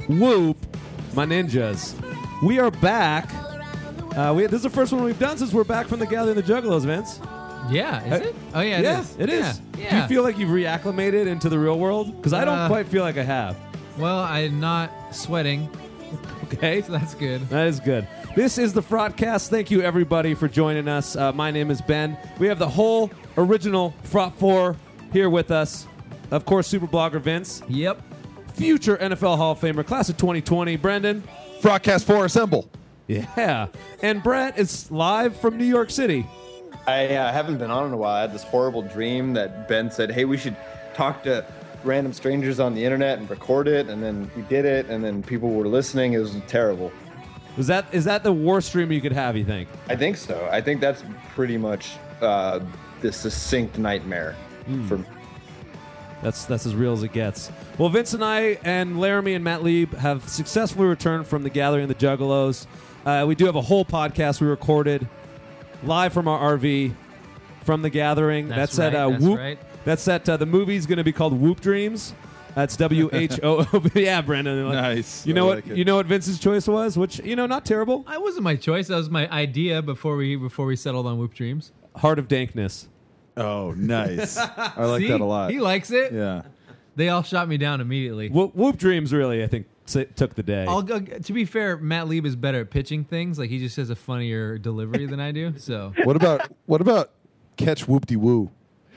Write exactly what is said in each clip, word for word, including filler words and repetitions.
Whoop, my ninjas. We are back. Uh, we, this is the first one we've done since we're back from the Gathering of the Juggalos, Vince. Yeah, is Uh, it? Oh, yeah, it yeah, is. it is. Yeah, Do yeah. you feel like you've reacclimated into the real world? Because I don't Uh, quite feel like I have. Well, I'm not sweating, Okay, so that's good. that is good. This is the Frotcast. Thank you, everybody, for joining us. Uh, my name is Ben. We have the whole original Frot four here with us. Of course, super blogger Vince, Yep. future N F L Hall of Famer, class of twenty twenty, Brendan. Frotcast four assemble. Yeah. And Brett is live from New York City. I uh, haven't been on in a while. I had this horrible dream that Ben said, hey, we should talk to random strangers on the internet and record it. And then we did it, and then people were listening. It was terrible. Is that is that the worst stream you could have, you think? I think so. I think that's pretty much uh, the succinct nightmare for me. That's that's as real as it gets. Well, Vince and I and Laramie and Matt Lieb have successfully returned from the Gathering of the Juggalos. Uh, we do have a whole podcast we recorded live from our R V from the Gathering. That's at right, uh, that's Whoop. right. That's at uh, the movie's going to be called Whoop Dreams. That's W H O O. Yeah, Brandon. Nice. You know I what? like it. You know what Vince's choice was, which you know, not terrible. I wasn't my choice. That was my idea before we before we settled on Whoop Dreams. Heart of Dankness. Oh, nice. I like See? that a lot. He likes it. Yeah. They all shot me down immediately. Whoop, Whoop Dreams really, I think, s- took the day. I'll go, to be fair, Matt Lieb is better at pitching things. Like he just has a funnier delivery than I do. So What about what about catch whoop-de woo?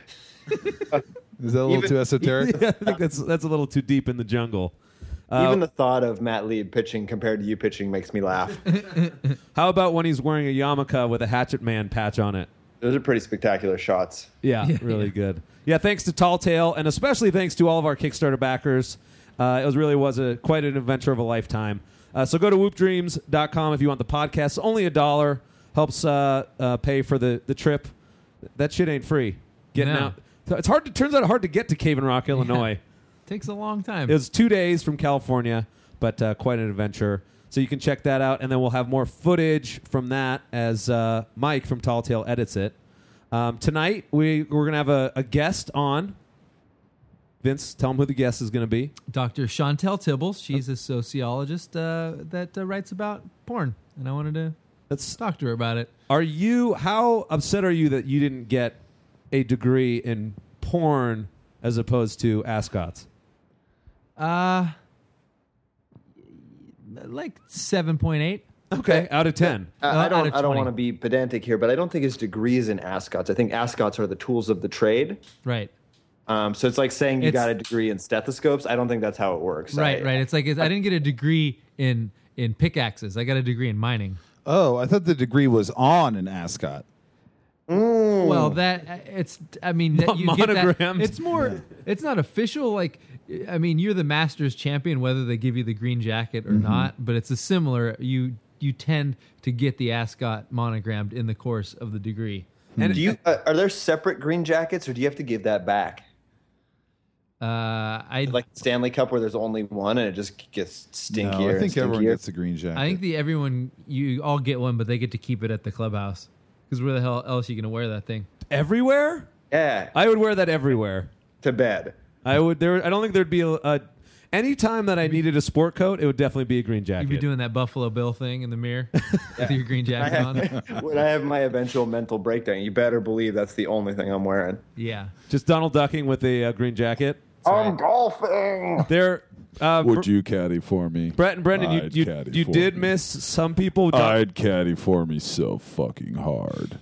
Is that a little Even- too esoteric? Yeah, I think that's that's a little too deep in the jungle. Uh, Even the thought of Matt Lieb pitching compared to you pitching makes me laugh. How about when he's wearing a yarmulke with a Hatchet Man patch on it? Those are pretty spectacular shots. Yeah, Yeah, really yeah. good. Yeah, thanks to Tall Tale, and especially thanks to all of our Kickstarter backers. Uh, it was really was a quite an adventure of a lifetime. Uh, so go to whoop dreams dot com if you want the podcast. It's only a dollar. Helps uh, uh, pay for the, the trip. That shit ain't free. Getting No. out. It's hard to turns out hard to get to Cave and Rock, Illinois. takes a long time. It was two days from California, but uh, quite an adventure. So you can check that out, and then we'll have more footage from that as uh, Mike from Tall Tale edits it. Um, tonight, we, we're going to have a, a guest on. Vince, tell him who the guest is going to be. Doctor Chantel Tibbles. She's a sociologist uh, that uh, writes about porn, and I wanted to That's, talk to her about it. are you, how upset are you that you didn't get a degree in porn as opposed to ascots? Uh, like seven point eight. Okay, out of ten. I, Uh, I out don't. of I don't twenty. want to be pedantic here, but I don't think his degree is in ascots. I think ascots are the tools of the trade. Right. Um, so it's like saying you It's- got a degree in stethoscopes. I don't think that's how it works. Right, I- right. It's like it's, I didn't get a degree in in pickaxes. I got a degree in mining. Oh, I thought the degree was on an ascot. Well, that it's. I mean, that you get that. Monogrammed. It's more. It's not official. Like, I mean, you're the Masters champion, whether they give you the green jacket or not. But it's a similar. You you tend to get the ascot monogrammed in the course of the degree. And Do you? Uh, are there separate green jackets, or do you have to give that back? Uh, I Like Stanley Cup, where there's only one, and it just gets stinkier. No, I and think everyone stinkier. gets the green jacket. I think the everyone you all get one, but they get to keep it at the clubhouse. Because where the hell else are you gonna wear that thing? Everywhere? Yeah, I would wear that everywhere. to bed. I would. There. I don't think there'd be a. a any time that I needed a sport coat, it would definitely be a green jacket. You'd be doing that Buffalo Bill thing in the mirror with your green I jacket on. have, when I have my eventual mental breakdown, you better believe that's the only thing I'm wearing. Yeah. Just Donald ducking with a uh, green jacket. I'm golfing. There. Uh, Would Br- you caddy for me? Brett and Brendan, you I'd you, caddy you for did me. miss some people. Don- I'd caddy for me so fucking hard.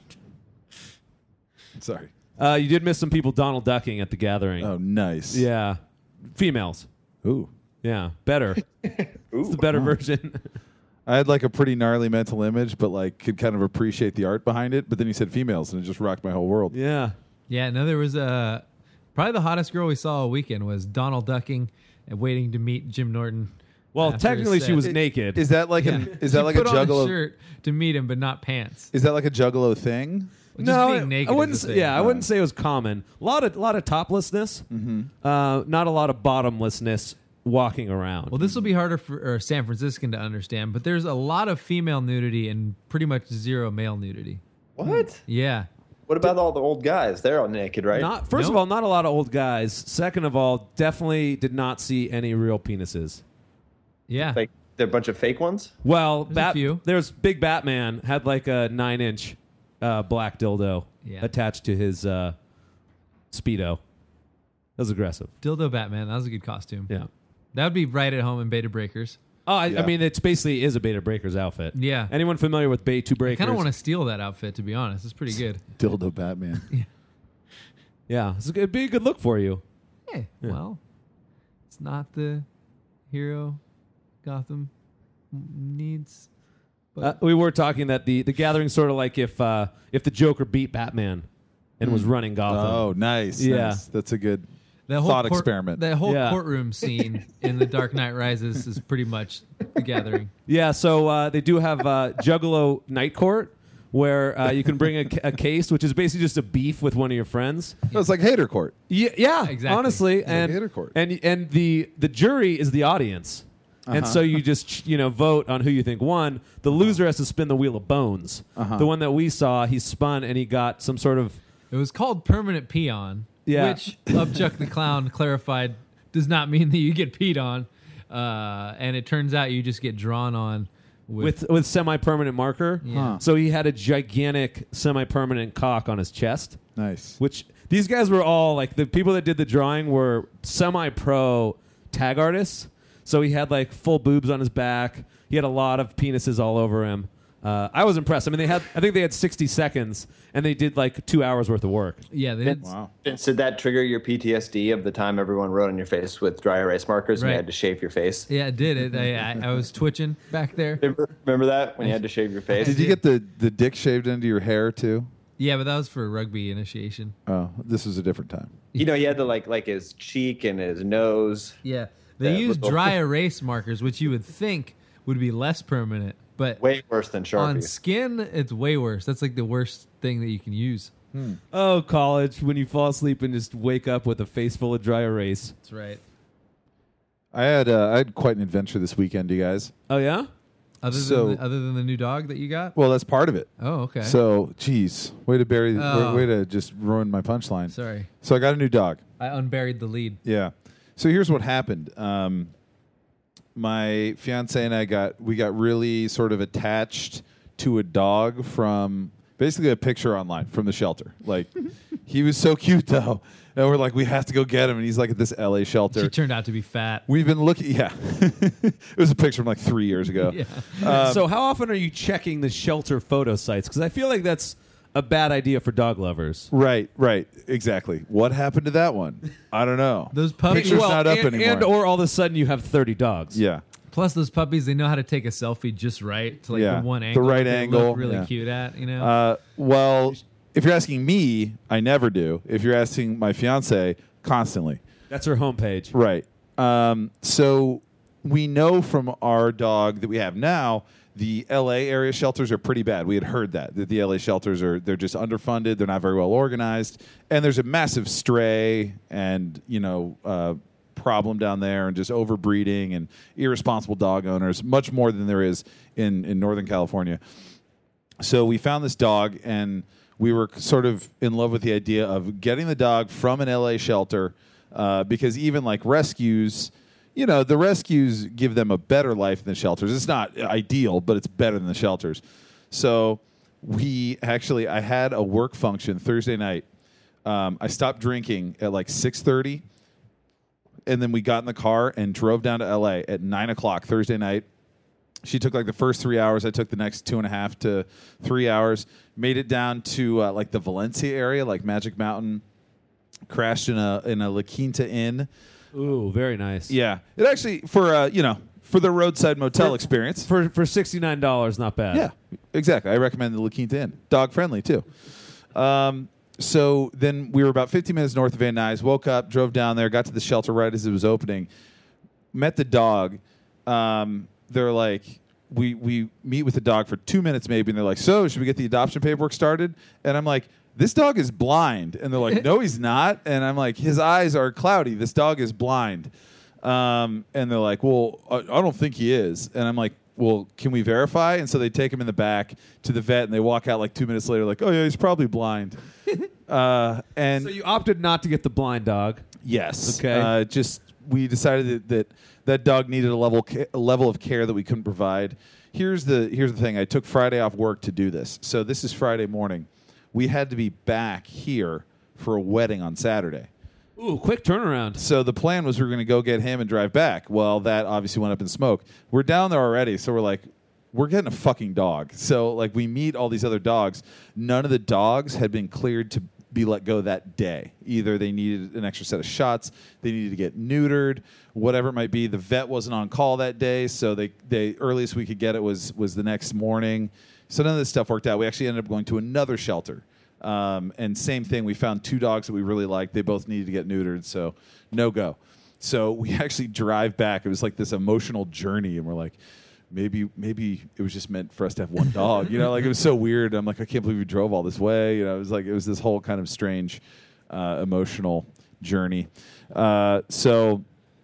Sorry. uh, you did miss some people Donald ducking at the gathering. Oh, nice. Yeah, females. Ooh. Yeah, better. It's the better version. I had like a pretty gnarly mental image, but like could kind of appreciate the art behind it. But then you said females, and it just rocked my whole world. yeah. Yeah, no, there was a probably the hottest girl we saw all weekend was Donald ducking and waiting to meet Jim Norton. Well, after technically, his she set. was naked. Is that like Yeah. an is that She like a put on a juggalo? shirt to meet him, but not pants. Is that like a juggalo thing? Just no, being I- naked I is wouldn't. the Say, thing. yeah, I wouldn't say it was common. A lot of, lot of toplessness. Mm-hmm. Uh, not a lot of bottomlessness walking around. Well, this will be harder for a San Franciscan to understand, but there's a lot of female nudity and pretty much zero male nudity. What? Yeah. What about all the old guys? They're all naked, right? Not first of Nope. all, not a lot of old guys. Second of all, definitely did not see any real penises. Yeah. Like they're a bunch of fake ones. Well, There's a Bat- few. there's Big Batman had like a nine inch uh, black dildo Yeah. attached to his uh, Speedo. That was aggressive. Dildo Batman. That was a good costume. Yeah. That would be right at home in Beta Breakers. Oh, I, Yeah. I mean, it's basically is a Beta Breakers outfit. Yeah. Anyone familiar with Bay Two I Breakers? kind of want to steal that outfit, to be honest. It's pretty good. Dildo Batman. Yeah, it's a good- it'd be a good look for you. Hey, Yeah. well, it's not the hero Gotham needs. But Uh, we were talking that the the gathering sort of like if uh, if the Joker beat Batman and was running Gotham. Oh, nice. Yeah. nice. That's a good that whole thought court- experiment. That whole Yeah. courtroom scene in The Dark Knight Rises is pretty much the gathering. Yeah, so uh, they do have uh, Juggalo Night Court, where uh, you can bring a, ca- a case, which is basically just a beef with one of your friends. It was like Hater Court. Yeah, yeah, Exactly. honestly, like and Hater Court. and and the the jury is the audience, and Uh-huh. so you just you know vote on who you think won. The loser has to spin the wheel of bones. Uh-huh. The one that we saw, he spun and he got some sort of It was called Permanent Peon, Yeah. which Upchuck the Clown clarified does not mean that you get peed on. Uh, and it turns out you just get drawn on with, with with semi-permanent marker. Yeah. Huh. So he had a gigantic semi-permanent cock on his chest. Nice. Which these guys were all like the people that did the drawing were semi-pro tag artists. So he had like full boobs on his back. He had a lot of penises all over him. Uh, I was impressed. I mean, they had I think they had sixty seconds and they did like two hours worth of work. yeah, they did. Wow. Vince, did that trigger your P T S D of the time everyone wrote on your face with dry erase markers and Right. you had to shave your face? Yeah, it did it. I, I, I was twitching back there. Remember, remember that when you had to shave your face? Did you get the, the dick shaved into your hair too? Yeah, but that was for rugby initiation. Oh, this was a different time. You know, he had the like like his cheek and his nose. Yeah, they Yeah, used little- dry erase markers, which you would think would be less permanent, but Way worse than on Sharpie. skin, it's way worse. That's like the worst thing that you can use. Oh, college, when you fall asleep and just wake up with a face full of dry erase. That's right. I had uh, I had quite an adventure this weekend, you guys. Oh, yeah? Other So- than the, other than the new dog that you got. Well, that's part of it. Oh, okay. So, geez, way to bury, Oh. way, way to just ruin my punchline. Sorry, So I got a new dog. I unburied the lead. Yeah. So here's what happened. Um, my fiance and I got we got really sort of attached to a dog from basically a picture online from the shelter. Like he was so cute though, and we're like, we have to go get him. And he's like at this L A She shelter. turned out to be fat. We've been looking. Yeah, it was a picture from like three years ago. Yeah. Um, so how often are you checking the shelter photo sites? Because I feel like that's a bad idea for dog lovers. Right, right, exactly. What happened to that one? I don't know. Those puppies. Picture's Well, not up and, anymore. and or all of a sudden you have thirty dogs. yeah. Plus, those puppies, they know how to take a selfie just right to like Yeah, the one the angle. right that they angle, Look really yeah. cute at, you know. Uh, well, if you're asking me, I never do. If you're asking my fiance, constantly. That's her homepage. Right. Um, so we know from our dog that we have now, the L A area shelters are pretty bad. We had heard that that the L A shelters are they're just underfunded. They're not very well organized, and there's a massive stray and you know uh, problem down there, and just overbreeding and irresponsible dog owners, much more than there is in in Northern California. So we found this dog, and we were sort of in love with the idea of getting the dog from an L A shelter uh, because even like rescues, you know, the rescues give them a better life than the shelters. It's not ideal, but it's better than the shelters. So we actually, I had a work function Thursday night. Um, I stopped drinking at like six thirty, and then we got in the car and drove down to L A at nine o'clock Thursday night. She took like the first three hours. I took the next two and a half to three hours. Made it down to uh, like the Valencia area, like Magic Mountain. Crashed in a in a La Quinta Inn. Ooh, very nice. Yeah, it actually for uh, you know for the roadside motel For- experience. For for sixty nine dollars, not bad. Yeah, exactly. I recommend the La Quinta Inn. Dog friendly too. Um, so then we were about fifteen minutes north of Van Nuys. Woke up, drove down there, got to the shelter right as it was opening. Met the dog. Um, they're like, we we meet with the dog for two minutes maybe, and they're like, so should we get the adoption paperwork started? And I'm like, this dog is blind. And they're like, no, he's not. And I'm like, his eyes are cloudy. This dog is blind. Um, and they're like, well, I, I don't think he is. And I'm like, well, can we verify? And so they take him in the back to the vet, and they walk out like two minutes later, like, oh yeah, he's probably blind. uh, and So you opted not to get the blind dog. yes, Okay. uh, just we decided that, that that dog needed a level ca- a level of care that we couldn't provide. Here's the here's the thing. I took Friday off work to do this. So this is Friday morning. We had to be back here for a wedding on Saturday. Ooh, quick turnaround. So the plan was we were going to go get him and drive back. Well, that obviously went up in smoke. We're down there already, so we're like, we're getting a fucking dog. So like we meet all these other dogs. None of the dogs had been cleared to be let go that day. Either they needed an extra set of shots, they needed to get neutered, whatever it might be. The vet wasn't on call that day, so they they earliest we could get it was was the next morning. So none of this stuff worked out. We actually ended up going to another shelter. Um, and same thing, we found two dogs that we really liked. They both needed to get neutered, so no go. So we actually drive back. It was like this emotional journey, and we're like, maybe maybe it was just meant for us to have one dog. You know, like it was so weird. I'm like, I can't believe we drove all this way. You know, it was like it was this whole kind of strange uh, emotional journey. Uh, so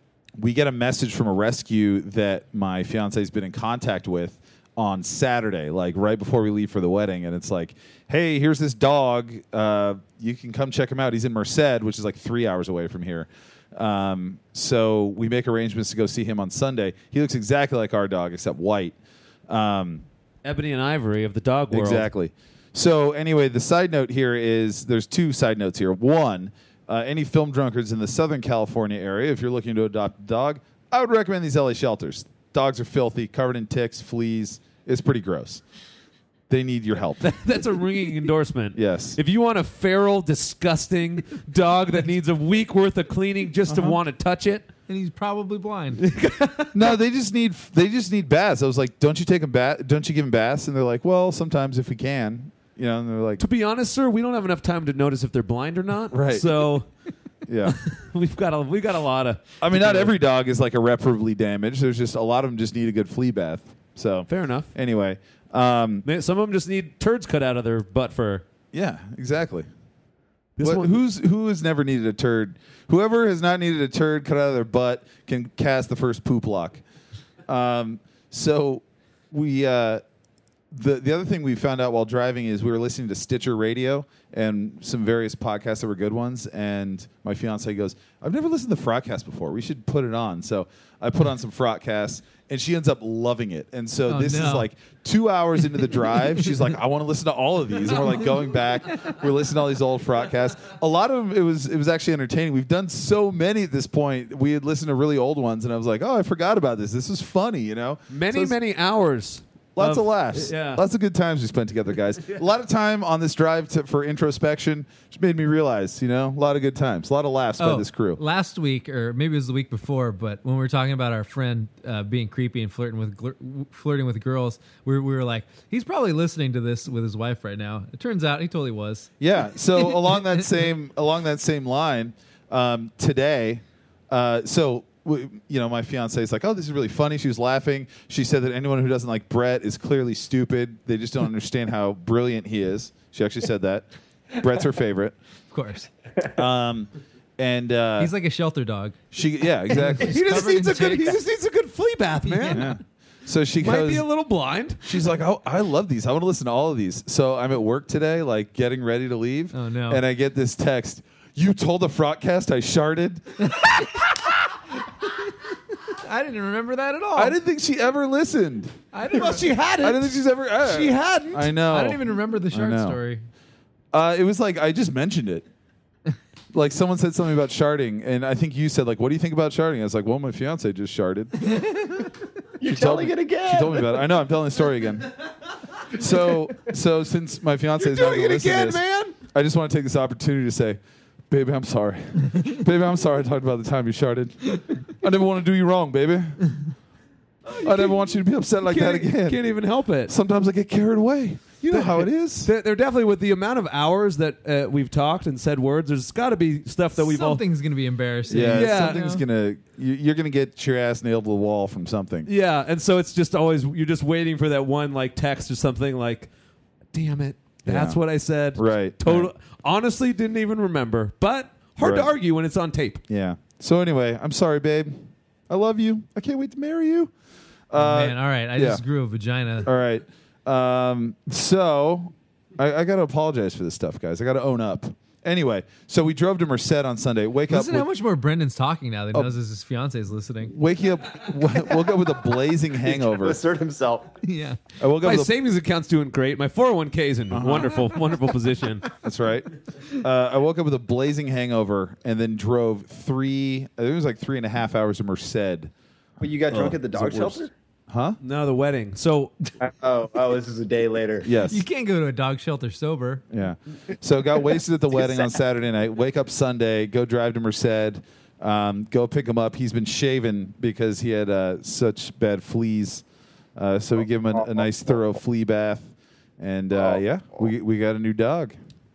we get a message from a rescue that my fiance's been in contact with on Saturday, like right before we leave for the wedding, and it's like, hey, here's this dog. Uh, you can come check him out. He's in Merced, which is like three hours away from here. Um, so we make arrangements to go see him on Sunday. He looks exactly like our dog, except white. Um, Ebony and Ivory of the dog world. exactly. So anyway, the side note here is there's two side notes here. One, uh, any film drunkards in the Southern California area, if you're looking to adopt a dog, I would recommend these L A shelters. Dogs are filthy, covered in ticks, fleas. It's pretty gross. They need your help. That's a ringing endorsement. Yes. If you want a feral, disgusting dog that needs a week worth of cleaning just Uh-huh. to want to touch it, And he's probably blind. No, they just need they just need baths. I was like, don't you take them bath? Don't you give them baths? And they're like, well, sometimes if we can, you know. And they're like, to be honest, sir, we don't have enough time to notice if they're blind or not. Right. So yeah. we've got a we've got a lot of. I mean, not every dog is like irreparably damaged. There's just a lot of them just need a good flea bath. So Fair enough. anyway, um, May- Some of them just need turds cut out of their butt fur. yeah, exactly. This What- one, who's who has never needed a turd? Whoever has not needed a turd cut out of their butt can cast the first poop lock. Um, so we uh, the the other thing we found out while driving is we were listening to Stitcher Radio and some various podcasts that were good ones. And my fiance goes, "I've never listened to Frotcast before. We should put it on." So I put on some Frotcast. And she ends up loving it. And so Oh, this no. is like two hours into the drive. She's like, I want to listen to all of these. And we're like going back. We're listening to all these old Frotcasts. A lot of them, it was it was actually entertaining. We've done so many at this point. We had listened to really old ones. And I was like, oh, I forgot about this. This was funny, you know? many So it's- many hours. Lots of, laughs. Yeah. Lots of good times we spent together, guys. A lot of time on this drive to, for introspection. Just made me realize, you know, a lot of good times. A lot of laughs by this crew. Last week, or maybe it was the week before, but when we were talking about our friend uh, being creepy and flirting with gl- flirting with girls, we were, we were like, he's probably listening to this with his wife right now. It turns out he totally was. Yeah. So along that same along that same line, um, today, uh, so w- you know, my fiance is like, "Oh, this is really funny." She was laughing. She said that anyone who doesn't like Brett is clearly stupid. They just don't understand how brilliant he is. She actually said that. Brett's her favorite. Of course. Um, and uh, He's like a shelter dog. she, yeah, exactly. He just covered needs in a good. He ticks. just needs a good flea bath, man. Yeah. So she Might goes. be a little blind. She's like, oh, I love these. I want to listen to all of these. So I'm at work today, like getting ready to leave. Oh, no. And I get this text. You told the Frotcast I sharted. I didn't remember that at all. I didn't think she ever listened. I didn't, Well, re- she hadn't. I didn't think she's ever. Uh, She hadn't. I know. I didn't even remember the shark know. story. Uh, it was like I just mentioned it. Like someone said something about sharding, and I think you said like, "What do you think about sharding?" I was like, "Well, my fiance just sharded." You're She told telling me- it again. She told me about it. I know. I'm telling the story again. So, so since my fiance is not Doing going to it listen to again, this, man. I just want to take this opportunity to say, baby, I'm sorry. Baby, I'm sorry I talked about the time you sharded. I never want to do you wrong, baby. I never want you to be upset like that Can't, again. can't even help it. Sometimes I get carried away. You know how it is. They're, they're definitely with the amount of hours that uh, we've talked and said words. There's got to be stuff that we've all. Something's going to be embarrassing. Yeah, Yeah. something's gonna. You, you're gonna get your ass nailed to the wall from something. Yeah, and so it's just always you're just waiting for that one like text or something like, "Damn it, that's Yeah. what I said." Right. Total. right. Honestly, didn't even remember. But hard to Right. argue when it's on tape. Yeah. So anyway, I'm sorry, babe. I love you. I can't wait to marry you. Oh, Uh, man, all right. I yeah. just grew a vagina. All right. Um, so I, I got to apologize for this stuff, guys. I got to own up. Anyway, so we drove to Merced on Sunday. Wake Listen up. how With, much more Brendan's talking now that he Oh. knows his fiance is listening. waking up, woke up with a blazing hangover. Assert himself. Yeah. I woke up My with a, savings account's doing great. My four oh one k is in Uh-huh. wonderful, wonderful position. That's right. Uh, I woke up with a blazing hangover and then drove three. I think it was like three and a half hours to Merced. But you got drunk Oh, at the is it dog worse? shelter? Huh? No, the wedding. So Oh, oh, this is a day later. Yes. You can't go to a dog shelter sober. Yeah. So got wasted at the wedding on Saturday night. Wake up Sunday. Go drive to Merced. Um, go pick him up. He's been shaven because he had uh, such bad fleas. Uh, so we give him a, a nice thorough flea bath. And uh, yeah, we we got a new dog.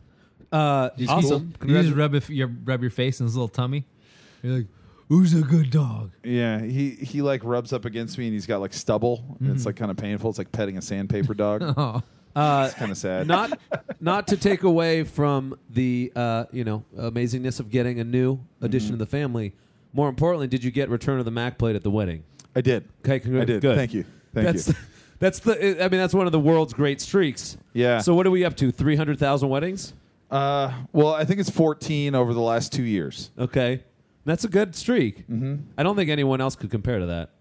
uh, You just- awesome. You just rub, if, you rub your face in his little tummy. You're like, who's a good dog? Yeah, he he like rubs up against me and he's got like stubble. And it's like kind of painful. It's like petting a sandpaper dog. Oh. Uh, It's kind of sad. not not to take away from the uh, you know amazingness of getting a new addition to the family. More importantly, did you get Return of the Mac played at the wedding? I did. Okay, congrats. I did. Good. Thank you. Thank that's you. that's the. I mean, that's one of the world's great streaks. Yeah. So what are we up to? Three hundred thousand weddings. Uh, well, I think it's fourteen over the last two years. Okay, that's a good streak. Mm-hmm. I don't think anyone else could compare to that.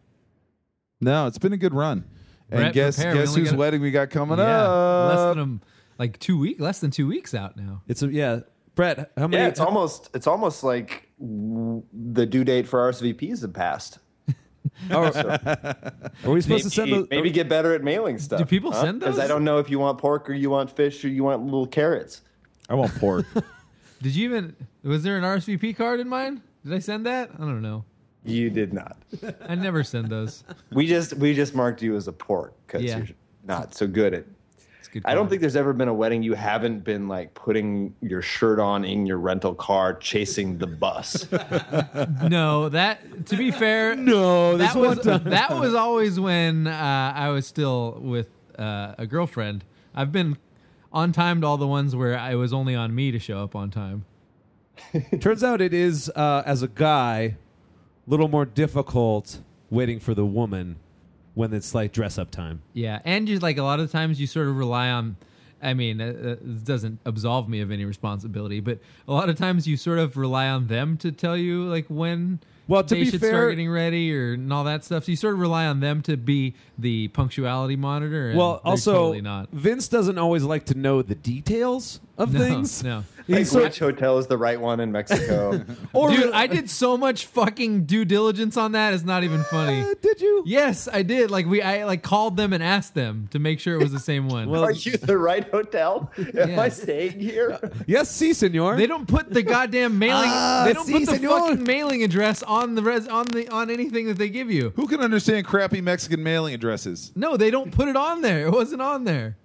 No, it's been a good run. And Brett, guess prepare. We guess only whose got- wedding we got coming Yeah. up? Less than um, like two weeks, less than two weeks out now. It's a yeah. Brett, how many? Yeah, it's almost it's almost like w- the due date for R S V Ps have passed. Are, are we supposed Maybe, to send those? maybe get better at mailing stuff. Do people send Because those? I don't know if you want pork or you want fish or you want little carrots. I want pork. Did you even? Was there an R S V P card in mine? Did I send that? I don't know. You did not. I never send those. We just we just marked you as a pork because Yeah. you're not so good at. It's a good. I don't call. think there's ever been a wedding you haven't been like putting your shirt on in your rental car, chasing the bus. No, that to be fair, No, this that was one time. that was always when uh, I was still with uh, a girlfriend. I've been on time to all the ones where it was only on me to show up on time. Turns out it is uh, as a guy, a little more difficult waiting for the woman when it's like dress up time. Yeah, and just like a lot of times you sort of rely on. I mean, uh, uh, this doesn't absolve me of any responsibility, but a lot of times you sort of rely on them to tell you like when Well, to they be should fair- start getting ready or and all that stuff. So you sort of rely on them to be the punctuality monitor. And Well, they're also totally not. Vince doesn't always like to know the details of No, things. no. Like He's so- which hotel is the right one in Mexico? or Dude, I did so much fucking due diligence on that. It's not even funny. Uh, did you? Yes, I did. Like we, I like called them and asked them to make sure it was the same one. Well, Are you the right hotel? Am Yeah. I staying here? Yes, si, senor. they don't put the goddamn mailing. Ah, they don't si, put the senor. fucking mailing address on the res on the on anything that they give you. Who can understand crappy Mexican mailing addresses? No, they don't put it on there. It wasn't on there.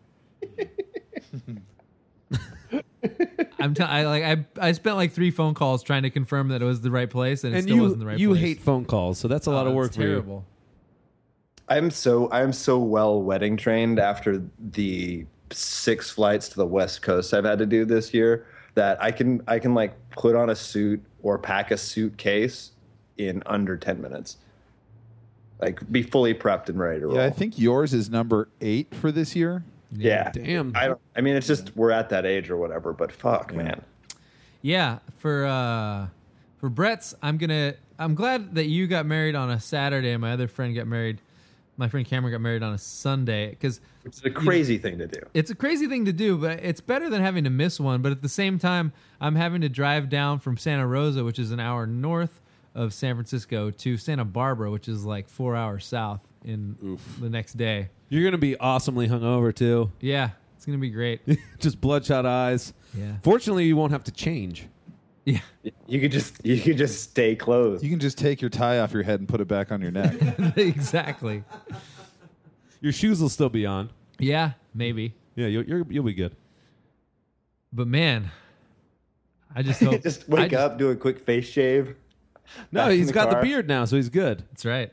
I'm t- I like I I spent like three phone calls trying to confirm that it was the right place, and it and still you wasn't the right you place. hate phone calls, so that's a lot Oh, of work it's for you. terrible. I'm so I'm so well wedding trained after the six flights to the West Coast I've had to do this year that I can I can like put on a suit or pack a suitcase in under ten minutes. Like be fully prepped and ready to roll. Yeah, I think yours is number eight for this year. Yeah. Damn. I don't I mean it's just we're at that age or whatever, but fuck, man. Yeah, for uh for Brett's, I'm gonna. I'm glad that you got married on a Saturday, and my other friend got married. My friend Cameron got married on a Sunday because It's a crazy thing to do. it's a crazy thing to do, but it's better than having to miss one. But at the same time, I'm having to drive down from Santa Rosa, which is an hour north of San Francisco, to Santa Barbara, which is like four hours south. In the next day, You're gonna be awesomely hungover too. yeah, it's gonna be great. Just bloodshot eyes. Yeah, Fortunately, you won't have to change. yeah, You could just you could just stay clothed. You can just take your tie off your head and put it back on your neck. exactly. Your shoes will still be on. Yeah, maybe. Yeah, you'll you're, you'll be good. But man, I just hope just I wake up, do a quick face shave. No, Back in he's the got the car. beard now, so he's good. That's right.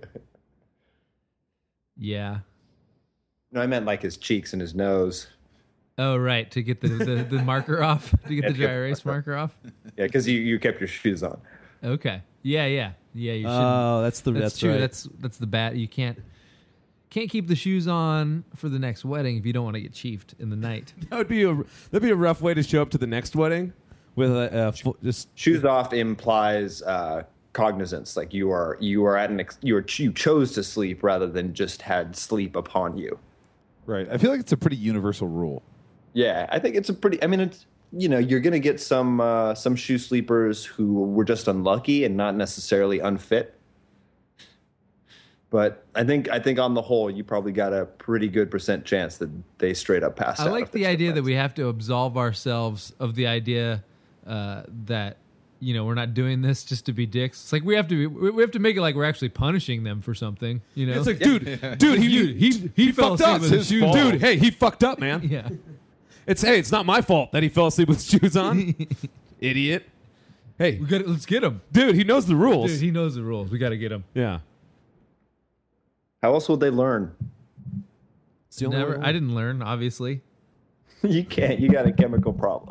Yeah. No, I meant like his cheeks and his nose. Oh, right. To get the, the, the marker off, to get the dry erase marker off. Yeah, because you, you kept your shoes on. Okay. Yeah, yeah, yeah. You shouldn't. Oh, that's the that's, that's, true. right. That's that's the bad. You can't can't keep the shoes on for the next wedding if you don't want to get chiefed in the night. That would be a that'd be a rough way to show up to the next wedding. with a, a full, just Shoes off implies uh, cognizance, like you are you are at an ex- you are you chose to sleep rather than just had sleep upon you. Right. I feel like it's a pretty universal rule. Yeah, I think it's a pretty. I mean, it's you know you're gonna get some uh, some shoe sleepers who were just unlucky and not necessarily unfit. But I think I think on the whole, you probably got a pretty good percent chance that they straight up passed I out. like if the they're idea that friends. we have to absolve ourselves of the idea uh, that you know we're not doing this just to be dicks. It's like we have to be, we we have to make it like we're actually punishing them for something. You know, it's like, dude, dude, he Dude, he- he fell fucked asleep up. with his shoes on. Dude, hey, he fucked up, man. yeah. It's hey, it's not my fault that he fell asleep with shoes on. Idiot. Hey, We got let's get him, dude, he knows the rules. dude. He knows the rules. We got to get him. yeah. How else would they learn? It's the only Never. way- I didn't learn, obviously. You can't. You got a chemical problem.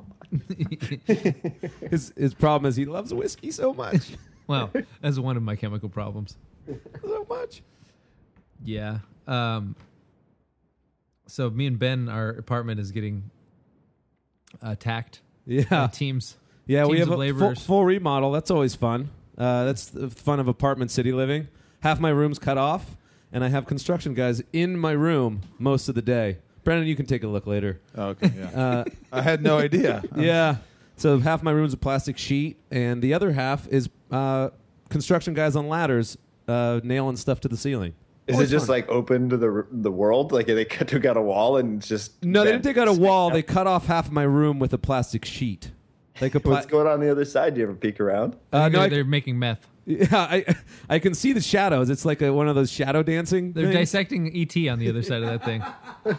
His his problem is he loves whiskey so much, Well, that's one of my chemical problems. so much. Yeah. Um. So me and Ben, our apartment is getting attacked by Yeah, teams. yeah. We teams have of a full, laborers. full remodel. That's always fun. Uh, that's the fun of apartment city living. Half my room's cut off, and I have construction guys in my room most of the day. Brandon, you can take a look later. Oh, okay, yeah. Uh, I had no idea. yeah. So half my room's a plastic sheet, and the other half is uh, construction guys on ladders uh, nailing stuff to the ceiling. Is Always it just fun. like open to the the world? Like they took out a wall and just No, they didn't take out a wall. out? They cut off half of my room with a plastic sheet. Like a pla- What's going on, on the other side? Do you ever peek around? I uh, think no, they're, I, they're making meth. yeah, I I can see the shadows. It's like a, one of those shadow dancing. They're things. dissecting E T on the other side of that thing.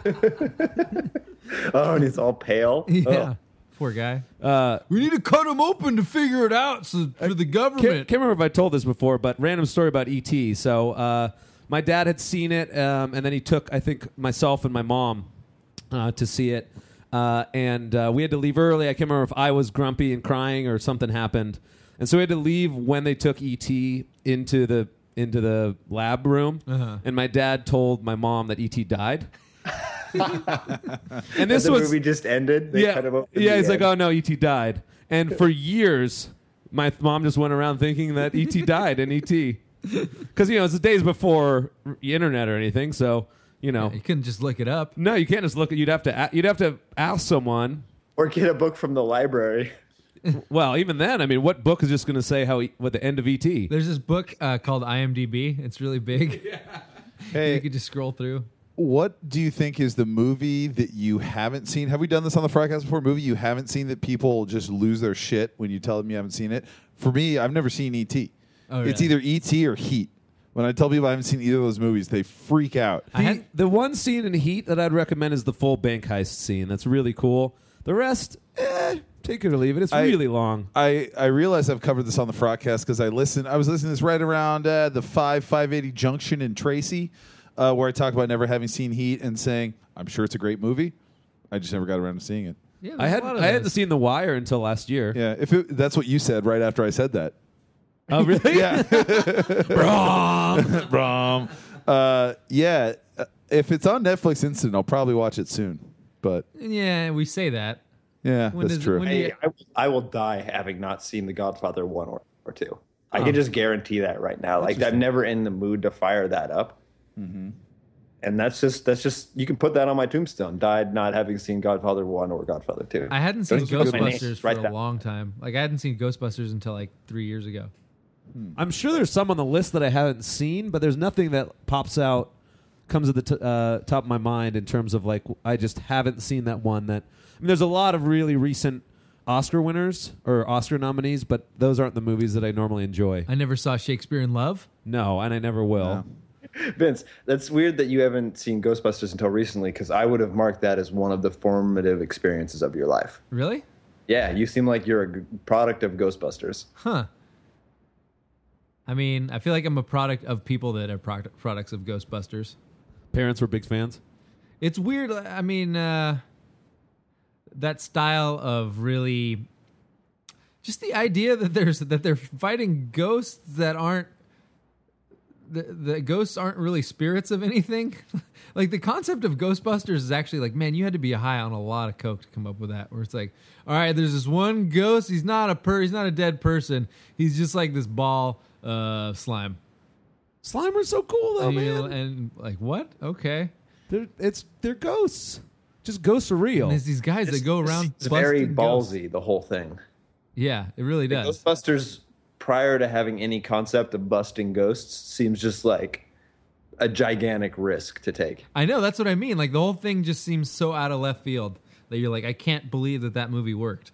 Oh, and he's all pale. Yeah. Oh. Poor guy. Uh, We need to cut him open to figure it out so, for the can't, government. can't remember if I told this before, but random story about E T. So uh, my dad had seen it, um, and then he took, I think, myself and my mom uh, to see it. Uh, and uh, we had to leave early. I can't remember if I was grumpy and crying or something happened. And so we had to leave when they took E T into the into the lab room. Uh-huh. And my dad told my mom that E T died. and And this the was movie just ended. They yeah, cut him open at yeah. the He's like, end. oh no, E T died. And for years, my th- mom just went around thinking that E T died in E T because you know it's the days before the internet or anything. So you know, Yeah, you couldn't just look it up. no, you can't just look at. You'd have to. a- You'd have to ask someone. Or get a book from the library. Well, even then, I mean, what book is just going to say how e- what the end of E T? There's this book uh, called I M D B. It's really big. You Hey, could just scroll through. what do you think is the movie that you haven't seen? Have we done this on the Frogcast before? Movie you haven't seen that people just lose their shit when you tell them you haven't seen it? For me, I've never seen E T. Oh, It's really? either E T or Heat. When I tell people I haven't seen either of those movies, they freak out. I had, The, the one scene in Heat that I'd recommend is the full bank heist scene. That's really cool. The rest, eh, take it or leave it. It's I- really long. I, I realize I've covered this on the Frogcast because I listened. I was listening to this right around uh, the five five eighty Junction in Tracy, uh, where I talked about never having seen Heat and saying I'm sure it's a great movie. I just never got around to seeing it. yeah, there's I a hadn't lot of I hadn't those. seen The Wire until last year. Yeah, if it, that's what you said right after I said that. Oh, really? Yeah, Brom, Brom. Uh, yeah, uh, if it's on Netflix Instant, I'll probably watch it soon. But Yeah, we say that. yeah, When that's does- true. when- Hey, I, I will die having not seen The Godfather one or, or two. I can just guarantee that right now. Like I'm never in the mood to fire that up. Mm-hmm. And that's just that's just you can put that on my tombstone. Died not having seen Godfather one or Godfather two. I hadn't seen Don't just put my name Ghostbusters for right a down. long time. Like I hadn't seen Ghostbusters until like three years ago. I'm sure there's some on the list that I haven't seen, but there's nothing that pops out, comes to the t- uh, top of my mind in terms of like I just haven't seen that one. That I mean, there's a lot of really recent Oscar winners or Oscar nominees, but those aren't the movies that I normally enjoy. I never saw Shakespeare in Love. No, and I never will. No. Vince, that's weird that you haven't seen Ghostbusters until recently because I would have marked that as one of the formative experiences of your life. Really? Yeah, you seem like you're a g- product of Ghostbusters. Huh. I mean, I feel like I'm a product of people that are product, products of Ghostbusters. Parents were big fans. It's weird. I mean, uh, that style of really, just the idea that there's that they're fighting ghosts that aren't the the ghosts aren't really spirits of anything. Like the concept of Ghostbusters is actually like, man, you had to be high on a lot of coke to come up with that. Where it's like, all right, there's this one ghost. He's not a per. He's not a dead person. He's just like this ball of slime. Slimer's so cool though, and, you know, man. and like what? Okay. They're, it's they're ghosts. Just ghosts are real. And there's these guys that go around. It's very busting ghosts. ballsy, the whole thing. Yeah, it really The does. Ghostbusters, prior to having any concept of busting ghosts, seems just like a gigantic risk to take. I know, that's what I mean. Like the whole thing just seems so out of left field that you're like, I can't believe that that movie worked.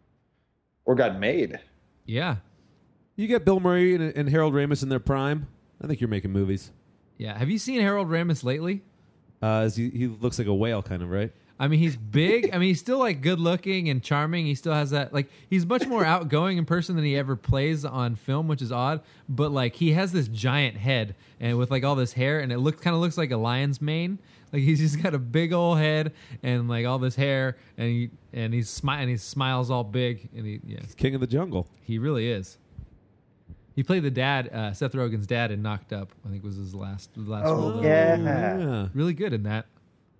Or got made. Yeah, You get Bill Murray and, and Harold Ramis in their prime. I think you're making movies. yeah. Have you seen Harold Ramis lately? Uh, is he, he looks like a whale, kind of, right? I mean, he's big. I mean, he's still like good looking and charming. He still has that, like, he's much more outgoing in person than he ever plays on film, which is odd. But like, he has this giant head and with like all this hair, and it looks kind of looks like a lion's mane. Like he's just got a big old head and like all this hair, and he and he's smiling. He smiles all big, and he yeah, King of the Jungle. he really is. He played the dad, uh, Seth Rogen's dad, in Knocked Up. I think was his last the last role. Oh, yeah. Yeah. Really good in that.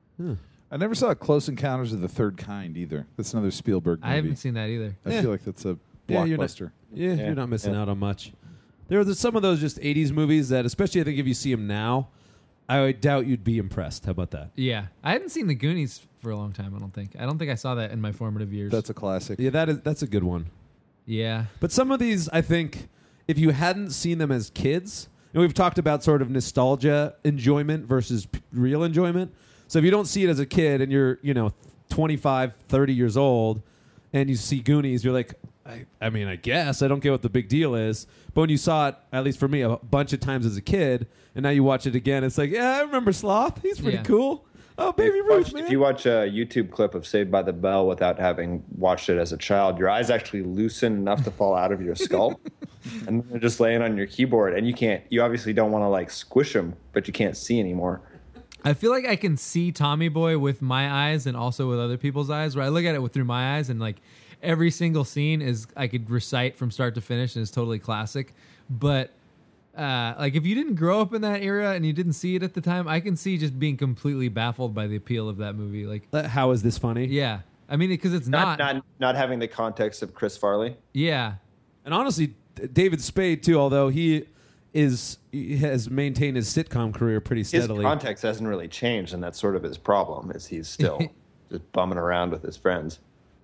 I never saw Close Encounters of the Third Kind either. That's another Spielberg movie. I haven't seen that either. I Yeah. feel like that's a Yeah, you're not- blockbuster. Yeah, Yeah. you're not missing Yeah. out on much. There are some of those just eighties movies that, especially I think if you see them now, I doubt you'd be impressed. How about that? Yeah, I hadn't seen The Goonies for a long time. I don't think. I don't think I saw that in my formative years. That's a classic. Yeah, that is that's a good one. yeah, But some of these, I think, if you hadn't seen them as kids, and we've talked about sort of nostalgia enjoyment versus p- real enjoyment. So if you don't see it as a kid and you're, you know, twenty-five, thirty years old and you see Goonies, you're like, I, I mean, I guess I don't get what the big deal is. But when you saw it, at least for me, a bunch of times as a kid, and now you watch it again, it's like, yeah, I remember Sloth. He's pretty Yeah. cool. Oh, Baby If you Ruth, watch- man. If you watch a YouTube clip of Saved by the Bell without having watched it as a child, your eyes actually loosen enough to fall out of your skull, and they're just laying on your keyboard, and you can't. You obviously don't want to like squish them, but you can't see anymore. I feel like I can see Tommy Boy with my eyes and also with other people's eyes. Where I look at it with through my eyes, and like every single scene is I could recite from start to finish, and it's totally classic. But uh, like if you didn't grow up in that era and you didn't see it at the time, I can see just being completely baffled by the appeal of that movie. Like, Uh, How is this funny? yeah, I mean, because it's Not, not, not not having the context of Chris Farley. yeah. And honestly, D- David Spade too. Although he is he has maintained his sitcom career pretty His steadily. context hasn't really changed, and that's sort of his problem. Is he's still just bumming around with his friends.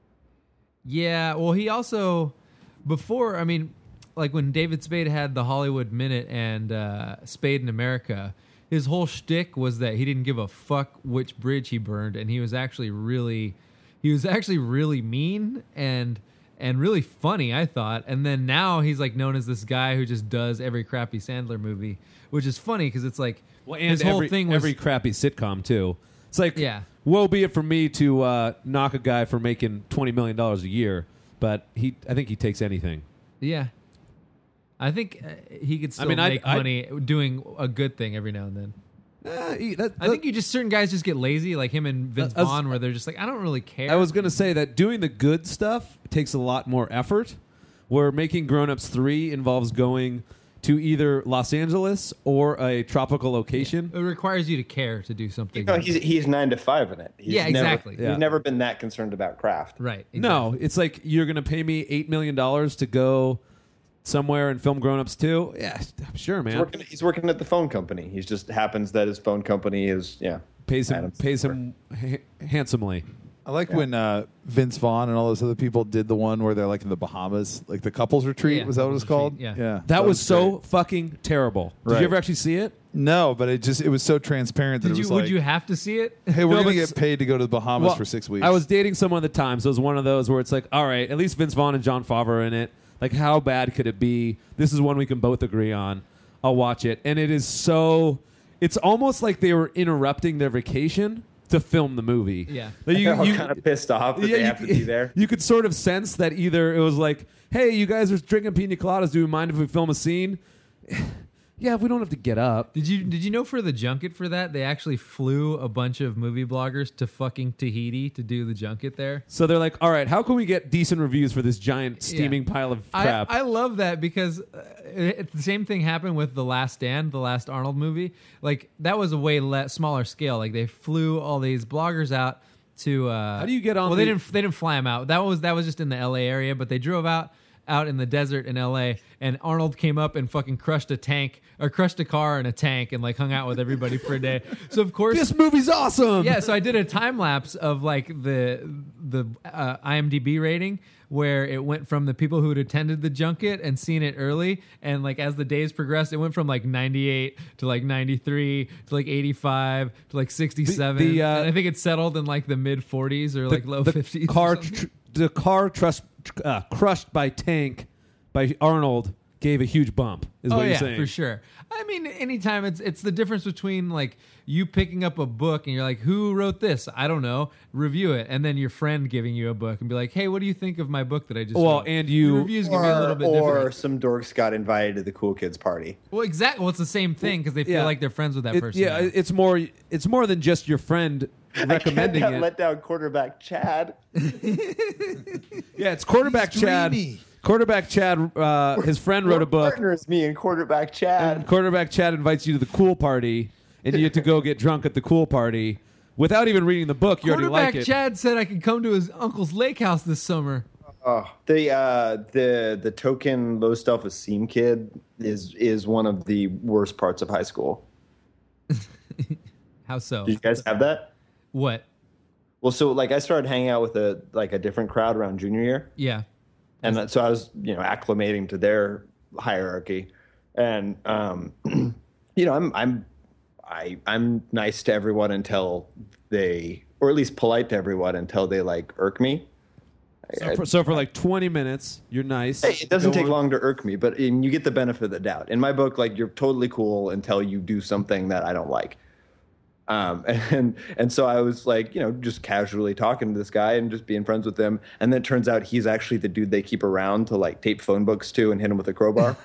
Yeah, well, he also before. I mean, like when David Spade had the Hollywood Minute and uh, Spade in America, his whole shtick was that he didn't give a fuck which bridge he burned, and he was actually really, he was actually really mean and and really funny, I thought. And then now he's like known as this guy who just does every crappy Sandler movie, which is funny because it's like Well, and his whole every, thing was every crappy sitcom too. It's like, Yeah. woe be it for me to uh, knock a guy for making twenty million dollars a year, but he, I think he takes anything. yeah. I think uh, he could still mean, I'd- make I'd- money doing a good thing every now and then. Uh, he- that- I think you just certain guys just get lazy, like him and Vince I was- Vaughn, where they're just like, I don't really care. I was gonna say that doing the good stuff takes a lot more effort. Where making Grown Ups three involves going to either Los Angeles or a tropical location. It requires you to care to do something. You know, he's he's nine to five in it. He's Yeah, never- exactly. Yeah. He's never been that concerned about craft. right. Exactly. No, it's like you're gonna pay me eight million dollars to go somewhere and film Grown Ups two. Yeah, sure, He's man. working, he's working at the phone company. He just happens that his phone company is yeah. Pays him Adam pays Sandler. him ha- handsomely. I like when uh, Vince Vaughn and all those other people did the one where they're like in the Bahamas, like the couples retreat. Yeah, was that what it's couples called? retreat, yeah. That, was, so great. fucking terrible. Did Right. you ever actually see it? No, but it just it was so transparent that Did it you? was Would like, you have to see it? hey, we're No, gonna but get s- paid to go to the Bahamas Well, for six weeks. I was dating someone at the time, so it was one of those where it's like, all right, at least Vince Vaughn and John Favreau are in it. Like, how bad could it be? This is one we can both agree on. I'll watch it. And it is so... It's almost like they were interrupting their vacation to film the movie. Yeah. Like, They're all kind of pissed off that yeah, they you have to c- be there. You could sort of sense that either it was like, hey, you guys are drinking pina coladas. Do you mind if we film a scene? Yeah, if we don't have to get up. Did you did you know for the junket for that they actually flew a bunch of movie bloggers to fucking Tahiti to do the junket there? So they're like, all right, how can we get decent reviews for this giant steaming Yeah. pile of I, crap? I love that because uh, it, the same thing happened with The Last Stand, the last Arnold movie. Like that was a way le- smaller scale. Like they flew all these bloggers out to. Uh, How do you get on Well, they the- didn't. They didn't fly them out. That was that was just in the L A area, but they drove out out in the desert in L A, and Arnold came up and fucking crushed a tank or crushed a car and a tank and like hung out with everybody for a day. So of course, this movie's awesome. yeah. So I did a time lapse of like the the uh, I M D B rating where it went from the people who had attended the junket and seen it early, and like as the days progressed, it went from like ninety-eight to like ninety-three to like eighty-five to like sixty-seven. The- the, uh, and I think it settled in like the mid forties or like low the fifties. Car, tr- the car trust, uh, crushed by tank by Arnold gave a huge bump. Is Oh what yeah, you're saying? for sure. I mean, anytime it's it's the difference between like you picking up a book and you're like, who wrote this? I don't know. Review it, and then your friend giving you a book and be like, hey, what do you think of my book that I just Well, wrote? and you- Your reviews can be a little bit or different. some dorks got invited to the cool kids party. Well, exactly. Well, it's the same thing because they feel Yeah. like they're friends with that It- person. yeah, now. it's more. It's more than just your friend recommending I can't it. let down quarterback Chad. Yeah, it's quarterback He's Chad. dreamy. Quarterback Chad. Uh, his friend wrote a book. Partners me and quarterback Chad. And quarterback Chad invites you to the cool party, and you have to go get drunk at the cool party without even reading the book. You already Quarterback like it. Chad said I could come to his uncle's lake house this summer. Oh, the uh, the the token low self esteem kid is is one of the worst parts of high school. How so? Did you guys have that? What? Well, so like I started hanging out with a like a different crowd around junior year, Yeah. and that- so I was you know acclimating to their hierarchy, and um, you know I'm I'm I I'm nice to everyone until they, or at least polite to everyone until they like irk me. So for, so for like twenty minutes, you're nice. Hey, it doesn't Go take on. long to irk me, but and you get the benefit of the doubt. In my book, like you're totally cool until you do something that I don't like. Um, and and so I was like, you know, just casually talking to this guy and just being friends with him. And then it turns out he's actually the dude they keep around to like tape phone books to and hit him with a crowbar.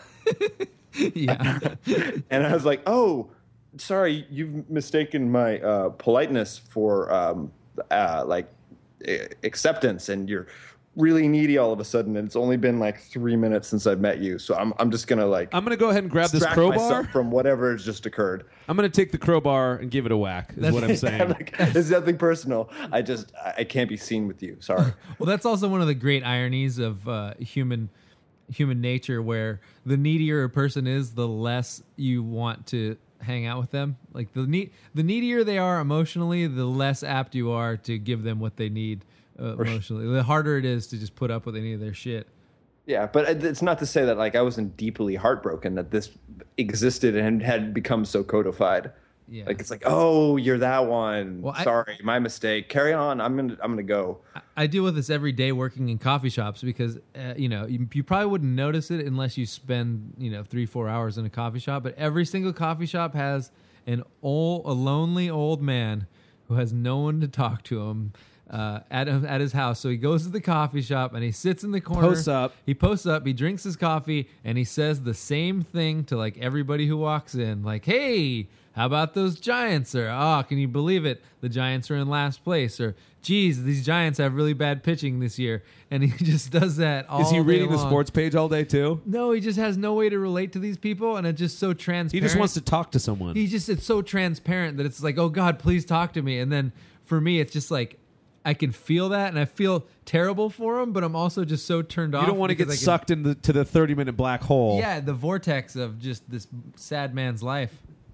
Yeah. And I was like, oh, sorry, you've mistaken my uh, politeness for um, uh, like a- acceptance, and you're really needy all of a sudden. And it's only been like three minutes since I've met you, so I'm I'm just gonna like I'm gonna go ahead and grab this distract crowbar. myself from whatever has just occurred. I'm gonna take the crowbar and give it a whack. Is what I'm saying. Like, it's nothing personal. I just I I can't be seen with you. Sorry. Well, that's also one of the great ironies of uh, human human nature, where the needier a person is, the less you want to hang out with them. Like the need, the needier they are emotionally, the less apt you are to give them what they need uh, emotionally. The harder it is to just put up with any of their shit. Yeah, but it's not to say that like I wasn't deeply heartbroken that this existed and had become so codified. Yeah. Like it's like, oh, you're that one. Well, I- Sorry, my mistake. Carry on. I'm gonna I'm gonna go. I- I deal with this every day working in coffee shops because uh, you know you, you probably wouldn't notice it unless you spend you know three four hours in a coffee shop. But every single coffee shop has an old a lonely old man who has no one to talk to him uh, at at his house. So he goes to the coffee shop and he sits in the corner. Posts up. He posts up. He drinks his coffee and he says the same thing to like everybody who walks in. Like, hey, how about those Giants? Or, oh, can you believe it? The Giants are in last place. Or, geez, these Giants have really bad pitching this year. And he just does that all Is he day reading the long. sports page all day too? No, he just has no way to relate to these people, and it's just so transparent. He just wants to talk to someone. He just it's so transparent that it's like, oh God, please talk to me. And then for me, it's just like I can feel that, and I feel terrible for him, but I'm also just so turned off. you don't want to get because I can- sucked into to the thirty minute black hole. Yeah, the vortex of just this sad man's life.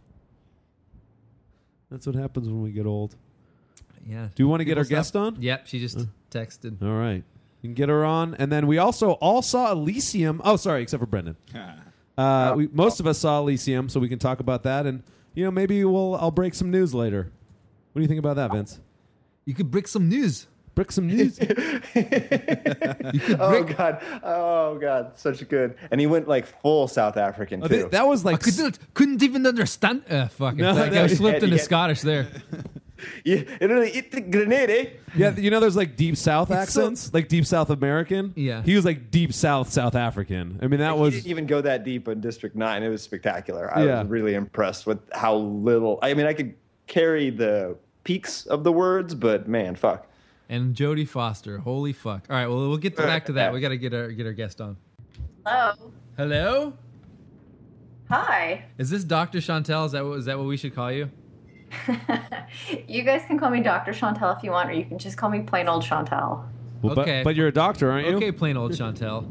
That's what happens when we get old. Yeah. Do you want to get People our stop- guest on? Yep, she just texted. All right. You can get her on. And then we also all saw Elysium. Oh, sorry, except for Brendan. Uh, we, most of us saw Elysium, so we can talk about that. And, you know, maybe we'll I'll break some news later. What do you think about that, Vince? You could break some news. Break some news? You could Oh break. god. Oh god. Such good. And he went like full South African Oh, too. th- that was I like... couldn't, couldn't even understand. Uh, fuck it. No, Like, no, I you slipped had- you into had- Scottish there. You really eat the grenade, eh? Yeah, you know, there's like deep South It's so- accents, like deep South American. Yeah. he was like deep South South African. I mean, that He was didn't even go that deep in District Nine. It was spectacular. I Yeah. was really impressed with how little. I mean, I could carry the peaks of the words, but man, fuck. And Jodie Foster. Holy fuck. All right, well, we'll get to, back to that. We got to get our get our guest on. Hello. Hello? Hi. Is this Doctor Chantel? Is that what, is that what we should call you? You guys can call me Doctor Chantel if you want, or you can just call me plain old Chantel. well, Okay. but, but you're a doctor, aren't you? Okay, plain old Chantel.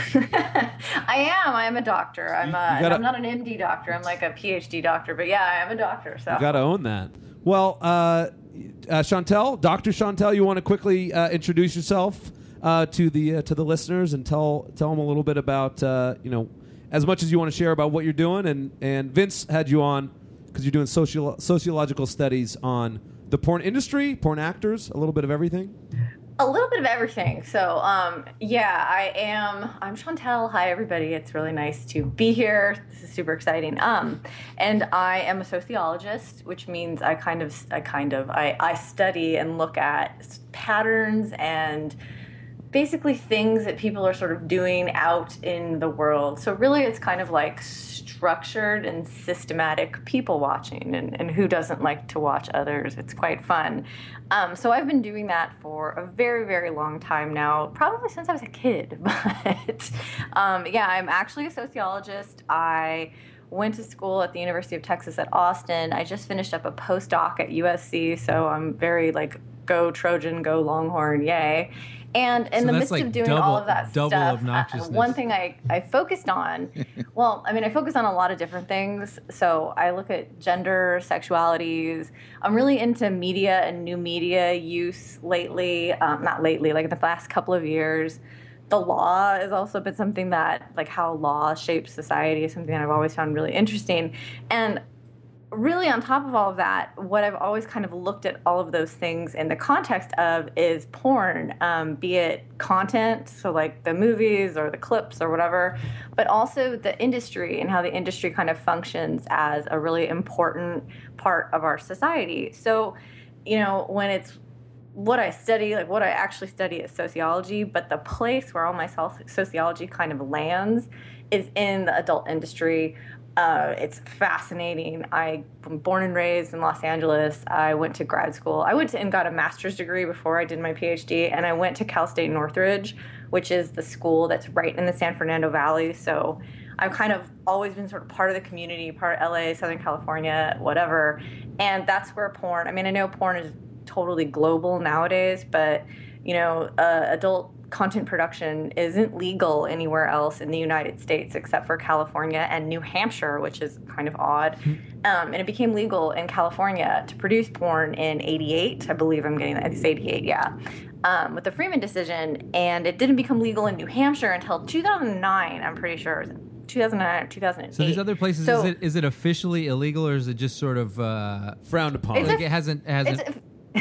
I am. I am a doctor. I'm, You- a, you gotta- I'm not an M D doctor. I'm like a P H D doctor. But yeah, I am a doctor. So You got to own that. Well, uh, uh, Chantel, Doctor Chantel, you want to quickly uh, introduce yourself uh, to the uh, to the listeners and tell tell them a little bit about uh, you know as much as you want to share about what you're doing. And and Vince had you on because you're doing social sociological studies on the porn industry, porn actors, a little bit of everything. a little bit of everything. So um, yeah, I am. I'm Chantel. Hi, everybody. It's really nice to be here. This is super exciting. Um, and I am a sociologist, which means I kind of, I kind of, I, I study and look at patterns and basically things that people are sort of doing out in the world. So really it's kind of like structured and systematic people watching, and, and who doesn't like to watch others? It's quite fun. Um, so I've been doing that for a very, very long time now, probably since I was a kid. But um, yeah, I'm actually a sociologist. I went to school at the University of Texas at Austin. I just finished up a postdoc at U S C, so I'm very like, go Trojan, go Longhorn, yay. And in So the that's midst like of doing double- all of that double stuff, uh, obnoxiousness. one thing I, I focused on, well, I mean, I focus on a lot of different things. So I look at gender, sexualities. I'm really into media and new media use lately. Um, not lately, like in the last couple of years. The law has also been something that, like how law shapes society is something that I've always found really interesting. And really on top of all of that, what I've always kind of looked at all of those things in the context of is porn, um, be it content, so like the movies or the clips or whatever, but also the industry and how the industry kind of functions as a really important part of our society. So, you know, when it's what I study, like what I actually study is sociology, but the place where all my sociology kind of lands is in the adult industry. Uh, it's fascinating. I was born and raised in Los Angeles. I went to grad school. I went to, and got a master's degree before I did my PhD, and I went to Cal State Northridge, which is the school that's right in the San Fernando Valley. So I've kind of always been sort of part of the community, part of L A, Southern California, whatever. And that's where porn, I mean, I know porn is totally global nowadays, but, you know, uh, adult content production isn't legal anywhere else in the United States except for California and New Hampshire, which is kind of odd. Um, and it became legal in California to produce porn in eighty-eight. I believe I'm getting that. It's eighty-eight, yeah. Um, with the Freeman decision. And it didn't become legal in New Hampshire until two thousand nine, I'm pretty sure. It was two thousand nine or two thousand eight. So these other places, So- is it is it officially illegal, or is it just sort of uh, Frowned upon. It's like a- it hasn't it hasn't? It's,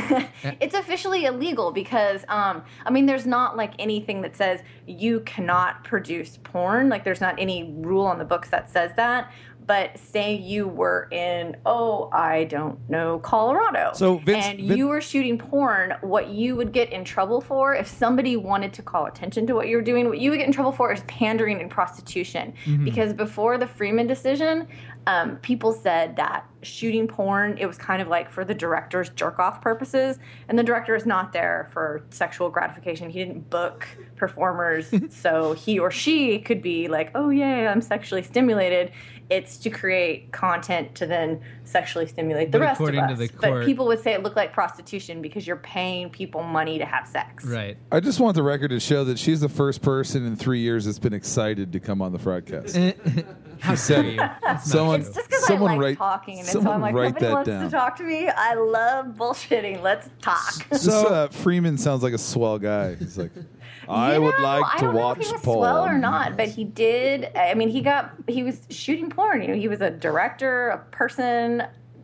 it's officially illegal because, um, I mean, there's not like anything that says you cannot produce porn. Like, there's not any rule on the books that says that. But say you were in, oh, I don't know, Colorado. So Vince- and Vin- you were shooting porn, what you would get in trouble for, if somebody wanted to call attention to what you were doing, what you would get in trouble for is pandering and prostitution. Because before the Freeman decision, um, people said that shooting porn, it was kind of like for the director's jerk-off purposes. And the director is not there for sexual gratification. He didn't book performers so he or she could be like, oh, yay, I'm sexually stimulated. It's to create content to then sexually stimulate the But rest of according to us. the But court- people would say it looked like prostitution because you're paying people money to have sex. Right. I just want the record to show that she's the first person in three years that's been excited to come on the broadcast. How said dare it. you? That's not Someone- true. It's just because I Someone like write- talking, and so someone I'm like, write nobody that wants down. to talk to me. I love bullshitting. Let's talk. This So- uh, Freeman sounds like a swell guy. He's like, I You would know, like I to don't know watch if he was porn. swell or not, but he did. I mean, he got he was shooting porn. You know, he was a director, a person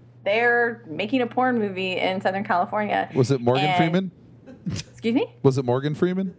there making a porn movie in Southern California. Was it Morgan And- Freeman? Excuse me. Was it Morgan Freeman?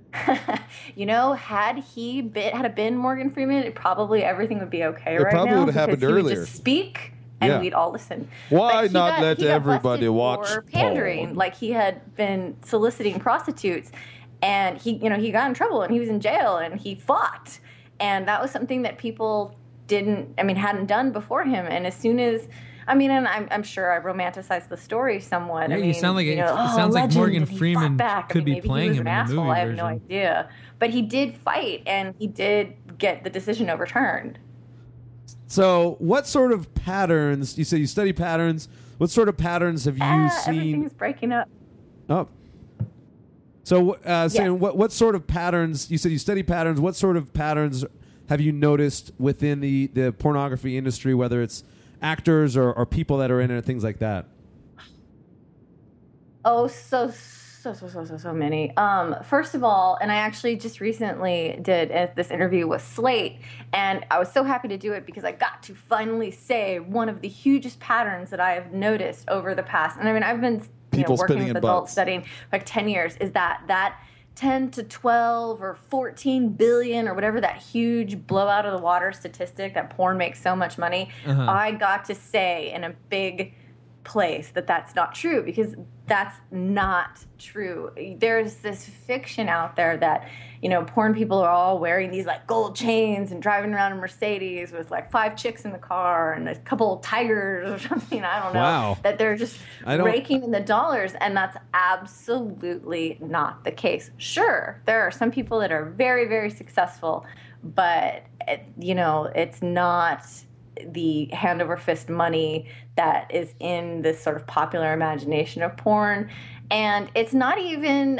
You know, had he been had it been Morgan Freeman, it probably everything would be okay It right probably now. would've happened because he would earlier. just speak and Yeah. we'd all listen. Why But he not got- let he got everybody busted watch for pandering? porn? Like he had been soliciting prostitutes, and he, you know, he got in trouble and he was in jail and he fought, and that was something that people didn't, I mean, hadn't done before him. And as soon as, I mean, and I'm, I'm sure I romanticized the story somewhat. Yeah, I you mean, sound like you it- know, it oh, sounds like legend, Morgan and he fought Freeman back. I could mean, be maybe playing he was him an in the asshole. movie I have no version. idea, but he did fight, and he did get the decision overturned. So, what sort of patterns? You say you study patterns. What sort of patterns have you Ah, seen? everything's breaking up. Oh. So, uh, saying Yes. what what sort of patterns? You said you study patterns. What sort of patterns have you noticed within the, the pornography industry? Whether it's actors or, or people that are in it, things like that. Oh, so so so so so so many. Um, first of all, and I actually just recently did uh, this interview with Slate, and I was so happy to do it because I got to finally say one of the hugest patterns that I have noticed over the past. And I mean, I've been you People know, working spitting with in adults butts. studying like ten years. Is that that ten to twelve or fourteen billion or whatever that huge blowout of the water statistic that porn makes so much money? Uh-huh. I got to say in a big place that that's not true, because that's not true. There's this fiction out there that, you know, porn people are all wearing these like gold chains and driving around in Mercedes with like five chicks in the car and a couple of tigers or something. I don't know. Wow. That they're just I don't- raking in the dollars, and that's absolutely not the case. Sure, there are some people that are very, very successful, but it, you know, it's not the hand over fist money that is in this sort of popular imagination of porn. And it's not even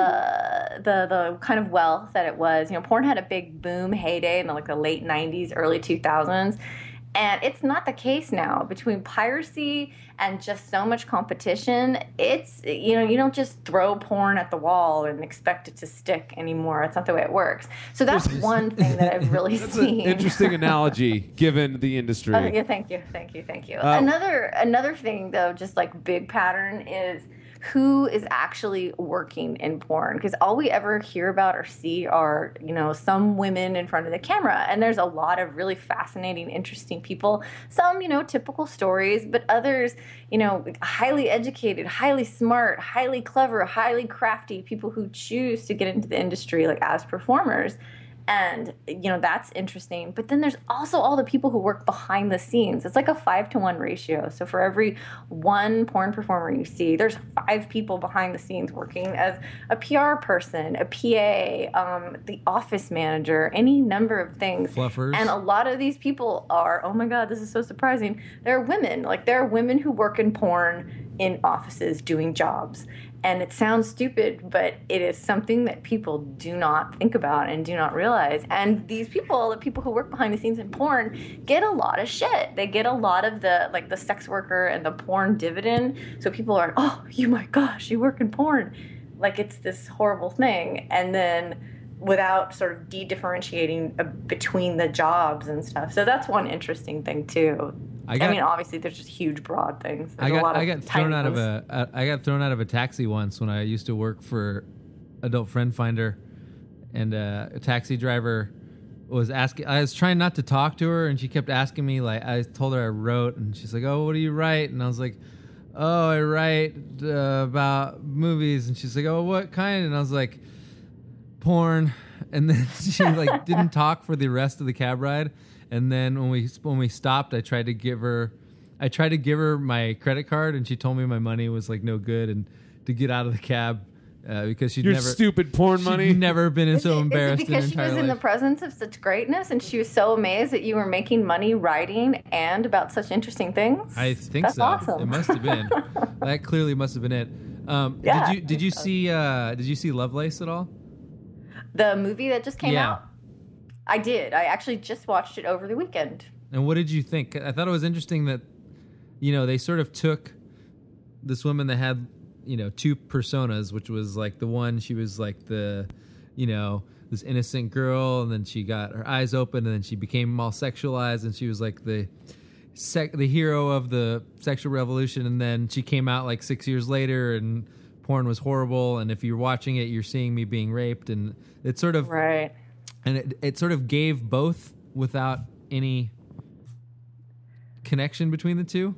the the the kind of wealth that it was. You know, porn had a big boom heyday in the, like the late nineties, early two thousands. And it's not the case now. Between piracy and just so much competition, it's, you know, you don't just throw porn at the wall and expect it to stick anymore. It's not the way it works. So that's one thing that I've really That's an seen. interesting analogy given the industry. Oh, yeah, thank you, thank you, thank you. Uh, another another thing, though, just like big pattern, is who is actually working in porn, because all we ever hear about or see are, you know, some women in front of the camera, and there's a lot of really fascinating, interesting people. Some, you know, typical stories, but others, you know, highly educated, highly smart, highly clever, highly crafty people who choose to get into the industry like as performers. And, you know, that's interesting. But then there's also all the people who work behind the scenes. It's like a five to one ratio. So for every one porn performer you see, there's five people behind the scenes working as a P R person, a P A, um, the office manager, any number of things. Fluffers. And a lot of these people are, oh my God, this is so surprising. They're women. Like, there are women who work in porn in offices doing jobs. And it sounds stupid, but it is something that people do not think about and do not realize. And these people, the people who work behind the scenes in porn, get a lot of shit. They get a lot of the, like, the sex worker and the porn dividend. So people are, oh, you, my gosh, you work in porn. Like, it's this horrible thing. And then without sort of de-differentiating uh, between the jobs and stuff. So that's one interesting thing, too. I got- I mean, obviously, there's just huge, broad things. There's I got a lot of I got thrown tiny out of things. a I got thrown out of a taxi once when I used to work for Adult Friend Finder, and uh, a taxi driver was asking. I was trying not to talk to her, and she kept asking me. Like, I told her I wrote, and she's like, "Oh, what do you write?" And I was like, "Oh, I write uh, about movies." And she's like, "Oh, what kind?" And I was like, "Porn." And then she like didn't talk for the rest of the cab ride. And then when we when we stopped, I tried to give her, I tried to give her my credit card, and she told me my money was like no good, and to get out of the cab uh, because she'd Your never stupid porn she'd money. never been Is so it- embarrassed Is it in her because she entire was in the life. presence of such greatness and she was so amazed that you were making money writing and about such interesting things? I think That's so. awesome. It must have been. That clearly must have been it. Um, Yeah, did I you did you see uh, did you see Lovelace at all? The movie that just came Yeah. out? I did. I actually just watched it over the weekend. And what did you think? I thought it was interesting that, you know, they sort of took this woman that had, you know, two personas, which was like the one, she was like the, you know, this innocent girl, and then she got her eyes open, and then she became all sexualized, and she was like the sec- the hero of the sexual revolution, and then she came out like six years later, and porn was horrible, and if you're watching it, you're seeing me being raped, and it sort of, connection between the two?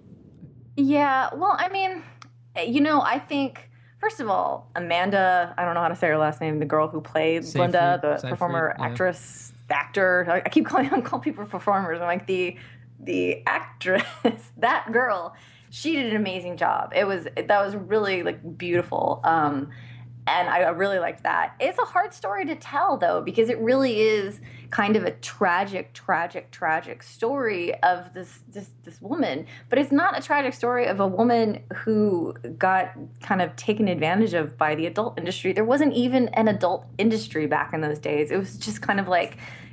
Yeah, well, I mean, you know, I think, first of all, Amanda, I don't know how to say her last name, the girl who played Seyfried, Linda, the Seyfried, performer, yeah. actress, actor. I, I keep calling them call people performers. I'm like, the the actress, that girl, she did an amazing job. It was, that was really, like, beautiful. Um, and I really liked that. It's a hard story to tell, though, because it really is kind of a tragic, tragic, tragic story of this, this this woman. But it's not a tragic story of a woman who got kind of taken advantage of by the adult industry. There wasn't even an adult industry back in those days. It was just kind of like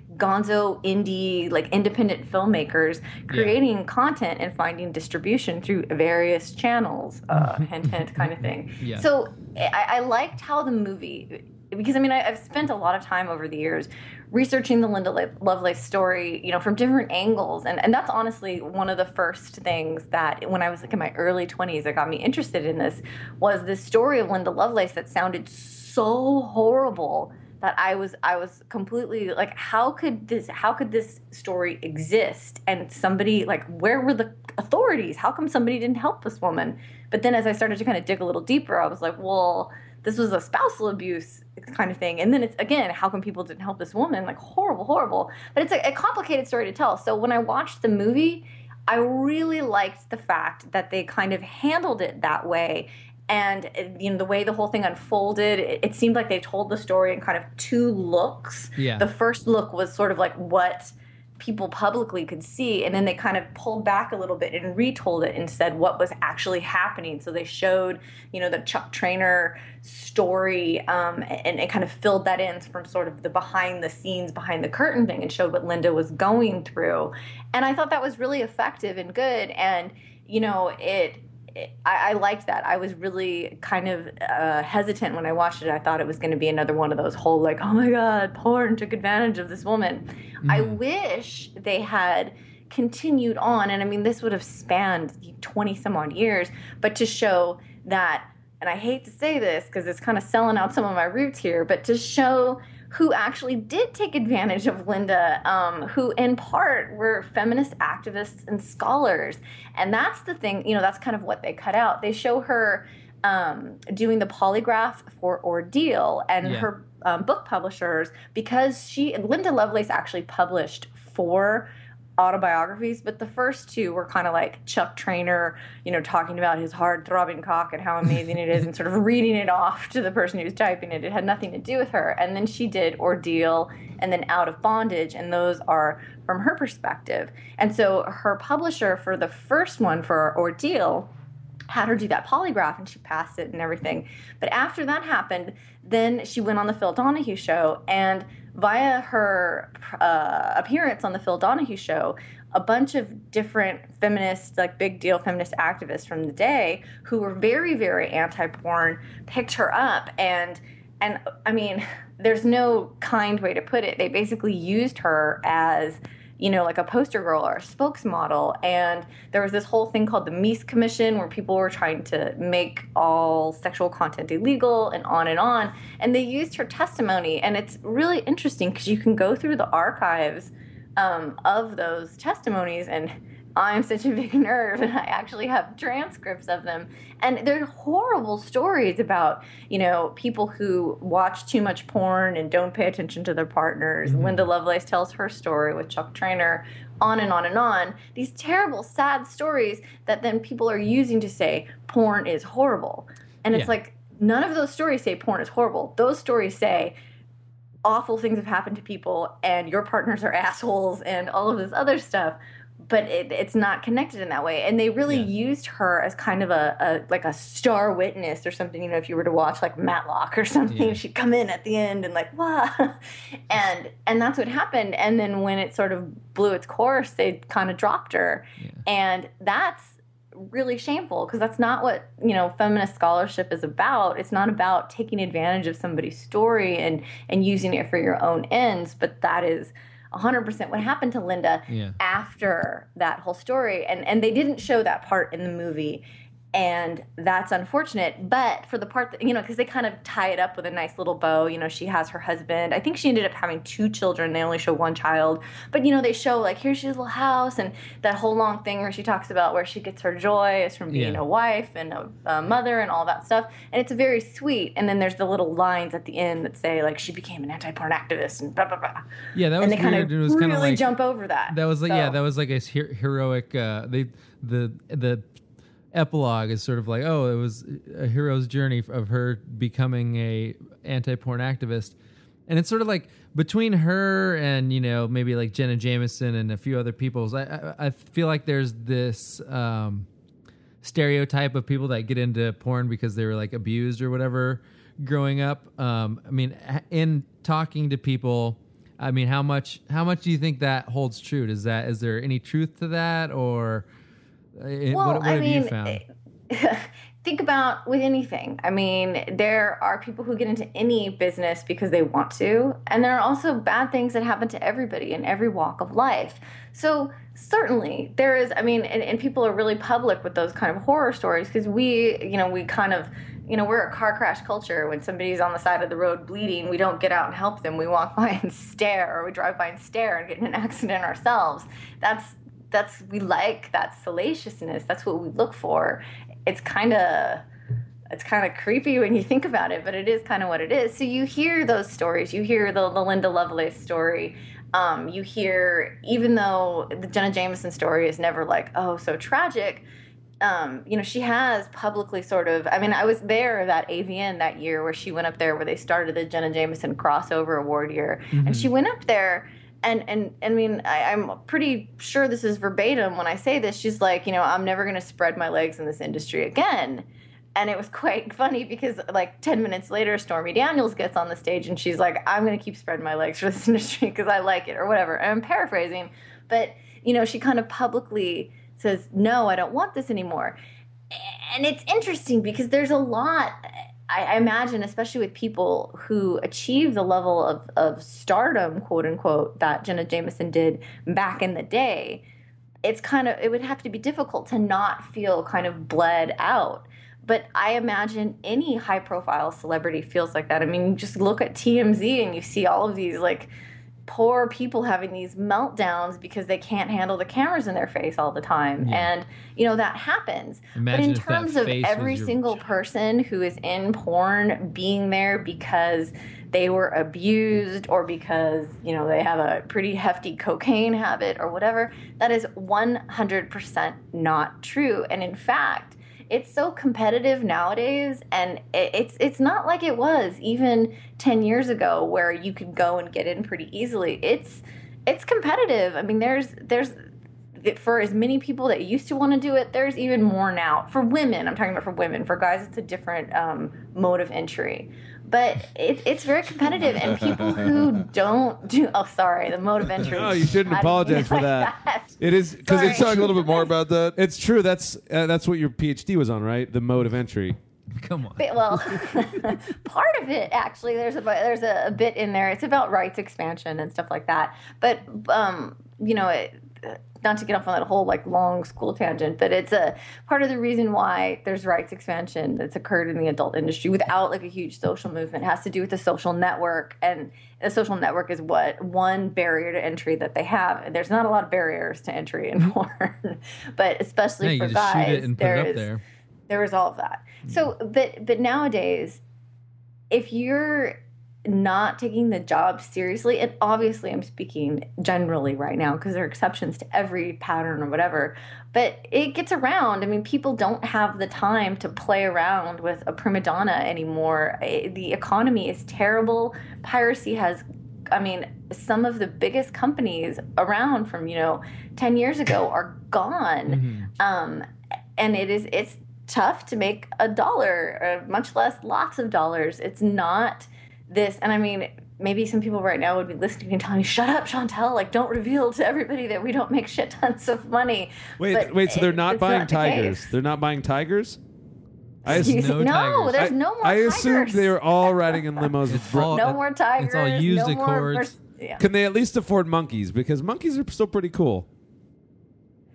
gonzo indie, like independent filmmakers creating yeah. content and finding distribution through various channels, uh, hint, hint kind of thing. Yeah. So I, I liked how the movie, because I mean, I, I've spent a lot of time over the years researching the Linda Lovelace story, you know, from different angles. And, and that's honestly one of the first things that when I was like in my early twenties that got me interested in this was this story of Linda Lovelace that sounded so horrible that I was I was completely like, how could this how could this story exist? And somebody, like, where were the authorities? How come somebody didn't help this woman? But then as I started to kind of dig a little deeper, I was like, well, this was a spousal abuse kind of thing. And then it's, again, how come people didn't help this woman? Like, horrible, horrible. But it's a, a complicated story to tell. So when I watched the movie, I really liked the fact that they kind of handled it that way. And, you know, the way the whole thing unfolded, it, it seemed like they told the story in kind of two looks. Yeah. The first look was sort of like what people publicly could see, and then they kind of pulled back a little bit and retold it and said what was actually happening. So they showed, you know, the Chuck Trainer story, um, and it kind of filled that in from sort of the behind the scenes, behind the curtain thing, and showed what Linda was going through. And I thought that was really effective and good. And, you know, it... I, I liked that. I was really kind of uh, hesitant when I watched it. I thought it was going to be another one of those whole, like, oh my God, porn took advantage of this woman. Mm. I wish they had continued on. And I mean, this would have spanned twenty some odd years, but to show that, and I hate to say this because it's kind of selling out some of my roots here, but to show who actually did take advantage of Linda, um, who in part were feminist activists and scholars. And that's the thing, you know, that's kind of what they cut out. They show her um, doing the polygraph for Ordeal and yeah. her um, book publishers, because she, Linda Lovelace actually published four autobiographies, but the first two were kind of like Chuck Trainer, you know, talking about his hard throbbing cock and how amazing it is and sort of reading it off to the person who's typing it. It had nothing to do with her. And then she did Ordeal and then Out of Bondage, and those are from her perspective. And so her publisher for the first one, for Ordeal, had her do that polygraph, and she passed it and everything. But after that happened, then she went on the Phil Donahue show, and via her uh, appearance on the Phil Donahue show, a bunch of different feminist, like big deal feminist activists from the day who were very, very anti-porn picked her up. And, and I mean, there's no kind way to put it. They basically used her as, you know, like a poster girl or a spokesmodel. And there was this whole thing called the Meese Commission where people were trying to make all sexual content illegal and on and on. And they used her testimony. And it's really interesting because you can go through the archives um, of those testimonies, and I'm such a big nerd, and I actually have transcripts of them. And they're horrible stories about, you know, people who watch too much porn and don't pay attention to their partners. Mm-hmm. Linda Lovelace tells her story with Chuck Trainer, on and on and on. These terrible, sad stories that then people are using to say porn is horrible. And it's yeah. like, none of those stories say porn is horrible. Those stories say awful things have happened to people and your partners are assholes and all of this other stuff. But it, it's not connected in that way. And they really yeah. used her as kind of a, a like a star witness or something. You know, if you were to watch like Matlock or something, yeah. she'd come in at the end and like, wow. and and that's what happened. And then when it sort of blew its course, they kind of dropped her. Yeah. And that's really shameful because that's not what, you know, feminist scholarship is about. It's not about taking advantage of somebody's story and, and using it for your own ends. But that is one hundred percent what happened to Linda yeah. after that whole story. And and they didn't show that part in the movie. And that's unfortunate. But for the part that, you know, because they kind of tie it up with a nice little bow. You know, she has her husband. I think she ended up having two children. They only show one child. But, you know, they show, like, here's your little house. And that whole long thing where she talks about where she gets her joy is from being Yeah. a wife and a, a mother and all that stuff. And it's very sweet. And then there's the little lines at the end that say, like, she became an anti-porn activist and blah, blah, blah. Yeah, that was and they weird. kind of It was really kind of like jump over that. that was like So- yeah, that was like a her- heroic. Uh, they the the epilogue is sort of like, oh, it was a hero's journey of her becoming a anti-porn activist, and it's sort of like between her and, you know, maybe like Jenna Jameson and a few other people. I I, I feel like there's this um, stereotype of people that get into porn because they were like abused or whatever growing up. Um, I mean, in talking to people, I mean, how much how much do you think that holds true? Is that is there any truth to that, or uh, Well, what, what I have mean, you found? think about with anything. I mean, there are people who get into any business because they want to, and there are also bad things that happen to everybody in every walk of life. So certainly there is, I mean, and, and people are really public with those kind of horror stories because we, you know, we kind of, you know, we're a car crash culture. When somebody's on the side of the road bleeding, we don't get out and help them. We walk by and stare, or we drive by and stare and get in an accident ourselves. That's that's we like that salaciousness. That's what we look for. It's kind of it's kind of creepy when you think about it, but it is kind of what it is. So you hear those stories. You hear the, the Linda Lovelace story. Um, you hear, even though the Jenna Jameson story is never like, oh, so tragic, um, you know, she has publicly sort of, I mean, I was there at A V N that year where she went up there where they started the Jenna Jameson crossover award year. Mm-hmm. And she went up there and, and, I mean, I, I'm pretty sure this is verbatim when I say this. She's like, you know, I'm never going to spread my legs in this industry again. And it was quite funny because, like, ten minutes later, Stormy Daniels gets on the stage and she's like, I'm going to keep spreading my legs for this industry because I like it or whatever. And I'm paraphrasing. But, you know, she kind of publicly says, no, I don't want this anymore. And it's interesting because there's a lot, I, I imagine, especially with people who achieve the level of, of stardom, quote unquote, that Jenna Jameson did back in the day. It's kind of, it would have to be difficult to not feel kind of bled out. But I imagine any high-profile celebrity feels like that. I mean, you just look at T M Z and you see all of these, like, poor people having these meltdowns because they can't handle the cameras in their face all the time. Yeah. And, you know, that happens. Imagine but in if that terms of face was every your single child. person who is in porn being there because they were abused or because, you know, they have a pretty hefty cocaine habit or whatever, that is one hundred percent not true. And in fact, it's so competitive nowadays, and it, it's it's not like it was even ten years ago where you could go and get in pretty easily. It's it's competitive. I mean, there's there's for as many people that used to want to do it, there's even more now. For women, I'm talking about for women. For guys, it's a different um, mode of entry. But it, it's very competitive, and people who don't do oh sorry the mode of entry. No, you shouldn't How do you apologize mean for like that. It is because Sorry. it's Talk a little bit more about that. it's true. That's uh, that's what your PhD was on, right? The mode of entry. Come on. But, well, part of it actually, there's a there's a, a bit in there. It's about rights expansion and stuff like that. But um, you know, it, not to get off on that whole like long school tangent, but it's a part of the reason why there's rights expansion that's occurred in the adult industry without like a huge social movement. It has to do with the social network, and the social network is what one barrier to entry that they have. And there's not a lot of barriers to entry in porn, but especially Yeah, you for just guys, shoot it and put there it up is- there. there is all of that. So, but but nowadays, if you're not taking the job seriously, and obviously I'm speaking generally right now because there are exceptions to every pattern or whatever, but it gets around. I mean, people don't have the time to play around with a prima donna anymore. Eh, The economy is terrible. Piracy has, I mean, some of the biggest companies around from, you know, ten years ago are gone. Mhm. Um, and it is, it's tough to make a dollar, or much less lots of dollars. It's not this, and I mean, maybe some people right now would be listening and telling me, shut up, Chantel, like, don't reveal to everybody that we don't make shit tons of money. Wait, But wait. So they're it- not it's buying not the tigers. case. They're not buying tigers. I, Excuse ass- No me? No, tigers. there's I, no more I tigers. assumed they were all riding in limos. It's Bro- all- no more tigers. It's all used no more Accords. vers- yeah. Can they at least afford monkeys? Because monkeys are still pretty cool.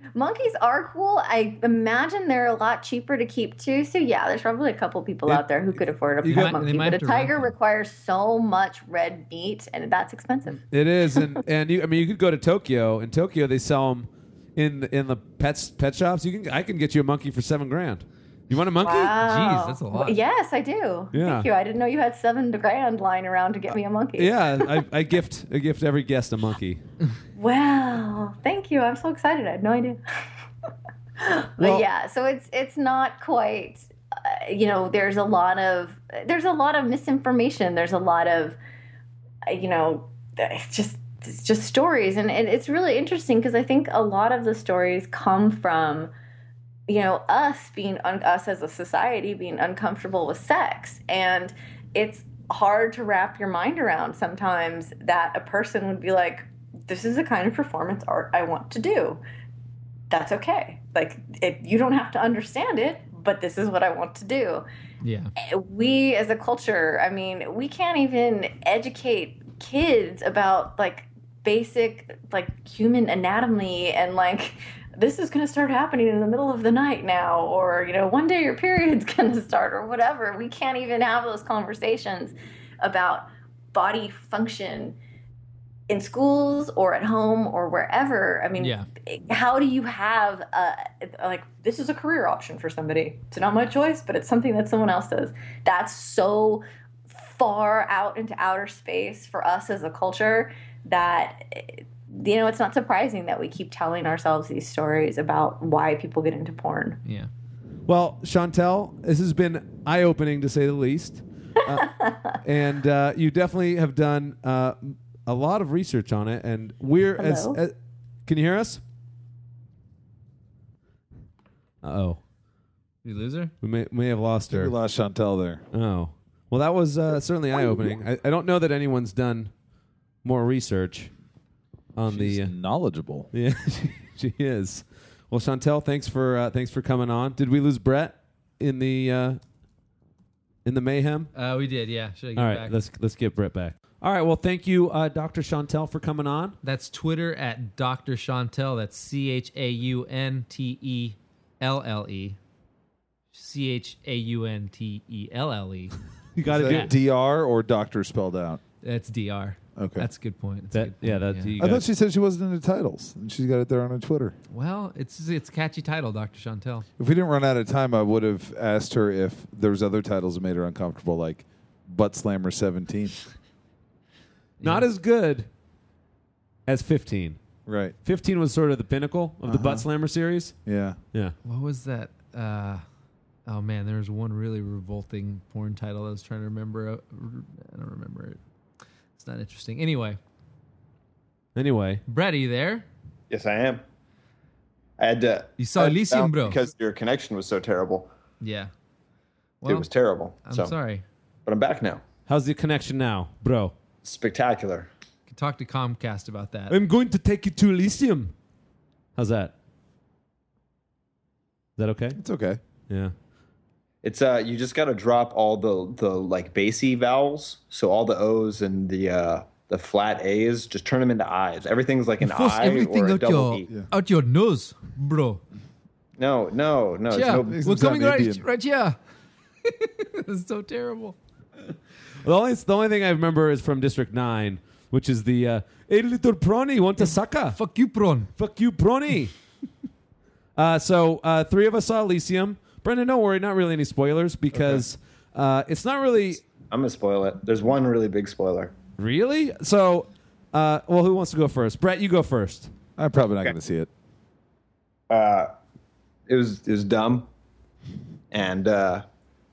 Monkeys are cool. I imagine they're a lot cheaper to keep too. So yeah, there's probably a couple people It- out there who could afford a you pet got- monkey. they might But a have to rent tiger them. requires so much red meat, and that's expensive. It is, and and you, I mean, you could go to Tokyo. In Tokyo, they sell them in the, in the pets pet shops. You can, I can get you a monkey for seven grand. You want a monkey? Wow. Jeez, that's a lot. Yes, I do. Yeah. Thank you. I didn't know you had seven grand lying around to get me a monkey. Yeah, I, I gift I gift every guest a monkey. Wow. Thank you. I'm so excited. I had no idea. but Well- yeah, so it's it's not quite. Uh, you know, there's a lot of there's a lot of misinformation. There's a lot of, uh, you know, it's just it's just stories, and, and it's really interesting because I think a lot of the stories come from, you know, us being un- us as a society being uncomfortable with sex, and it's hard to wrap your mind around sometimes that a person would be like, this is the kind of performance art I want to do. That's okay. Like, it, you don't have to understand it, but this is what I want to do. Yeah. We as a culture, I mean, we can't even educate kids about like basic like human anatomy and like this is going to start happening in the middle of the night now, or you know, one day your period's going to start, or whatever. We can't even have those conversations about body function in schools or at home or wherever. I mean, Yeah. how do you have a, like, this is a career option for somebody. It's not my choice, but it's something that someone else does. That's so far out into outer space for us as a culture that, you know, it's not surprising that we keep telling ourselves these stories about why people get into porn. Yeah. Well, Chantel, this has been eye-opening to say the least, uh, and uh, you definitely have done uh, a lot of research on it. And we're as, Hello? as can you hear us? Uh oh, You lose her? we may may have lost We her. lost Chantel there. Oh, well, that was uh, certainly eye-opening. I, I don't know that anyone's done more research on She's the. Uh, knowledgeable. yeah, she, she is. Well, Chantel, thanks for uh, thanks for coming on. Did we lose Brett in the uh, in the mayhem? Uh, we did, yeah. Should I get All right, back? let's let's get Brett back. All right, well, thank you, uh, Doctor Chantel, for coming on. That's Twitter at Doctor Chantel. That's C H A U N T E L L E. C H A U N T E L L E. You got Is to that do D R or doctor spelled out? That's D R. Okay. That's a good point. That's a that. good point. Yeah, that's yeah. you I got- thought she said she wasn't into titles, and she's got it there on her Twitter. Well, it's it's a catchy title, Doctor Chantel. If we didn't run out of time, I would have asked her if there was other titles that made her uncomfortable, like Butt Slammer seventeen. not as good as fifteen. Right. fifteen was sort of the pinnacle of the Uh-huh. Butt Slammer series. Yeah. Yeah. What was that? Uh, oh man, there was one really revolting porn title I was trying to remember. Uh, I don't remember it. It's not interesting. Anyway, Anyway, Brett, are you there? Yes, I am. I had to. You saw I had to Elysium, bounce bro. Because your connection was so terrible. Yeah. it Well, was terrible. I'm so, sorry. But I'm back now. how's the connection now, bro? Spectacular. Can talk to Comcast about that. I'm going to take you to Elysium. How's that? Is that okay? It's okay. Yeah. It's uh, you just got to drop all the the like bassy vowels. So all the O's and the uh the flat A's, just turn them into I's. Everything's like an Force I everything or a out double your E. Yeah. out your nose, bro. No, no, no. it's Yeah, no Makes we're him sound coming right, Indian. right here. It's so terrible. The only the only thing I remember is from District Nine, which is the uh, "Hey little prony, want to sucka? Fuck you, prawn. Fuck you, prony." uh, so uh, three of us saw Elysium. Brendan, don't worry, not really any spoilers because uh, it's not really I'm gonna spoil it. There's one really big spoiler. really. So, uh, well, who wants to go first? Brett, you go first. I'm probably not Okay. going to see it. Uh, it was it was dumb, and uh,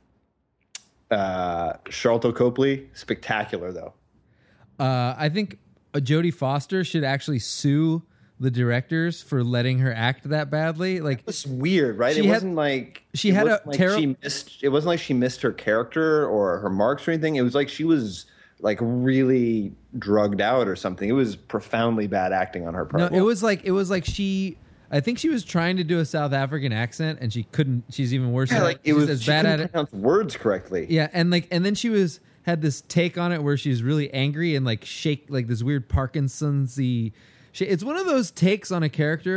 uh, Charlton Copley, spectacular though. Uh, I think uh, Jodie Foster should actually sue the directors for letting her act that badly. Like, It's weird, right? She it had- wasn't like she it had a wasn't like terri- she missed. It wasn't like she missed her character or her marks or anything. It was like she was like really drugged out or something. It was profoundly bad acting on her part. no, it was like it was like she. I think she was trying to do a South African accent and she couldn't. She's even worse. Yeah, at like it. it She's was. as She bad couldn't at it. pronounce words correctly. Yeah, and like and then she was had this take on it where she's really angry and like shake like this weird Parkinson's-y. She, it's one of those takes on a character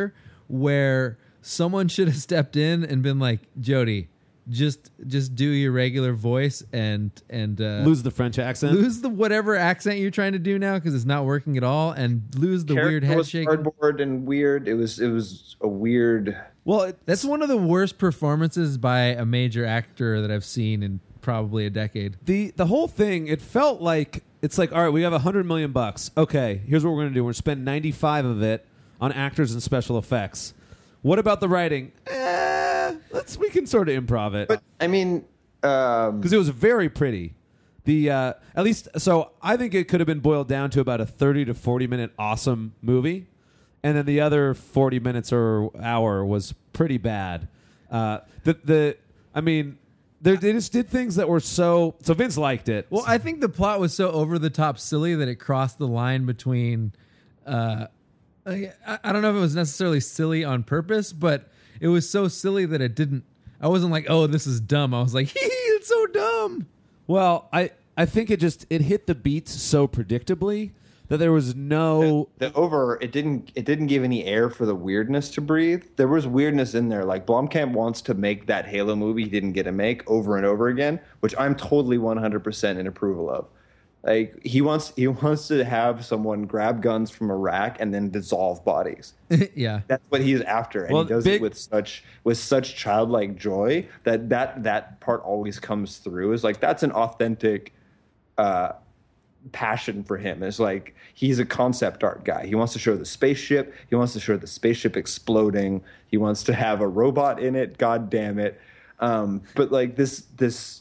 where someone should have stepped in and been like, Jodie, just just do your regular voice and and uh, Lose the French accent. lose the whatever accent you're trying to do now because it's not working at all, and lose the weird Character head was shaking. cardboard and weird. It was it was a weird. Well, it, That's one of the worst performances by a major actor that I've seen in probably a decade. the the whole thing, it felt like it's like, all right, we have a hundred million bucks. Okay, here's what we're gonna do. We're gonna spend ninety five of it on actors and special effects. What about the writing? Eh, let's we can sort of improv it But I mean, um, because it was very pretty. The uh, at least so I think it could have been boiled down to about a thirty to forty minute awesome movie, and then the other forty minutes or hour was pretty bad. Uh, the the I mean. They they just did things that were so... So Vince liked it. Well, I think the plot was so over the top silly that it crossed the line between. Uh, I, I don't know if it was necessarily silly on purpose, but it was so silly that it didn't. I wasn't like, "Oh, this is dumb." I was like, "Hee, it's so dumb." Well, I, I think it just... It hit the beats so predictably that there was no... the over it didn't it didn't give any air for the weirdness to breathe. There was weirdness in there. Like Blomkamp wants to make that Halo movie he didn't get to make over and over again, which I'm totally one hundred percent in approval of. Like he wants he wants to have someone grab guns from a rack and then dissolve bodies. Yeah. That's what he's after, and Well, he does big- it with such with such childlike joy that that that part always comes through. Is like that's an authentic uh, passion for him. It's like he's a concept art guy. He wants to show the spaceship. He wants to show the spaceship exploding. He wants to have a robot in it. God damn it! Um, but like this this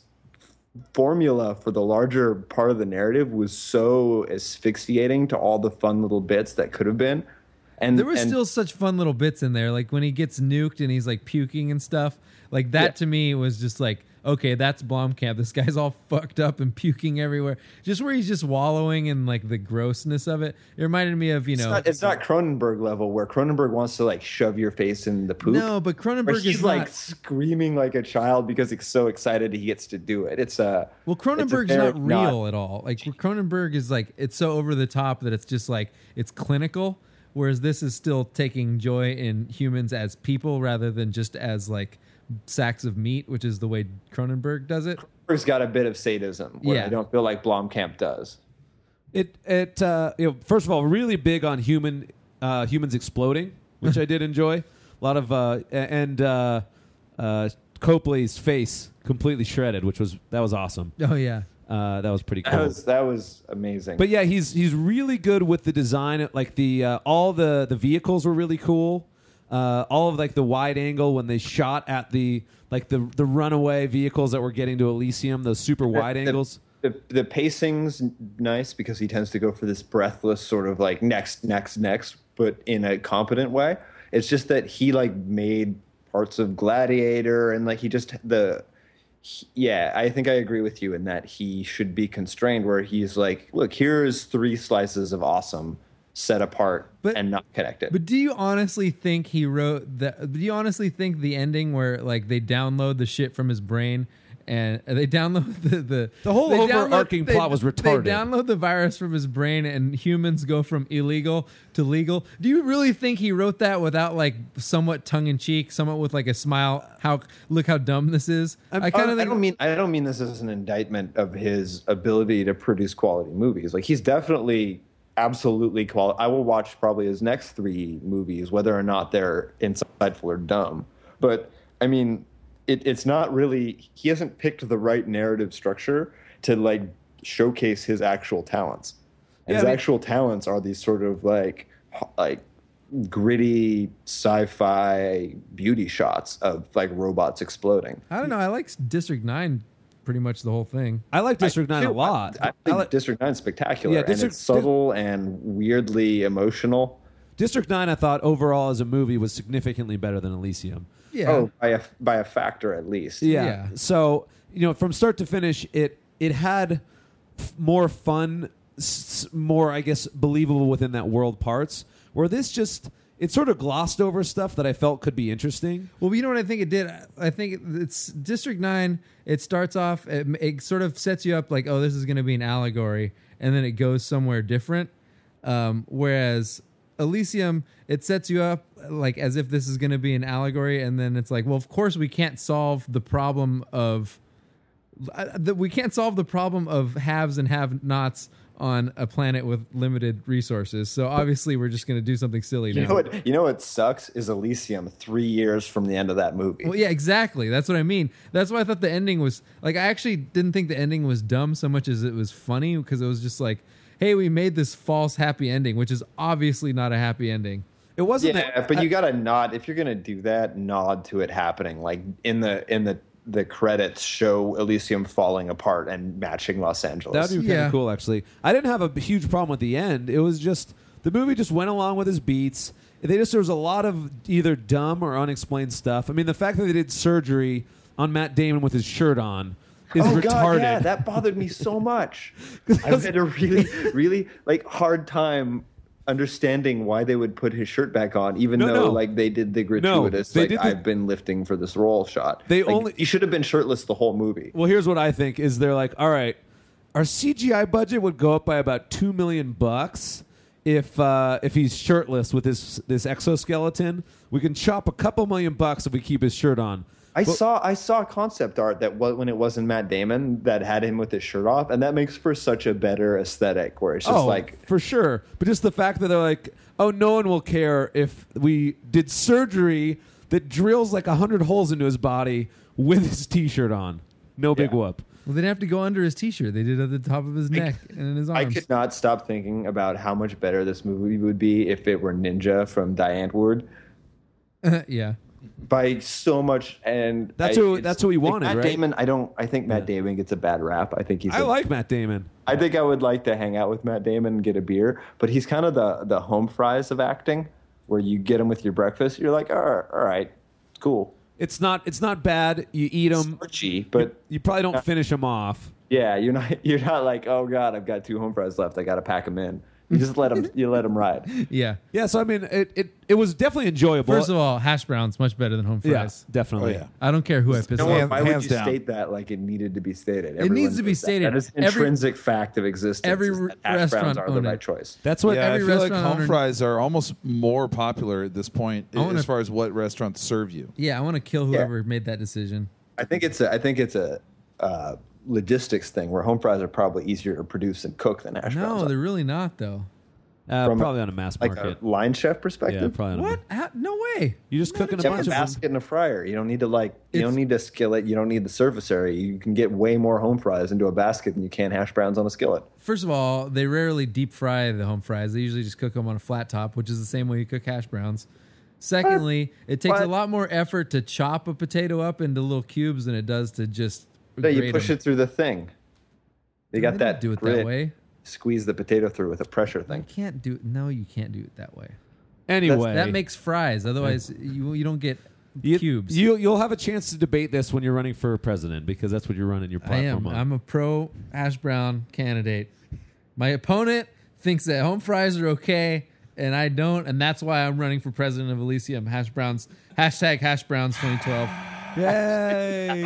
formula for the larger part of the narrative was so asphyxiating to all the fun little bits that could have been. And There were and, still such fun little bits in there, like when he gets nuked and he's like puking and stuff. Like that Yeah. to me was just like, okay, that's Blomkamp. This guy's all fucked up and puking everywhere. Just where he's just wallowing in like the grossness of it. It reminded me of, you It's know, not, it's not Cronenberg level where Cronenberg wants to like shove your face in the poop. no, but But Cronenberg he's is like not. screaming like a child because he's so excited he gets to do it. It's uh, Well, it's a Cronenberg's very not real at all. Like Cronenberg is like it's so over the top that it's just like it's clinical, whereas this is still taking joy in humans as people rather than just as like sacks of meat, which is the way Cronenberg does it. Cronenberg's got a bit of sadism where Yeah. I don't feel like Blomkamp does. It it uh, you know, first of all, really big on human uh, humans exploding, which I did enjoy. A lot of uh, a- and uh, uh, Copley's face completely shredded, which was that was awesome. Oh yeah. Uh, that was pretty That cool. was that was amazing. But yeah, he's he's really good with the design. Like the uh, all the the vehicles were really cool. Uh, all of like the wide angle when they shot at the like the the runaway vehicles that were getting to Elysium, those super wide the, angles. The, the pacing's nice because he tends to go for this breathless sort of like next, next, next, but in a competent way. It's just that he like made parts of Gladiator and like he just the he- yeah, I think I agree with you in that he should be constrained where he's like, look, here's three slices of awesome set apart But- and not connected. But do you honestly think he wrote that? Do you honestly think the ending where like they download the shit from his brain and they download the the, The whole they overarching they- plot was retarded. They download the virus from his brain and humans go from illegal to legal. Do you really think he wrote that without like somewhat tongue in cheek, somewhat with like a smile? How look how dumb this is. I'm- I kind I of think don't mean I don't mean this as an indictment of his ability to produce quality movies. Like he's definitely absolutely quality. I will watch probably his next three movies, whether or not they're insightful or dumb. But I mean, it, it's not really. He hasn't picked the right narrative structure to like showcase his actual talents. And Yeah, his I mean- actual talents are these sort of like like gritty sci-fi beauty shots of like robots exploding. I don't know. I like District Nine pretty much the whole thing. I like District Nine a too. lot. I, I think like- District Nine is spectacular, Yeah, and District- it's subtle and weirdly emotional. District Nine, I thought overall as a movie was significantly better than Elysium. Yeah. Oh, by a by a factor at least. Yeah. Yeah. So you know, from start to finish, it it had f- more fun, s- more I guess believable within that world parts. Where this just it sort of glossed over stuff that I felt could be interesting. Well, you know what I think it did? I think it's District nine. It starts off, it, it sort of sets you up like, oh, this is going to be an allegory, and then it goes somewhere different. Um, whereas Elysium, it sets you up like as if this is going to be an allegory, and then it's like, well, of course we can't solve the problem of uh, the, we can't solve the problem of haves and have-nots on a planet with limited resources. So obviously we're just going to do something silly You now. know what? You know what sucks is Elysium three years from the end of that movie. Well, yeah, exactly. That's what I mean. That's why I thought the ending was like. I actually didn't think the ending was dumb so much as it was funny, because it was just like, "Hey, we made this false happy ending," which is obviously not a happy ending. It wasn't. Yeah, that, but you got to nod if you're gonna do that. Nod to it happening, like in the in the the credits show Elysium falling apart and matching Los Angeles. That would be kind of Yeah. cool, actually. I didn't have a huge problem with the end. It was just the movie just went along with his beats. They just there was a lot of either dumb or unexplained stuff. I mean, the fact that they did surgery on Matt Damon with his shirt on is oh retarded. God, yeah, that bothered me so much. I had a really, really like hard time understanding why they would put his shirt back on, even No, though no. like they did the gratuitous, they like did the- I've been lifting for this role shot. They Like, only- he should have been shirtless the whole movie. Well, here's what I think: is they're like, all right, our C G I budget would go up by about two million bucks if uh, if he's shirtless with this this exoskeleton. We can chop a couple million bucks if we keep his shirt on. I But- saw I saw concept art that was, when it wasn't Matt Damon, that had him with his shirt off, and that makes for such a better aesthetic. Where it's just oh, like, for sure. But just the fact that they're like, oh, no one will care if we did surgery that drills like a hundred holes into his body with his T-shirt on. No big Yeah. whoop. Well, they didn't have to go under his t-shirt. They did it at the top of his neck and in his I arms. could not stop thinking about how much better this movie would be if it were Ninja from Diane Ward yeah. by so much. And That's I, who- it's- that's who he like, wanted, Matt right? Damon. I don't. I think Matt Yeah. Damon gets a bad rap. I think he's. I a- like Matt Damon. I think I would like to hang out with Matt Damon and get a beer, but he's kind of the the home fries of acting, where you get him with your breakfast. You're like, all right, all right, cool. It's not. It's not bad. You eat them. Starchy, but You probably don't finish them off. yeah, you're not you're not like, oh god, I've got two home fries left. I got to pack them in. You just let them. You let them ride. Yeah. Yeah. So I mean, it it, it was definitely enjoyable. First of all, hash browns much better than home yeah, fries. definitely. Oh, yeah. I don't care who I piss No, off. Hand- why would hands you down. state that like it needed to be stated? It needs to be does that. stated. That is Every- intrinsic fact of existence. every is that re- hash browns restaurant are the owner- right choice. That's what yeah, every I feel like restaurant home owner- fries are almost more popular at this point I wanna- as far as what restaurants serve you. Yeah, I want to kill whoever made that decision. I think it's a. I think it's a uh, logistics thing where home fries are probably easier to produce and cook than hash browns. No, are. they're really not, though. uh, From a- probably on a mass like market. a line chef Yeah, perspective. probably. On a- What? How? No way. You just cooking a You have bunch a of them. basket and a fryer. You don't need to like. You It's- don't need a skillet. You don't need the surface area. You can get way more home fries into a basket than you can hash browns on a skillet. First of all, they rarely deep fry the home fries. They usually just cook them on a flat top, which is the same way you cook hash browns. Secondly, it takes a What? lot more effort to chop a potato up into little cubes than it does to just No, you grate push 'em. it through the thing. They got They don't that. do it grit. that way. Squeeze the potato through with a pressure You thing. can't do it. No, you can't do it that way. Anyway, That makes fries. Otherwise, you you don't get you, cubes. You you'll have a chance to debate this when you're running for president because that's what you're running your I platform am. on. I'm a pro hash brown candidate. My opponent thinks that home fries are okay, and I don't, and that's why I'm running for president of Elysium. Hash browns. Hashtag hash browns twenty twelve. Yay!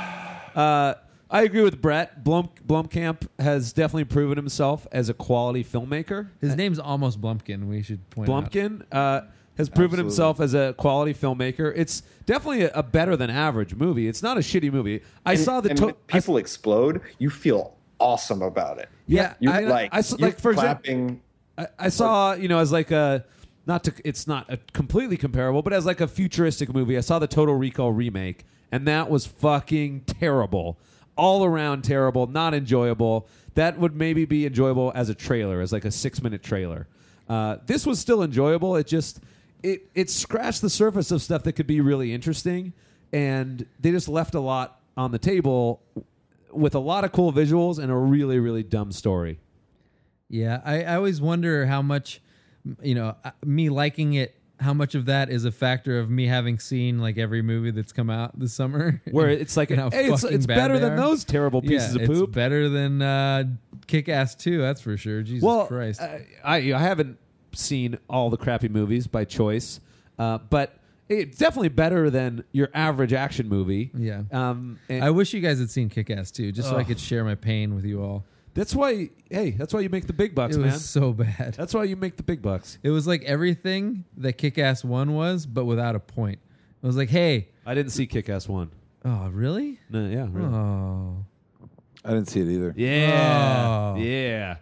uh, I agree with Brett. Blum, Blumkamp has definitely proven himself as a quality filmmaker. His name's almost Blumpkin. We should point out. Blumpkin uh, has proven Absolutely. himself as a quality filmmaker. It's definitely a, a better than average movie. It's not a shitty movie. I And- saw the and to- when people explode. You feel awesome about it. Yeah, You're I- like, I saw- you're like, for example- clapping. I, I saw, you know, as like a not to it's not a completely comparable, but as like a futuristic movie. I saw the Total Recall remake, and that was fucking terrible, all around terrible, not enjoyable. That would maybe be enjoyable as a trailer, as like a six minute trailer. Uh, this was still enjoyable. It just it it scratched the surface of stuff that could be really interesting, and they just left a lot on the table with a lot of cool visuals and a really really dumb story. Yeah, I, I always wonder how much, you know, uh, me liking it, how much of that is a factor of me having seen like every movie that's come out this summer. Where it's like, And how hey, it's, fucking it's bad better they than are. those terrible pieces yeah, of poop. It's better than uh, Kick-Ass two, that's for sure. Jesus well, Christ. uh, I I haven't seen all the crappy movies by choice, uh, but it's definitely better than your average action movie. Yeah. Um, and I wish you guys had seen Kick-Ass two, just so I Ugh. could share my pain with you all. That's why. Hey, that's why you make the big bucks, It man. was so bad. That's why you make the big bucks. It was like everything that Kick-Ass one was, but without a point. It was like, hey, I didn't see Kick-Ass one. oh, really? No, yeah, really. Oh, I didn't see it either. Yeah, Oh. yeah.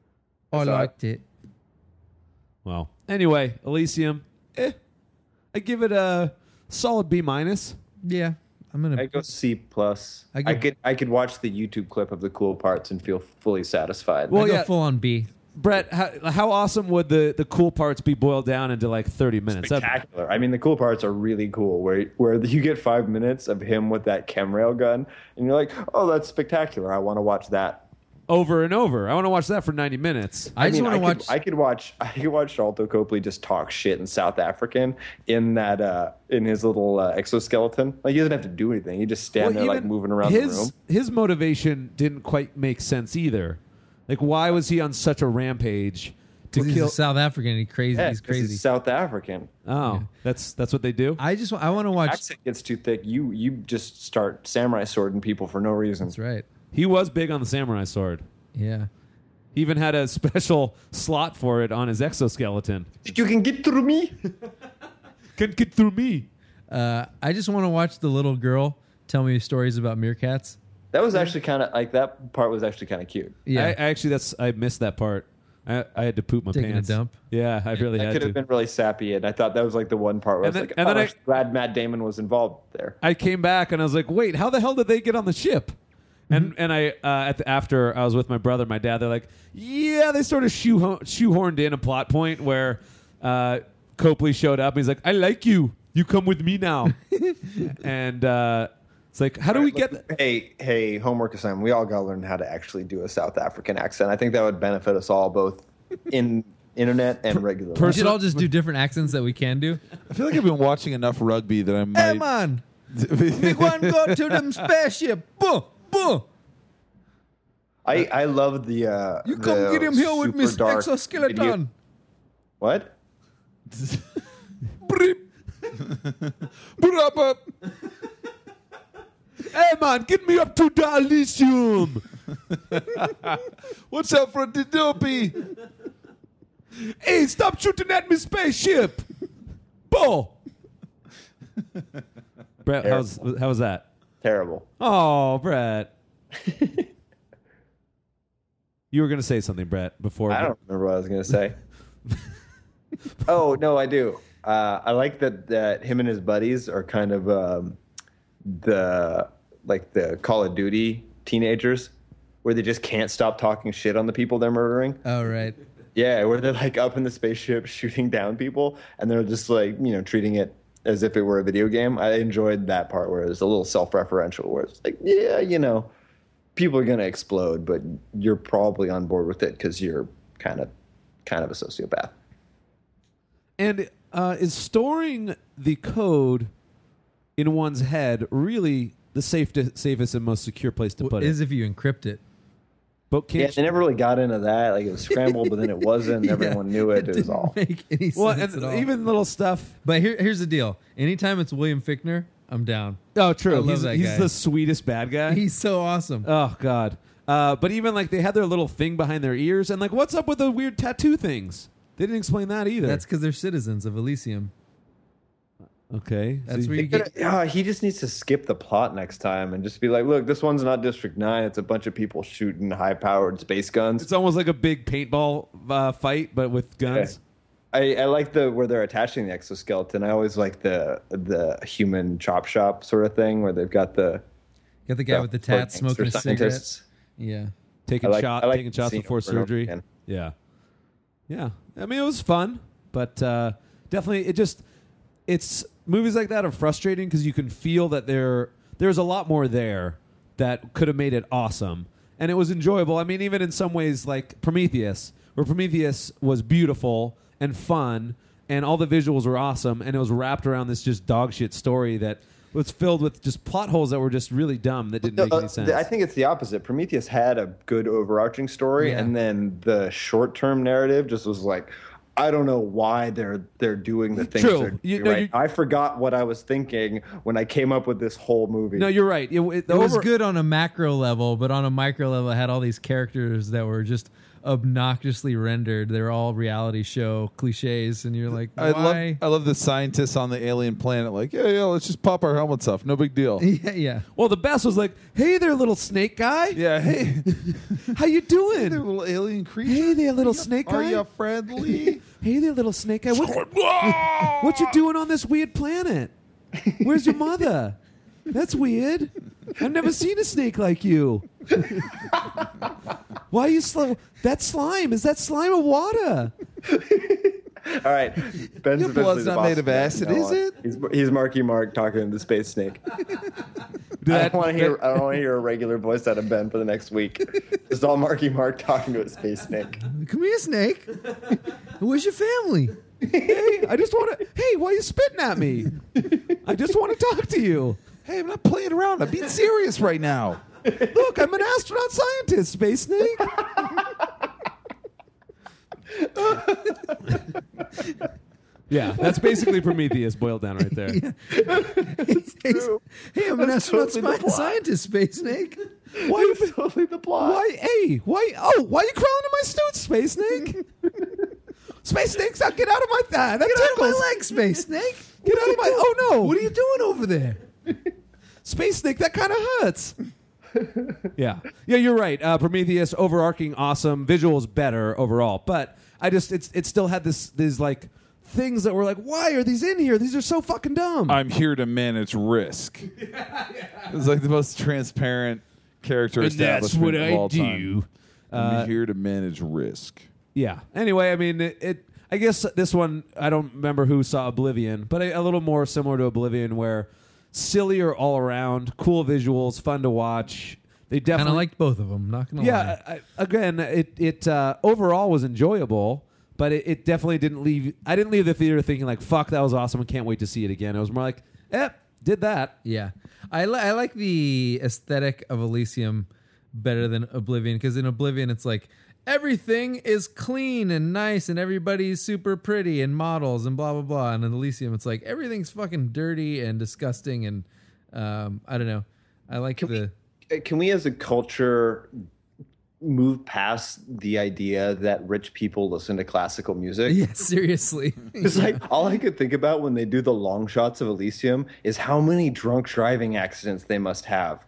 I saw it. liked it. Well, anyway, Elysium. Eh, I give it a solid B minus. Yeah, I'm gonna. I go C plus. I I, go- could I could watch the YouTube clip of the cool parts and feel fully satisfied. Well, I go yeah. full on B. Brett, how, how awesome would the, the cool parts be boiled down into like thirty minutes? That'd- Spectacular. I mean, the cool parts are really cool. Where where you get five minutes of him with that chemrail gun, and you're like, oh, that's spectacular. I want to watch that. over and over. I want to watch that for ninety minutes. I, just mean, want to I could- watch. I could watch. I could watch Sharlto Copley just talk shit in South African in that uh, in his little uh, exoskeleton. Like he doesn't have to do anything. He just stand Well, there like even moving around his, the room. His motivation didn't quite make sense either. Like, why was he on such a rampage to 'cause he's kill? a South African. He crazy. Yeah, he's 'cause crazy. South African. oh, that's that's what they do. I just. wa- I want to watch. Accent gets too thick. You you just start samurai swording people for no reason. That's right. He was big on the samurai sword. Yeah. He even had a special slot for it on his exoskeleton. You can get through me. Can get through me. Uh, I just want to watch the little girl tell me stories about meerkats. That was actually kind of like that part was actually kind of cute. Yeah. I, I actually that's I missed that part. I, I had to poop my Taking a pants. dump? Yeah, I really That had could to. have been really sappy, and I thought that was like the one part where And I then- was like, and oh, then I'm I- glad Matt Damon was involved there. I came back and I was like, wait, how the hell did they get on the ship? And and I uh, at the, after I was with my brother, and my dad. They're like, yeah, they sort of shoe shoehorned in a plot point where uh, Copley showed up. And he's like, I like you. You come with me now. and uh, it's like, how do we get? th- Hey, hey, homework assignment. We all got to learn how to actually do a South African accent. I think that would benefit us all, both in internet and regular. We life. pers- should all just do different accents that we can do. I feel like I've been watching enough rugby that I Hey might. man, big one go to them spaceship. Boom, boom. I, I love the. Uh, You come the get him here with super Miss dark Exoskeleton. video- What? Brip. Brap up. Hey man, get me up to the Elysium. What's up for the dopey? Hey, stop shooting at me spaceship. Bull. Brett, how's how was that? Terrible. Oh, Brett. You were gonna say something, Brett, before. I don't remember what I was going to say. Oh, no, I do. Uh, I like that, that him and his buddies are kind of um, the like the Call of Duty teenagers where they just can't stop talking shit on the people they're murdering. All right. Yeah, where they're like up in the spaceship shooting down people and they're just like, you know, treating it as if it were a video game. I enjoyed that part where it was a little self-referential where it's like, yeah, you know, people are going to explode, but you're probably on board with it because you're kind of kind of a sociopath. And uh, is storing the code in one's head really the safest, safest and most secure place to put Is it? if you encrypt it. But Yeah, can't they never really got into that. Like it was scrambled, but then it wasn't. Yeah, Everyone knew it. It, was didn't all. make any well, sense and at all. even little stuff. But here, here's the deal. Anytime it's William Fichtner, I'm down. Oh, true. I love he's that he's guy. the sweetest bad guy. He's so awesome. oh God. Uh, but even like they had their little thing behind their ears, and like, what's up with the weird tattoo things? They didn't explain that either. That's because they're citizens of Elysium. okay. That's See? where you get. Yeah, he just needs to skip the plot next time and just be like, "Look, this one's not District Nine. It's a bunch of people shooting high-powered space guns." It's almost like a big paintball uh, fight, but with guns. I, I like the where they're attaching the exoskeleton. I always like the the human chop shop sort of thing where they've got the Got the guy with the tat gangster smoking a cigarette. scientists. Yeah. Taking I like- shot, I like taking shots seeing before it over and over surgery. again. Yeah, yeah. I mean, it was fun, but uh, definitely, it just it's movies like that are frustrating because you can feel that there there's a lot more there that could have made it awesome, and it was enjoyable. I mean, even in some ways, like Prometheus, where Prometheus was beautiful and fun, and all the visuals were awesome, and it was wrapped around this just dog shit story that was filled with just plot holes that were just really dumb that didn't No, make uh, any sense. I think it's the opposite. Prometheus had a good overarching story, Yeah. and then the short-term narrative just was like, I don't know why they're they're doing the things True. they're doing You- no, right. you- I forgot what I was thinking when I came up with this whole movie. No, you're right. It, it, It was over- good on a macro level, but on a micro level, it had all these characters that were just obnoxiously rendered. They're all reality show cliches, and you're like, I love why? I love the scientists on the alien planet. Like, yeah, yeah, let's just pop our helmets off. No big deal. yeah, yeah. Well, the best was like, "Hey there, little snake guy. Yeah, hey, How you doing? there, little alien creature. Hey there, little snake Are guy. you friendly? Hey there, little snake guy. What, what you doing on this weird planet? Where's your mother? That's weird. I've never seen a snake like you. Why are you slow? That slime. Is that slime or water? All right, Ben's Your officially blood's the not boss made of from now acid, on. is it? He's, he's Marky Mark talking to the space snake. Did I that- don't want to hear. I don't want to hear a regular voice out of Ben for the next week. Just all Marky Mark talking to a space snake. Come here, Snake. Where's your family? Hey, I just want to. Hey, why are you spitting at me? I just want to talk to you. Hey, I'm not playing around. I'm being serious right now. Look, I'm an astronaut scientist, Space Snake. Yeah, that's basically Prometheus boiled down right there. Hey, hey, I'm an astronaut totally the spi- plot. scientist, Space Snake. Why you That's totally the plot. Why? Hey, why? Oh, why you crawling in my suit, Space Snake? Space Snake, out, get out of my thigh. That Get out of my tickles. leg, Space Snake. Get out of my. Oh no! What are you doing over there? Space Snake, that kind of hurts. yeah, yeah, you're right. Uh, Prometheus, overarching, awesome, visuals better overall, but I just it's it still had this these like things that were like, why are these in here? These are so fucking dumb. I'm here to manage risk. It's like the most transparent character And that's establishment what of I all do. time. I'm here to manage risk. Yeah. Anyway, I mean, it, it. I guess this one, I don't remember who saw Oblivion, but a, a little more similar to Oblivion, where sillier all around, cool visuals, fun to watch. They Kind definitely of liked both of them. Not gonna lie. Yeah. I, again, it it uh, overall was enjoyable, but it, it definitely didn't leave. I didn't leave the theater thinking like, "Fuck, that was awesome! I can't wait to see it again." It was more like, "Eh, did that." Yeah, I li- I like the aesthetic of Elysium better than Oblivion, because in Oblivion it's like everything is clean and nice and everybody's super pretty and models and blah blah blah. And in Elysium it's like everything's fucking dirty and disgusting and um, I don't know. I like Can the we, can we as a culture move past the idea that rich people listen to classical music? yeah seriously. It's like all I could think about when they do the long shots of Elysium is how many drunk driving accidents they must have.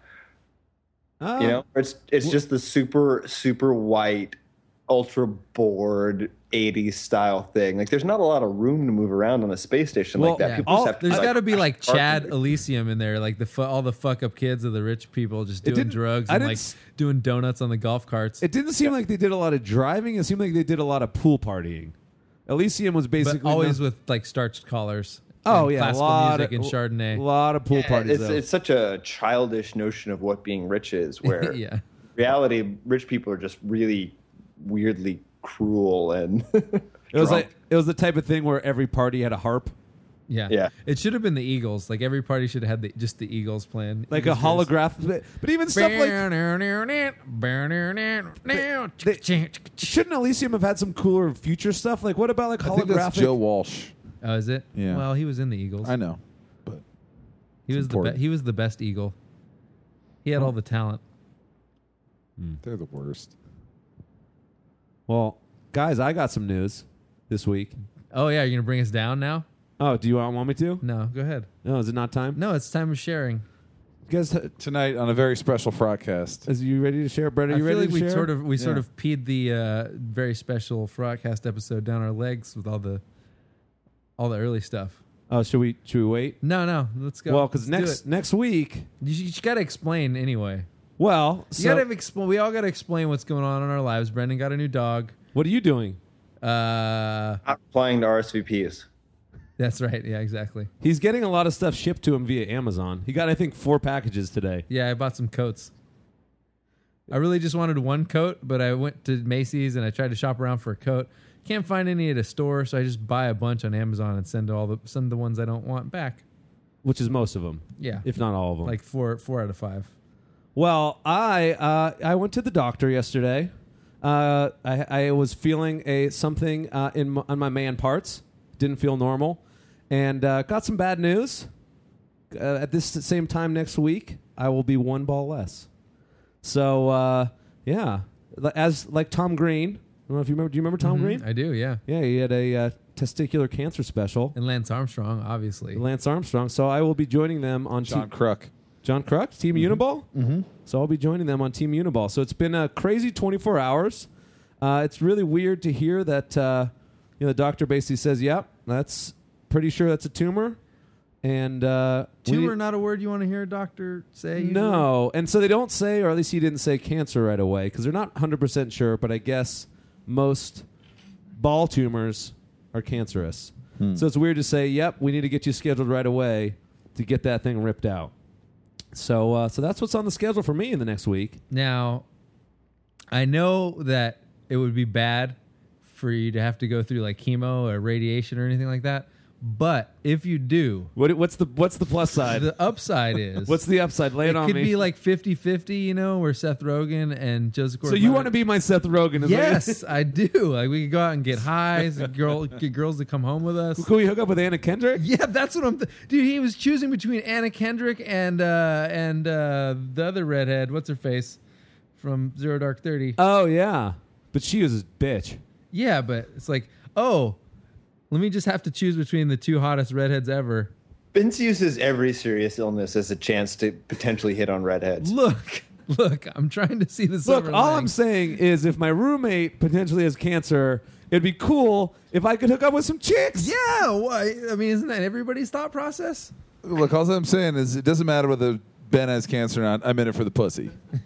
Oh. You know, it's it's just the super super white, ultra bored eighties style thing. Like, there's not a lot of room to move around on a space station Well, like that. Yeah. People all- just have to, There's like, got to be like park Chad in- Elysium in there, like the fu- all the fuck up kids of the rich people just It doing didn't- drugs I and didn't like s- doing donuts on the golf carts. It didn't seem like they did a lot of driving. It seemed like they did a lot of pool partying. Elysium was basically but always no- with like starched collars. oh and yeah, a classical lot music of, and Chardonnay. A lot of pool Yeah, parties. It's, though. it's such a childish notion of what being rich is, where yeah. reality, rich people are just really weirdly cruel and It was like it was the type of thing where every party had a harp, Yeah. Yeah. It should have been the Eagles. Like every party should have had the, just the Eagles playing. like a Eagles holograph. But even stuff like jerseys. shouldn't Elysium have had some cooler future stuff? Like what about like I think that's holographic? Joe Walsh. Oh, is it? Yeah. Well, he was in the Eagles. I know, but he was the important. be- he was the best Eagle. He had all the talent. they're the worst. Well, guys, I got some news this week. Oh yeah, you're gonna bring us down now? Oh, do you want want me to? No, go ahead. No, is it not time? No, it's time of sharing. You guys, Tonight on a very special Frogcast. is you ready to share, Brett? Are I you feel ready like to we share? sort of we sort Yeah. of peed the uh, very special Frogcast episode down our legs with all the all the early stuff. Oh, should we should we wait? No, no, let's go. Well, because Let's do next it. next week. you, you got to explain anyway. Well, You so got to explain. We all got to explain what's going on in our lives. Brendan got a new dog. what are you doing? Uh, not replying to R S V Ps. that's right. Yeah, exactly. He's getting a lot of stuff shipped to him via Amazon. He got, I think, four packages today. Yeah, I bought some coats. I really just wanted one coat, but I went to Macy's and I tried to shop around for a coat. Can't find any at a store, so I just buy a bunch on Amazon and send all the send the ones I don't want back. Which is most of them, Yeah, if not all of them. like four four out of five. well, I uh, I went to the doctor yesterday, Uh, I, I was feeling a something uh, in my, on my man parts. Didn't feel normal, and uh, got some bad news. Uh, at this same time next week, I will be one ball less. So uh, yeah, Li- as like Tom Green. I don't know if you remember. Do you remember Tom Mhm. Green? I do, yeah. Yeah, he had a uh, testicular cancer special. And Lance Armstrong, obviously. Lance Armstrong. So I will be joining them on John Te- Kruk. John Kruk, Team Uniball. Mm-hmm. So I'll be joining them on Team Uniball. So it's been a crazy twenty-four hours. Uh, it's really weird to hear that uh, you know the doctor basically says, "Yep, that's pretty sure that's a tumor." And uh, we Tumor, need- not a word you want to hear a doctor say? usually? no, and so they don't say, or at least he didn't say cancer right away because they're not one hundred percent sure. But I guess most ball tumors are cancerous. Hmm. So it's weird to say, "Yep, we need to get you scheduled right away to get that thing ripped out." So, uh, so that's what's on the schedule for me in the next week. Now, I know that it would be bad for you to have to go through like chemo or radiation or anything like that. But if you do, What, what's the what's the plus side? the upside is What's the upside? Lay it, it on could me. be like fifty-fifty, you know, where Seth Rogen and Joseph so Gordon. you want to be my Seth Rogen? is what you're- Yes, I do. Like we could go out and get highs, and girl, get girls to come home with us. Could we hook up with Anna Kendrick? Yeah, that's what I'm. Th- Dude, he was choosing between Anna Kendrick and uh, and uh, the other redhead. What's her face from Zero Dark Thirty? Oh yeah, but she was a bitch. Yeah, but it's like, oh, let me just have to choose between the two hottest redheads ever. Vince uses every serious illness as a chance to potentially hit on redheads. Look, look, I'm trying to see this. Look, all I'm saying is, if my roommate potentially has cancer, it'd be cool if I could hook up with some chicks. Yeah, why? I mean, isn't that everybody's thought process? Look, all I'm saying is it doesn't matter whether Ben has cancer or not. I'm in it for the pussy.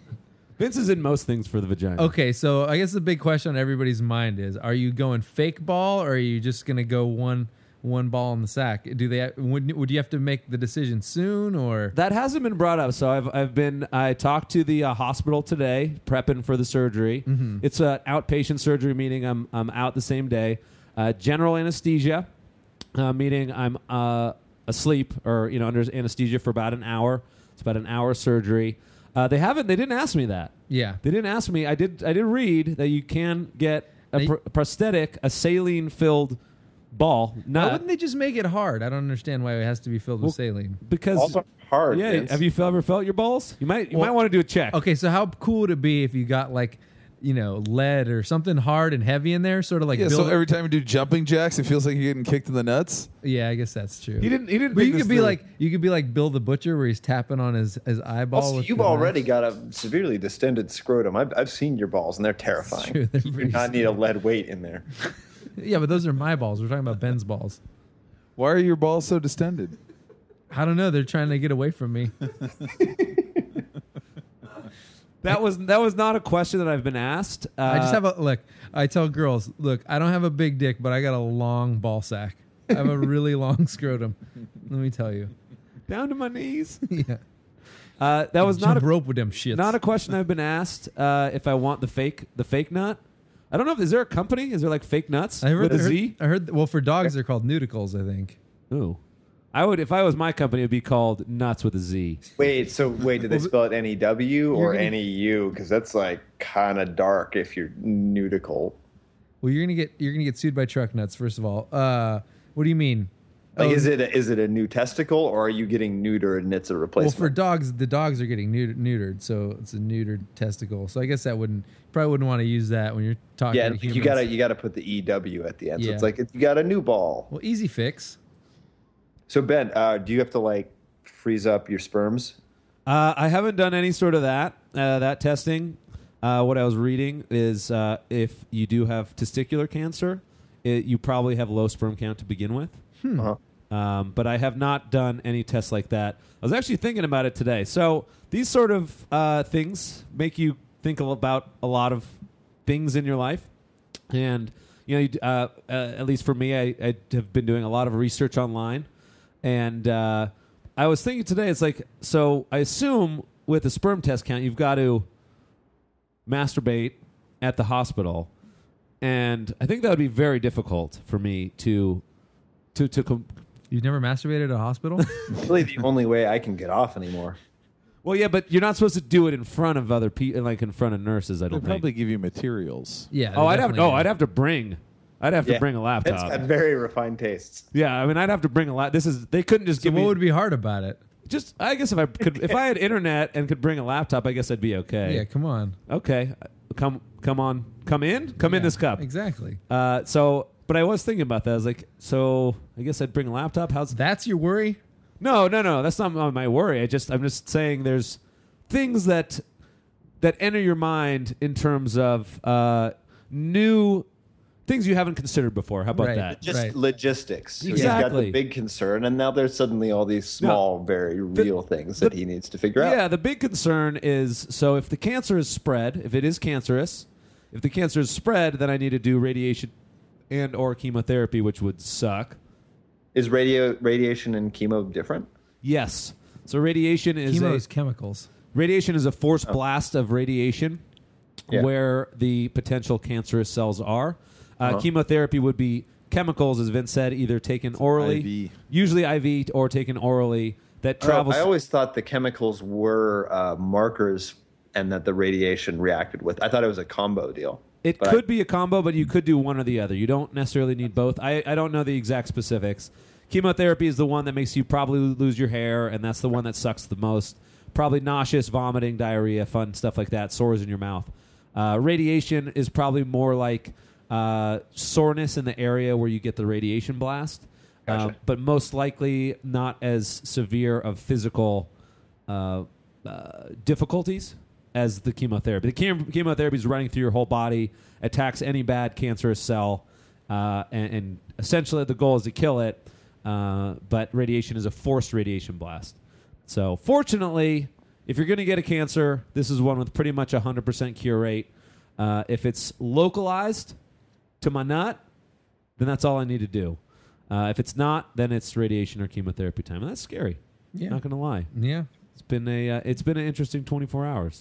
Vince is in most things for the vagina. Okay, so I guess the big question on everybody's mind is: are you going fake ball, or are you just gonna go one one ball in the sack? Do they would would you have to make the decision soon, or That hasn't been brought up. So I've I've been I talked to the uh, hospital today, prepping for the surgery. Mm-hmm. It's an outpatient surgery, meaning I'm I'm out the same day. Uh, general anesthesia, uh, meaning I'm uh, asleep or you know under anesthesia for about an hour. It's about an hour surgery. Uh, they haven't. They didn't ask me that. yeah? They didn't ask me. I did. I did read that you can get a They- pr- prosthetic, a saline-filled ball. Why Not wouldn't they just make it hard? I don't understand why it has to be filled Well, with saline. because Also hard. yeah. Vince. Have you ever felt your balls? You might. You Well- might want to do a check. Okay, so how cool would it be if you got like, you know, lead or something hard and heavy in there, sort of like Yeah, build so every time you do jumping jacks, it feels like you're getting kicked in the nuts. yeah, I guess that's true. He didn't. He didn't. But think you this could be through. like you could be like Bill the Butcher, where he's tapping on his his eyeball. Also, with you've the already knife. got a severely distended scrotum. I've, I've seen your balls, and they're terrifying. true, they're You do pretty not need a lead weight in there. Yeah, but those are my balls. We're talking about Ben's balls. Why are your balls so distended? I don't know. They're trying to get away from me. that was that was not a question that I've been asked. Uh, I just have a look. I tell girls, look, I don't have a big dick, but I got a long ball sack. I have a really long scrotum. Let me tell you. down to my knees. Yeah. Uh, that was not Jump a rope with them shits. not a question I've been asked. Uh, if I want the fake the fake nut, I don't know if is there a company? Is there like fake nuts I heard, with a I heard, Z? I heard. Well, for dogs, they're called nudicles. I think. Ooh, I would if I was my company. It'd be called Nuts with a Z. Wait, so wait, did they spell it N E W or You're gonna- N E U? Because that's like kind of dark if you're nudical. Well, you're gonna get you're gonna get sued by truck nuts. First of all, uh, what do you mean? Like, Oh, is it a, is it a new testicle, or are you getting neutered and it's a well, replacement? for dogs, the dogs are getting neutered, neutered, so it's a neutered testicle. So I guess that wouldn't probably wouldn't want to use that when you're talking. yeah, to you humans. gotta you gotta put the E W at the end. So Yeah. it's like you got a new ball. Well, easy fix. So Ben, uh, do you have to like freeze up your sperms? Uh, I haven't done any sort of that uh, that testing. Uh, what I was reading is uh, if you do have testicular cancer, it, you probably have low sperm count to begin with. Uh-huh. Um, but I have not done any tests like that. I was actually thinking about it today. So these sort of uh, things make you think about a lot of things in your life, and you know, you, d- uh, uh, at least for me, I, I have been doing a lot of research online, and uh, I was thinking today, it's like, so I assume with a sperm test count, you've got to masturbate at the hospital, and I think that would be very difficult for me to to to. Com- You've never masturbated at a hospital? Really, the only way I can get off anymore. Well, yeah, but you're not supposed to do it in front of other people, like in front of nurses. I They'll don't think. probably give you materials. Yeah. Oh, they I'd have definitely no. do. I'd have to bring. I'd have to Yeah. bring a It's laptop. got very refined tastes. Yeah, I mean, I'd have to bring a lot. This is they couldn't just So give what me. would be hard about it? Just I guess if I could, if I had internet and could bring a laptop, I guess I'd be okay. Yeah, come on. Okay, come come on, come in, come in Yeah, this cup. Exactly. Uh, so, but I was thinking about that. I was like, so I guess I'd bring a laptop. How's That's your worry? No, no, no. That's not my worry. I just, I'm just saying, there's things that that enter your mind in terms of uh, new things you haven't considered before. How about Right. that? Just Right. logistics. He's got Exactly. the big concern, and now there's suddenly all these small, very real things that the- he needs to figure out. Yeah, the big concern is so if the cancer is spread, if it is cancerous, if the cancer is spread, then I need to do radiation and or chemotherapy, which would suck. Is radio radiation and chemo different? Yes. So radiation is Chemo a, is chemicals. radiation is a force blast of radiation Yeah. where the potential cancerous cells are. Uh, Uh-huh. Chemotherapy would be chemicals, as Vince said, either taken orally, I V. usually I V, or taken orally that Oh, travels. I always thought the chemicals were uh, markers and that the radiation reacted with. I thought it was a combo deal. It But I- could be a combo, but you could do one or the other. You don't necessarily need both. I, I don't know the exact specifics. Chemotherapy is the one that makes you probably lose your hair, and that's the one that sucks the most. Probably nauseous, vomiting, diarrhea, fun stuff like that, sores in your mouth. Uh, radiation is probably more like uh, soreness in the area where you get the radiation blast, uh, Gotcha. but most likely not as severe of physical uh, uh, difficulties as the chemotherapy. The chem- chemotherapy is running through your whole body, attacks any bad cancerous cell, uh, and, and essentially the goal is to kill it. Uh, but radiation is a forced radiation blast. So fortunately, if you're going to get a cancer, this is one with pretty much a one hundred percent cure rate. Uh, if it's localized to my nut, then that's all I need to do. Uh, if it's not, then it's radiation or chemotherapy time, and that's scary. Yeah. Not going to lie. Yeah. It's been a uh, it's been an interesting twenty-four hours.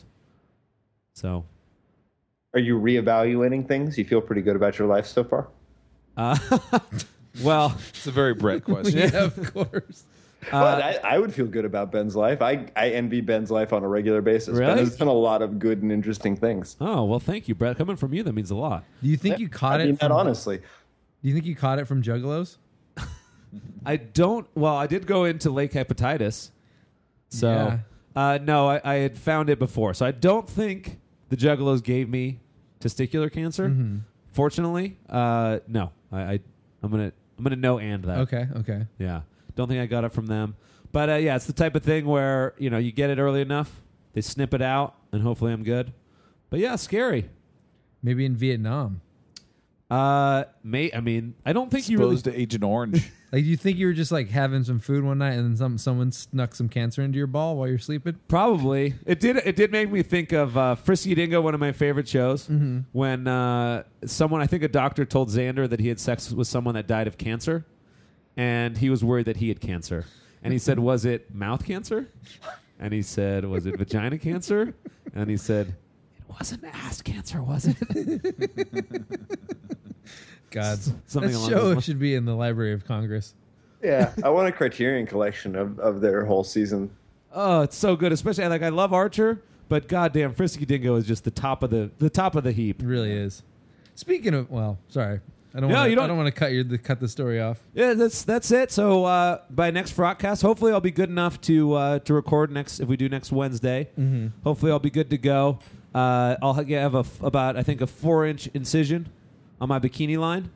So, Are you reevaluating things? You feel pretty good about your life so far? uh, well, It's a very Brett question. Yeah, of course. But I, I would feel good about Ben's life. I, I envy Ben's life on a regular basis. Really? Ben has done a lot of good and interesting things. oh well, thank you, Brett. Coming from you, that means a lot. Do you think you caught I mean it that from, honestly. Do you think you caught it from Juggalos? I don't. Well, I did go into lake hepatitis, so Yeah. uh, no, I, I had found it before. So I don't think the Juggalos gave me testicular cancer. Mm-hmm. Fortunately, uh, no. I, I I'm gonna I'm gonna no and that. Okay, okay. Yeah, don't think I got it from them. But uh, yeah, it's the type of thing where you know you get it early enough, they snip it out, and hopefully I'm good. But yeah, scary. Maybe in Vietnam. Uh, mate, I mean, I don't think you really. Exposed to Agent Orange. Like, do you think you were just like having some food one night and then some someone snuck some cancer into your ball while you're sleeping? Probably. It did. It did make me think of uh, Frisky Dingo, one of my favorite shows. Mm-hmm. When uh, someone, I think a doctor, told Xander that he had sex with someone that died of cancer, and he was worried that he had cancer. And he said, "Was it mouth cancer?" And he said, "Was it vagina cancer?" And he said, "It wasn't ass cancer, was it?" God, Something that along show those lines. should be in the Library of Congress. Yeah, I want a Criterion collection of, of their whole season. Oh, it's so good. Especially like I love Archer, but goddamn, Frisky Dingo is just the top of the the top of the heap. It really is. Speaking of, well, sorry, I don't. No, wanna, you don't- I don't want to cut your the, cut the story off. Yeah, that's that's it. So uh, by next Frogcast, hopefully I'll be good enough to uh, to record next. If we do next Wednesday, Mm-hmm. hopefully I'll be good to go. Uh, I'll ha- have a f- about I think a four inch incision on my bikini line,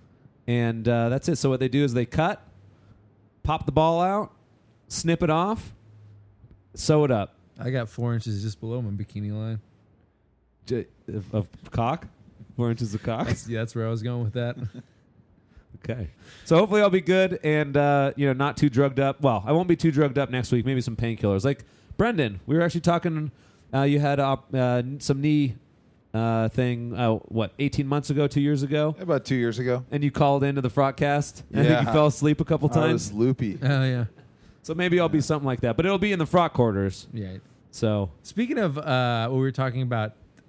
and uh, that's it. So what they do is they cut, pop the ball out, snip it off, sew it up. I got four inches just below my bikini line. J- of, of cock, four inches of cock. That's, yeah, that's where I was going with that. Okay. So hopefully I'll be good and, uh, you know, not too drugged up. Well, I won't be too drugged up next week. Maybe some painkillers. Like, Brendan, we were actually talking, uh, you had uh, uh, some knee uh, thing, uh, what, eighteen months ago, two years ago? About two years ago. And you called into the Frogcast. I think Yeah. you fell asleep a couple I times. was loopy. Oh yeah, So maybe I'll be something like that. But it'll be in the Frog quarters. yeah. So, Speaking of uh, what we were talking about,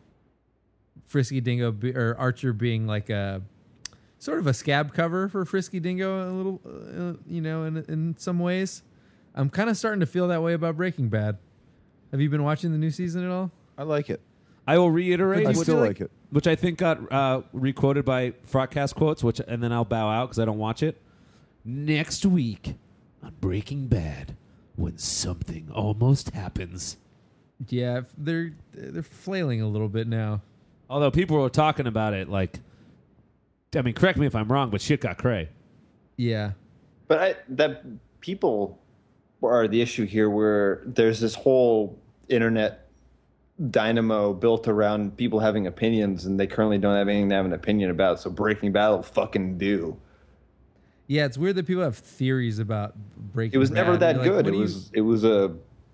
Frisky Dingo be, or Archer being like a sort of a scab cover for Frisky Dingo, a little, uh, you know, in in some ways. I'm kind of starting to feel that way about Breaking Bad. Have you been watching the new season at all? I like it. I will reiterate, I which, still like it. which I think got uh, requoted by Frogcast quotes, which and then I'll bow out because I don't watch it. Next week on Breaking Bad, when something almost happens. Yeah, they're they're flailing a little bit now. Although people were talking about it, like, I mean, correct me if I'm wrong, but shit got cray. Yeah. But I, that people are the issue here, where there's this whole internet dynamo built around people having opinions, and they currently don't have anything to have an opinion about. So Breaking Bad will fucking do. Yeah, it's weird that people have theories about Breaking It was Bad. never that You're like, good. what It do you- was it was a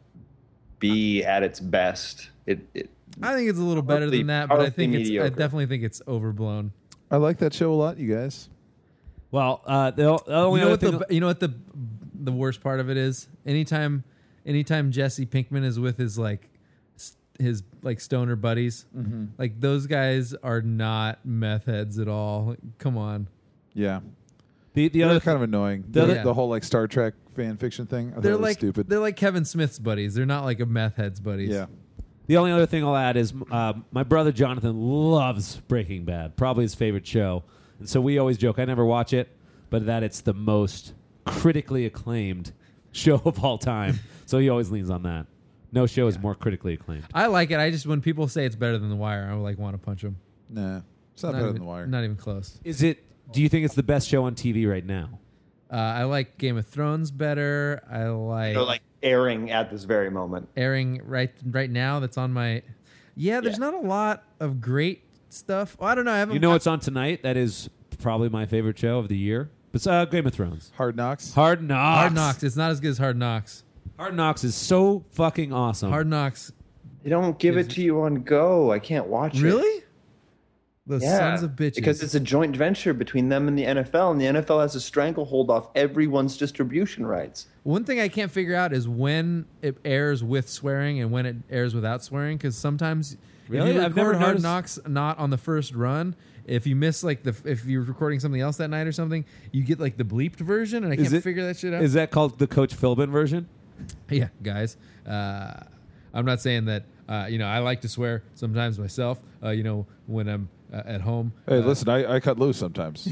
B at its best. It, it I think it's a little better Powerfully- than that, but I powerfully think it's. I mediocre. definitely think it's overblown. I like that show a lot, you guys. Well, uh, the, the only You know other what thing, the you know what the the worst part of it is? Anytime, anytime Jesse Pinkman is with his like s- his like stoner buddies, Mm-hmm. like those guys are not meth heads at all. Come on, Yeah. the, the They're other kind of annoying. the The, other- the whole like Star Trek fan fiction thing. I thought they're it was like stupid. they're like Kevin Smith's buddies. They're not like a meth heads buddies. Yeah. The only other thing I'll add is uh, my brother Jonathan loves Breaking Bad, probably his favorite show. And so we always joke, I never watch it, but that it's the most critically acclaimed show of all time. So he always leans on that. No show is more critically acclaimed. I like it. I just when people say it's better than The Wire, I like want to punch them. Nah. It's not, better even, than The Wire. Not even close. Is it? Do you think it's the best show on T V right now? Uh, I like Game of Thrones better. I like, so like airing at this very moment. airing right right now. That's on my. Yeah, there's Yeah. not a lot of great stuff. Well, I don't know. I haven't. You know what's on tonight? That is probably my favorite show of the year. But uh, Game of Thrones. Hard Knocks. Hard Knocks. Hard Knocks. It's not as good as Hard Knocks. Hard Knocks is so fucking awesome. Hard Knocks. They don't give it to you on Go. I can't watch it. Really? Those Yeah, sons of bitches. because it's a joint venture between them and the N F L, and the N F L has a stranglehold off everyone's distribution rights. One thing I can't figure out is when it airs with swearing and when it airs without swearing. Because sometimes Really? if you I've record never Hard noticed- Knocks not on the first run, if you miss like the if you're recording something else that night or something, you get like the bleeped version, and I Is can't it- figure that shit out. Is that called the Coach Philbin version? Yeah, guys. Uh, I'm not saying that. Uh, you know, I like to swear sometimes myself. Uh, you know, when I'm uh, at home. Hey, Uh, listen, I, I cut loose sometimes.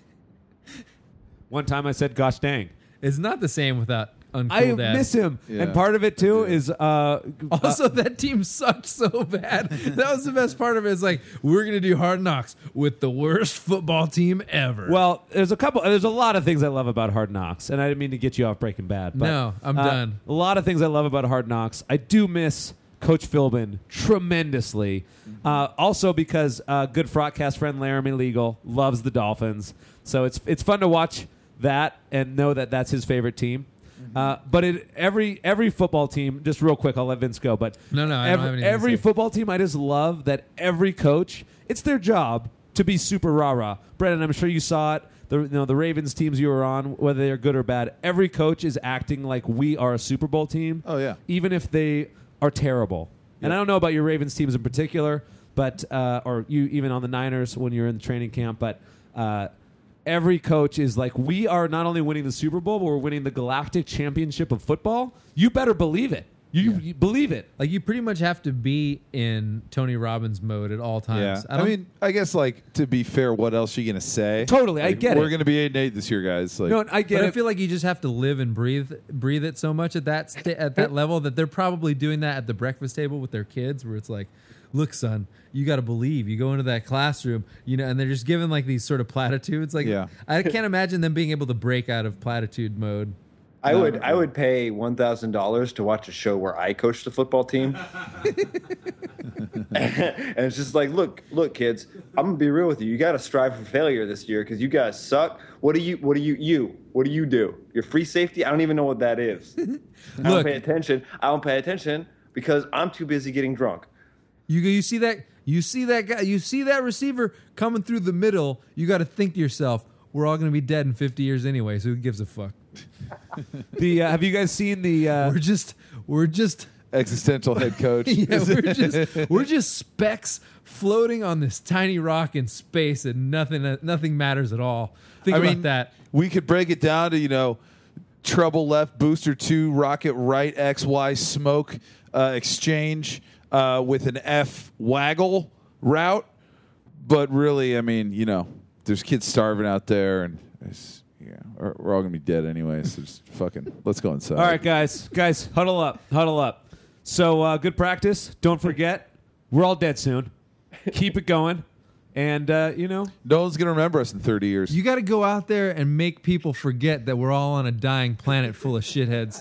One time I said, "Gosh dang." It's not the same without Uncool I Dad. miss him, Yeah. and part of it too Yeah. is uh, Also, that team sucked so bad. That was the best part of it. It's like, we're going to do Hard Knocks with the worst football team ever. well, there's a couple. There's a lot of things I love about Hard Knocks, and I didn't mean to get you off Breaking Bad. But, No, I'm uh, done. A lot of things I love about Hard Knocks. I do miss Coach Philbin tremendously. Uh, also, because uh, good Frogcast friend Laramie Legal loves the Dolphins, so it's it's fun to watch that and know that that's his favorite team. Uh, but it, every every football team, just real quick, I'll let Vince go. But No, no, I don't every, have anything to every say. football team, I just love that every coach, it's their job to be super rah rah. Brendan, I'm sure you saw it. The you know the Ravens teams you were on, whether they're good or bad, every coach is acting like we are a Super Bowl team. Oh, yeah. even if they are terrible. And I don't know about your Ravens teams in particular, but uh, or you even on the Niners when you're in the training camp, but. Uh, Every coach is like, we are not only winning the Super Bowl, but we're winning the Galactic Championship of football. You better believe it. You, you believe it. like, you pretty much have to be in Tony Robbins mode at all Yeah. times. I, don't- mean, I guess, like, to be fair, what else are you going to say? Totally, I Like, get We're it. going to be eight and eight this year, guys. Like, No, I get but I it. feel like you just have to live and breathe breathe it so much at that sta- at that level that they're probably doing that at the breakfast table with their kids, where it's like, look, son, you got to believe. You go into that classroom, you know, and they're just giving like these sort of platitudes. Like, Yeah. I can't imagine them being able to break out of platitude mode. I would I would pay one thousand dollars to watch a show where I coach the football team. And it's just like, look, look, kids, I'm gonna be real with you. You got to strive for failure this year because you guys suck. What do you? What do you? You? What do you do? Your free safety? I don't even know what that is. I don't Look. pay attention. I don't pay attention because I'm too busy getting drunk. You you see that you see that guy you see that receiver coming through the middle. You got to think to yourself, we're all going to be dead in fifty years anyway. So who gives a fuck? The uh, have you guys seen the? Uh, We're just we're just existential head coach. yeah, we're just we're just specks floating on this tiny rock in space, and nothing nothing matters at all. Think I about mean, that. we could break it down to, you know, treble left, booster two, rocket right, X Y smoke uh, exchange uh, with an F waggle route. But really, I mean, you know, there's kids starving out there, and it's, yeah, we're, we're all gonna be dead anyways. So just fucking let's go inside. All right, guys, guys, huddle up, huddle up. So uh, good practice. Don't forget, we're all dead soon. Keep it going, and uh, you know, No one's gonna remember us in thirty years. You got to go out there and make people forget that we're all on a dying planet full of shitheads.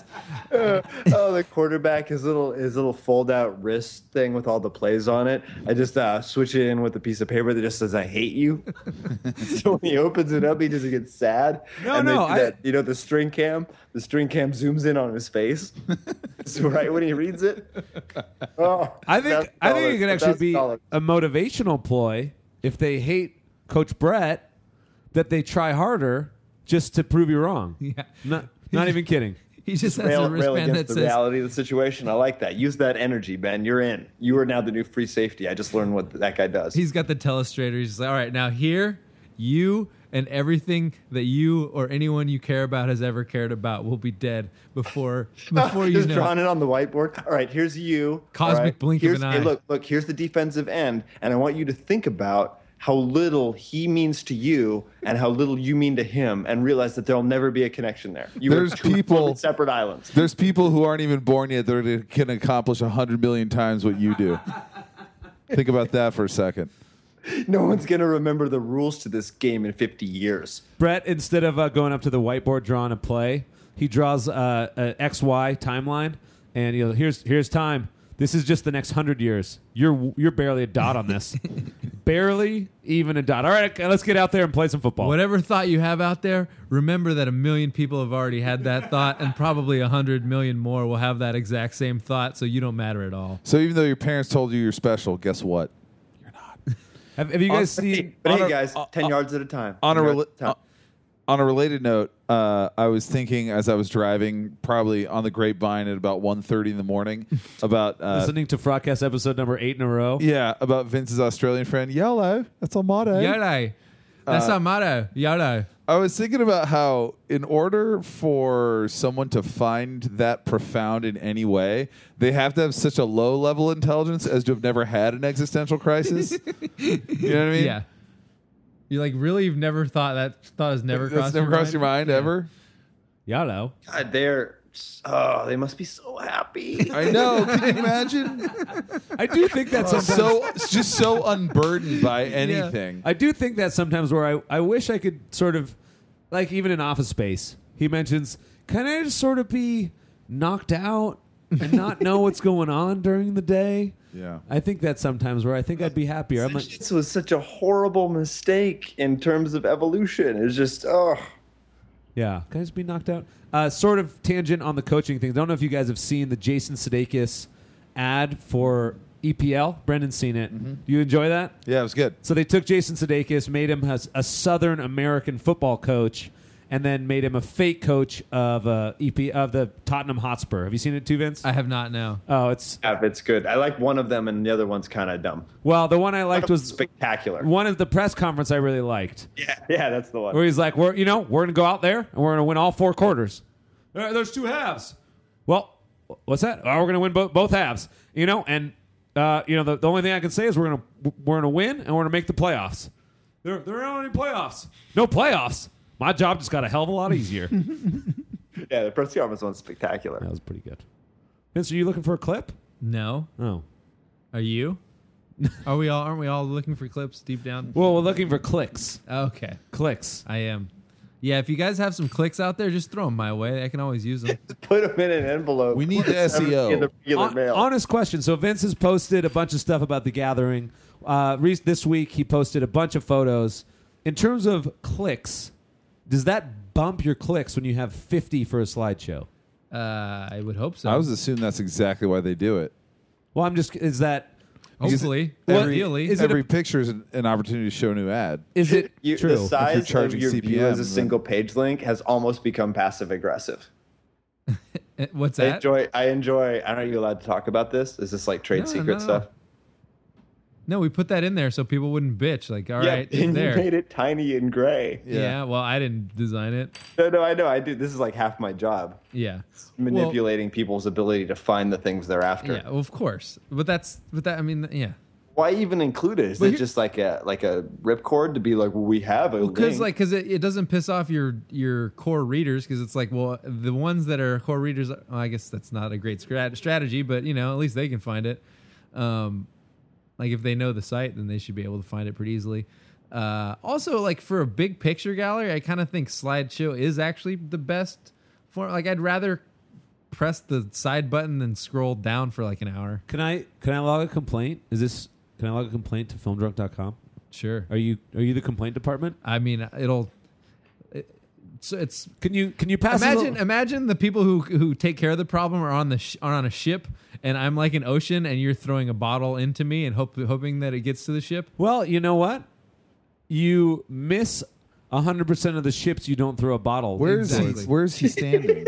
Oh, the quarterback, his little his little fold out wrist thing with all the plays on it. I just uh, switch it in with a piece of paper that just says "I hate you." So when he opens it up, he doesn't get sad. No, and they no, do I- that, you know the string cam. The string cam zooms in on his face. So right when he reads it. Oh, I think I think it could actually be $1,000. a motivational ploy if they hate Coach Brett, that they try harder just to prove you wrong. Yeah. Not, not even kidding. He just has Rail, a rail wristband against that the says, reality of the situation. I like that. Use that energy, Ben. You're in. You are now the new free safety. I just learned what that guy does. he's got the telestrator. He's just like, all right, now here, you and everything that you or anyone you care about has ever cared about will be dead before before you just know. drawing it on the whiteboard. All right, here's you. Cosmic All right, blink of here's, an hey, eye. look, look. Here's the defensive end, and I want you to think about how little he means to you and how little you mean to him, and realize that there'll never be a connection there. You There's are two people- totally separate islands. There's people who aren't even born yet that can accomplish a hundred million times what you do. Think about that for a second. No one's gonna remember the rules to this game in fifty years. Brett, instead of uh, going up to the whiteboard drawing a play, he draws uh, an X Y timeline, and you know, here's here's time. This is just the next hundred years. You're you're barely a dot on this, barely even a dot. All right, okay, let's get out there and play some football. Whatever thought you have out there, remember that a million people have already had that thought, and probably a hundred million more will have that exact same thought, so you don't matter at all. So even though your parents told you you're special, guess what? Have, have you guys But hey- seen? But on hey, a- guys, uh, ten uh, yards at a time. On a ten yards rela- at a time. uh, on a related note, uh, I was thinking as I was driving, probably on the grapevine at about one thirty in the morning, about uh, Listening to Frogcast episode number eight in a row. yeah, about Vince's Australian friend. Yellow, that's a motto. Yada. That's our motto. Yada. I was thinking about how, in order for someone to find that profound in any way, they have to have such a low level intelligence as to have never had an existential crisis. You know what I mean? Yeah. You like really? You've never thought that thought has never That's crossed never your crossed your mind? mind ever. Yellow. God, they're oh, they must be so happy. I know. Can you imagine? I do think that sometimes. so it's just so unburdened by anything. I do think that sometimes where I, I wish I could sort of, like even in Office Space, he mentions, can I just sort of be knocked out and not know what's going on during the day? Yeah. I think that's sometimes where I think I'd be happier. I'm like, This was such a horrible mistake in terms of evolution. It's just oh. yeah, can I just be knocked out? Uh, sort of tangent on the coaching thing. I don't know if you guys have seen the Jason Sudeikis ad for E P L. Brendan's seen it. Mm-hmm. Do you enjoy that? Yeah, it was good. So they took Jason Sudeikis, made him as a Southern American football coach, and then made him a fake coach of uh, E P of the Tottenham Hotspur. Have you seen it too, Vince? I have not now. oh, it's Yeah, it's good. I like one of them, and the other one's kind of dumb. well, the one I liked was spectacular. one of the press conference I really liked, Yeah, yeah, that's the one. where he's like, "We're you know we're gonna go out there and we're gonna win all four quarters. There- There's two halves. Well, what's that? Oh, we're gonna win both both halves. You know, and uh, you know the, the only thing I can say is we're gonna we're gonna win and we're gonna make the playoffs. There there aren't any playoffs. No playoffs. My job just got a hell of a lot easier. Yeah, the press conference one's spectacular. That was pretty good. Vince, are you looking for a clip? No. Oh. Are you? Are we all? Aren't we all looking for clips deep down? Well, we're looking for clicks. Okay, Clicks. I am. Yeah, if you guys have some clicks out there, just throw them my way. I can always use them. Put them in an envelope. We need the S E O. In the regular Hon- mail. honest question. So Vince has posted a bunch of stuff about the gathering. Uh, re- this week he posted a bunch of photos. In terms of clicks, does that bump your clicks when you have fifty for a slideshow? Uh, I would hope so. I was assuming that's exactly why they do it. Well, I'm just is that Hopefully, Well, Every, ideally. is it every a- picture is an, an opportunity to show a new ad. is it You- true? The size of charging your C P view M, as a then- single page link has almost become passive aggressive. Eh, What's I that? enjoy. I enjoy. I don't know. Are you allowed to talk about this? Is this like trade No, secret no, no. stuff? No, we put that in there so people wouldn't bitch. Like, all yeah, right, it's and there. you made it tiny and gray. yeah. Yeah. Well, I didn't design it. No, no, I know. I do. This is like half my job. Yeah. Manipulating people's ability to find the things they're after. Yeah, well, of course. But that's, but that, I mean, yeah. Why even include it? Is But it here- just like a like a ripcord to be like, well, we have a Because link. like, because it, it doesn't piss off your your core readers. Because it's like, well, the ones that are core readers, well, I guess that's not a great strat- strategy, but you know, at least they can find it. Um, like if they know the site, then they should be able to find it pretty easily. Uh, also, like for a big picture gallery, I kind of think slideshow is actually the best form. Like I'd rather press the side button than scroll down for like an hour. Can I can I log a complaint? Is this can I log a complaint to film drunk dot com? Sure. Are you are you the complaint department? I mean, it'll. It, so it's Can you can you pass? a imagine little- imagine the people who who take care of the problem are on the sh- are on a ship, and I'm like an ocean, and you're throwing a bottle into me and hope, hoping that it gets to the ship. Well, you know what? You miss a hundred percent of the ships you don't throw a bottle. Where is Exactly. he? Where is he standing?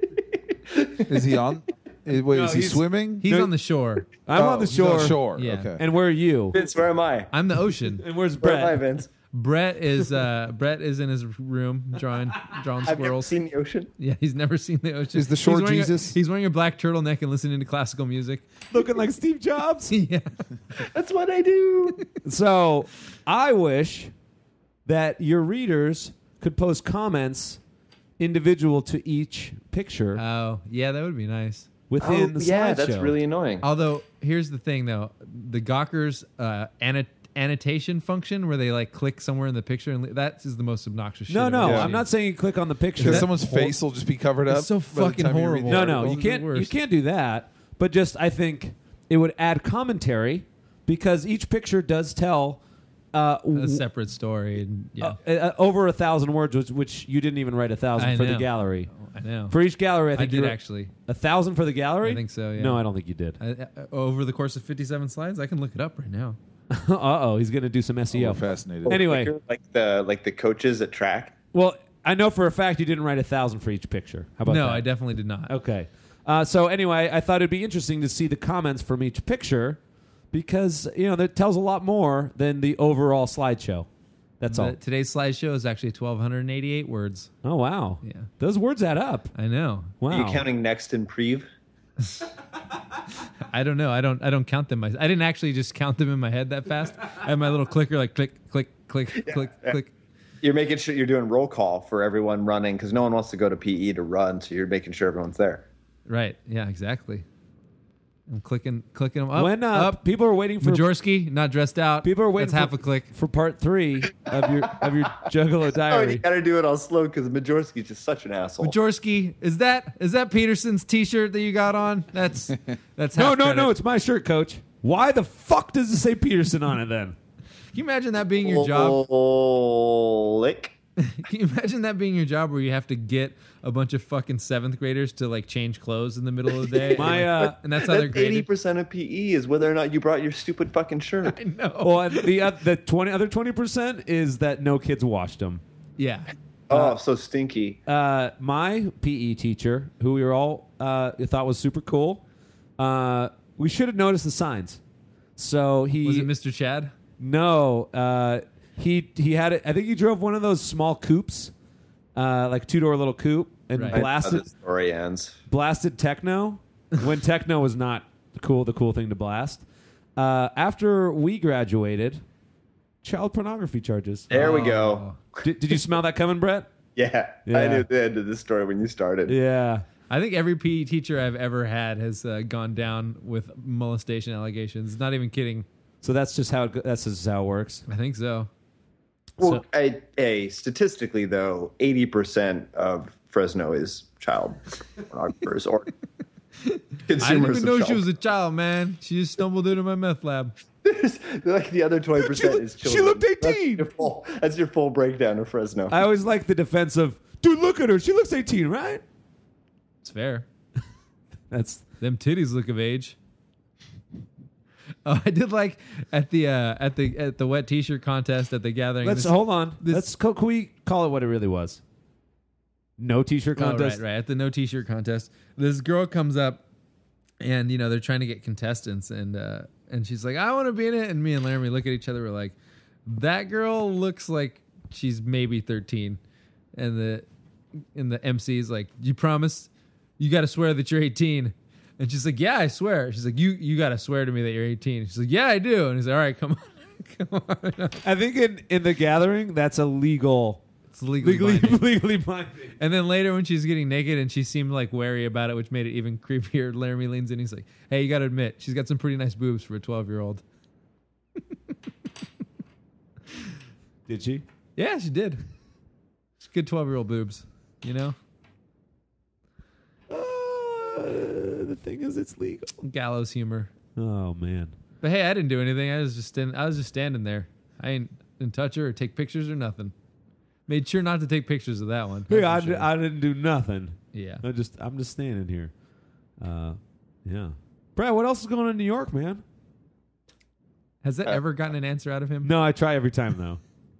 Is he on? Is, wait, No, is he he's- swimming? He's No. on the shore. I'm Oh, on the he's shore. shore. Yeah. Okay. And where are you? Vince, where am I? I'm the ocean. And where's Where am I, Brett? Vince? Brett is uh Brett is in his room drawing drawing I've never squirrels. seen the ocean. Yeah, he's never seen the ocean. Is the shore he's wearing a- Jesus? he's wearing a black turtleneck and listening to classical music. Looking like Steve Jobs. yeah. That's what I do. So I wish that your readers could post comments individual to each picture Oh, yeah, that would be nice. within Oh, the yeah, slideshow. that's really annoying. Although here's the thing, though, the Gawker's uh, annot- annotation function, where they like click somewhere in the picture, and li- that is the most obnoxious. shit No, I've no, ever Yeah. I'm seen. not saying you click on the picture. Because that someone's hor- face will just be covered up. It's so by the fucking time you read horrible. the No, no, article. you Those are can't. the You worst. can't do that. But just, I think it would add commentary because each picture does tell uh, a w- separate story. And, yeah, uh, uh, over a thousand words, which, which you didn't even write a thousand I for the know. gallery. I know. For each gallery, I I think did you wrote actually. a thousand for the gallery. I think so. Yeah. No, I don't think you did. I, uh, over the course of fifty-seven slides, I can look it up right now. uh oh, he's going to do some S E Oh, O. we're fascinated. Anyway. like the like the coaches at track. Well, I know for a fact you didn't write a thousand for each picture. How about No, that? I definitely did not. Okay. Uh, so anyway, I thought it'd be interesting to see the comments from each picture because you know that tells a lot more than the overall slideshow. That's all. The- today's slideshow is actually twelve eighty-eight words. Oh wow. Yeah. Those words add up. I know. Wow. Are you counting next and Preve? I don't know. I don't. I don't count them. I didn't actually just count them in my head that fast. I had my little clicker, like click, click, click, click, yeah. click. You're making sure you're doing roll call for everyone running because no one wants to go to P E to run, so you're making sure everyone's there. Right. Yeah. Exactly. I'm clicking, clicking them up. when uh, up. people are waiting for Majorski, not dressed out. people are waiting That's half for, a click. for part three of your of your Juggalo Oh, you diary. got to do it all slow because Majorski's just such an asshole. Majorski, is that is that Peterson's T-shirt that you got on? That's that's no, half no, credit. no. It's my shirt, Coach. Why the fuck does it say Peterson on it then? Can you imagine that being your job? Lick. Can you imagine that being your job where you have to get a bunch of fucking seventh graders to like change clothes in the middle of the day? My uh, and that's how they're That's eighty graded. percent of P E is whether or not you brought your stupid fucking shirt. I know. well, and the uh, the twenty other twenty percent is that no kids washed them. Yeah. Oh, so stinky. Uh, my P E teacher, who we were all uh, thought was super cool, uh, we should have noticed the signs. So he Was it Mister Chad? no, uh, he he had it. I think he drove one of those small coupes, uh, like two door little coupe, and Right. I know how blasted the story ends. blasted techno when techno was not cool. The cool thing to blast. Uh, after we graduated, child pornography charges. There we Oh. go. Did, did you smell that coming, Brett? Yeah, Yeah. I knew the end of this story when you started. Yeah. I think every P E teacher I've ever had has uh, gone down with molestation allegations. Not even kidding. So that's just how it, go- that's just how it works. I think so. Well, So- I, a statistically though, eighty percent of Fresno is child pornographers or consumers. I didn't even of know she child- was a child, man. She just stumbled into my meth lab. like the other twenty percent She is look- she children. looked eighteen. That's your full, that's your full breakdown of Fresno. I always like the defense of, dude, look at her. She looks eighteen, right? It's fair. That's Them titties look of age. Oh, I did like at the uh, at the at the wet T-shirt contest at the gathering. let's this- hold on. this- Let's co- can we call it what it really was? No t-shirt Oh, contest. right, right. At the no T-shirt contest, this girl comes up and you know they're trying to get contestants, and uh, and she's like, I want to be in it, and me and Laramie look at each other, we're like, that girl looks like she's maybe thirteen, and the and the M C is like, you promise? You got to swear that you're eighteen. And she's like, yeah, I swear. She's like, you you got to swear to me that you're eighteen. She's like, yeah, I do. And he's like, all right, come on. come on. I think in, in The Gathering, that's a legal... It's legally, Legally, binding. legally binding. And then later when she's getting naked and she seemed like wary about it, which made it even creepier, Laramie leans in. He's like, hey, you got to admit, she's got some pretty nice boobs for a twelve-year-old. Did she? Yeah, she did. She's good twelve-year-old boobs, you know? Uh, the thing is, it's legal. Gallows humor. Oh, man. But hey, I didn't do anything. I was just stand- I was just standing there. I ain't, didn't touch her or take pictures or nothing. Made sure not to take pictures of that one. Hey, that's I, for d- sure. I didn't do nothing. yeah. I just I'm just standing here. Uh, yeah. Brad, what else is going on in New York, man? Has that Uh, ever gotten an answer out of him? No, I try every time though.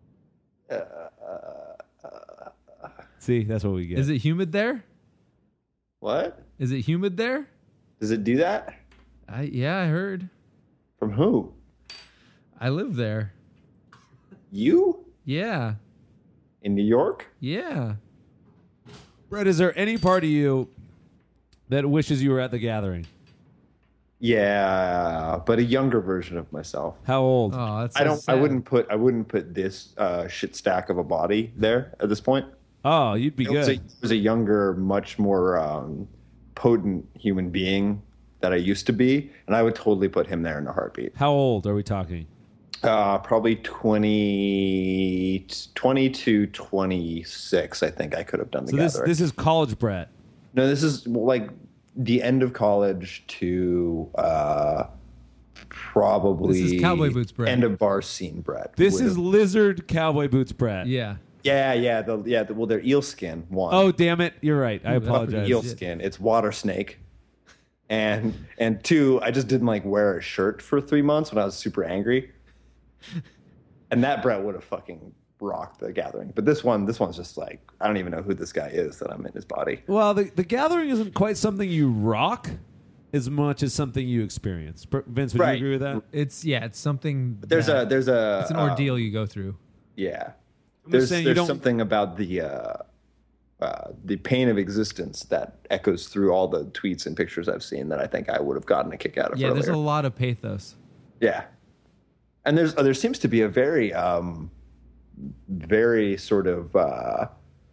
See, that's what we get. Is it humid there? What? Is it humid there? Does it do that? I yeah, I heard. From who? I live there. You? Yeah. In New York? Yeah. Brett, is there any part of you that wishes you were at The Gathering? Yeah, but a younger version of myself. How old? Oh, that's I so don't. I sad. wouldn't put. I wouldn't put this uh, shit stack of a body there at this point. Oh, you'd be It was, a, good. it was a younger, much more um, potent human being that I used to be, and I would totally put him there in a heartbeat. How old are we talking? Uh, probably twenty, twenty to twenty-six, I think I could have done the So this gathering. this is college Brett. No, this is like the end of college to uh, probably This is Cowboy Boots Brett. end of bar scene Brett. This Would is have- lizard cowboy boots Brett. Yeah. yeah, yeah, the, yeah. The, well, they're eel skin. One. Oh, damn it. You're right. I Ooh, that's apologize. eel shit. skin. It's water snake. And and two, I just didn't like wear a shirt for three months when I was super angry. And that Brett would have fucking rocked the gathering. But this one, this one's just like, I don't even know who this guy is that I'm in his body. Well, the, the Gathering isn't quite something you rock as much as something you experience. Br- Vince, would Right. you agree with that? It's yeah, it's something There's that- a there's a it's an uh, ordeal you go through. yeah. I'm just There's saying you there's don't- something about the uh, uh, the pain of existence that echoes through all the tweets and pictures I've seen that I think I would have gotten a kick out of Yeah, earlier. there's a lot of pathos. Yeah, and there's uh, there seems to be a very um, very sort of uh,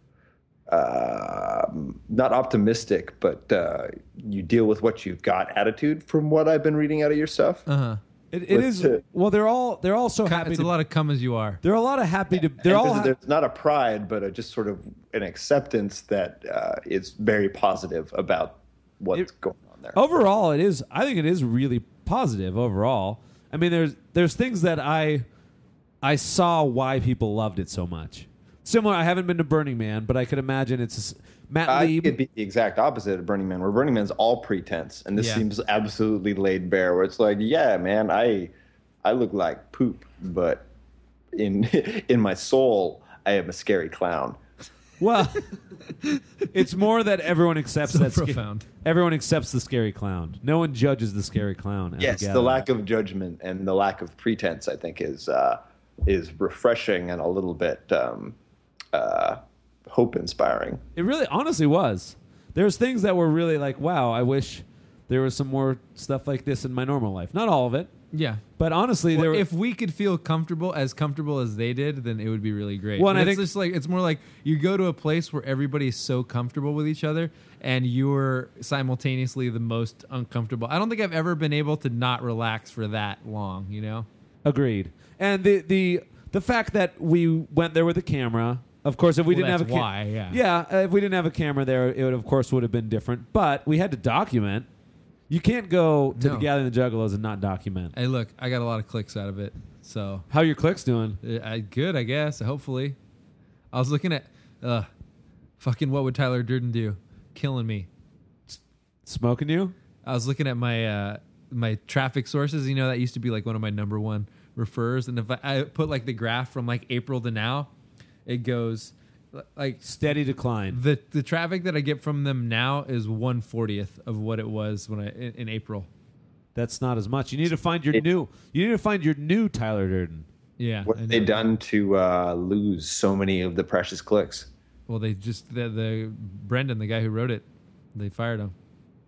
uh, not optimistic, but uh, you deal with what you've got attitude from what I've been reading out of your stuff. Uh-huh. It, it With is. the- Well, they're all they're all so happy. It's To, a lot of come as you are. they're a lot of happy to. They're And all. there's, Ha- there's not a pride, but a, just sort of an acceptance that uh, is very positive about what's It- going on there. overall, it is. I think it is really positive overall. I mean, there's there's things that I I saw why people loved it so much. Similar. I haven't been to Burning Man, but I could imagine it's Matt I Lieb. think it'd be the exact opposite of Burning Man, where Burning Man's all pretense, and this Yeah. seems absolutely laid bare. Where it's like, yeah, man, I I look like poop, but in in my soul, I am a scary clown. Well, it's more that everyone accepts So that sca- profound. everyone accepts the scary clown. No one judges the scary clown. at Yes, the the gathering. lack of judgment and the lack of pretense, I think, is uh, is refreshing and a little bit um, uh, hope inspiring. It really, honestly, was. There's things that were really like, wow. I wish there was some more stuff like this in my normal life. Not all of it, Yeah. but honestly, there. Well, were, if we could feel comfortable, as comfortable as they did, then it would be really great. Well, and But I it's think- just like it's more like you go to a place where everybody's so comfortable with each other, and you're simultaneously the most uncomfortable. I don't think I've ever been able to not relax for that long. You know? Agreed. And the the the fact that we went there with a camera. Of course, if we Well, didn't have a that's ca- why, yeah. yeah, uh, if we didn't have a camera there, it would of course would have been different. But we had to document. You can't go to No. the Gathering of the Juggalos and not document. Hey, look, I got a lot of clicks out of it, so How are your clicks doing? uh, I, good, I guess. Hopefully, I was looking at, uh, fucking what would Tyler Durden do? Killing me. Smoking you? I was looking at my uh, my traffic sources. You know, that used to be like one of my number one refers. And if I, I put like the graph from like April to now, it goes like Steady decline. the the traffic that I get from them now is one fortieth of what it was when I in, in April. That's not as much. You need to find your new. You need to find your new Tyler Durden. Yeah. What I have they know. done to uh, lose so many of the precious clicks? Well, they just the, the Brendan, the guy who wrote it, they fired him.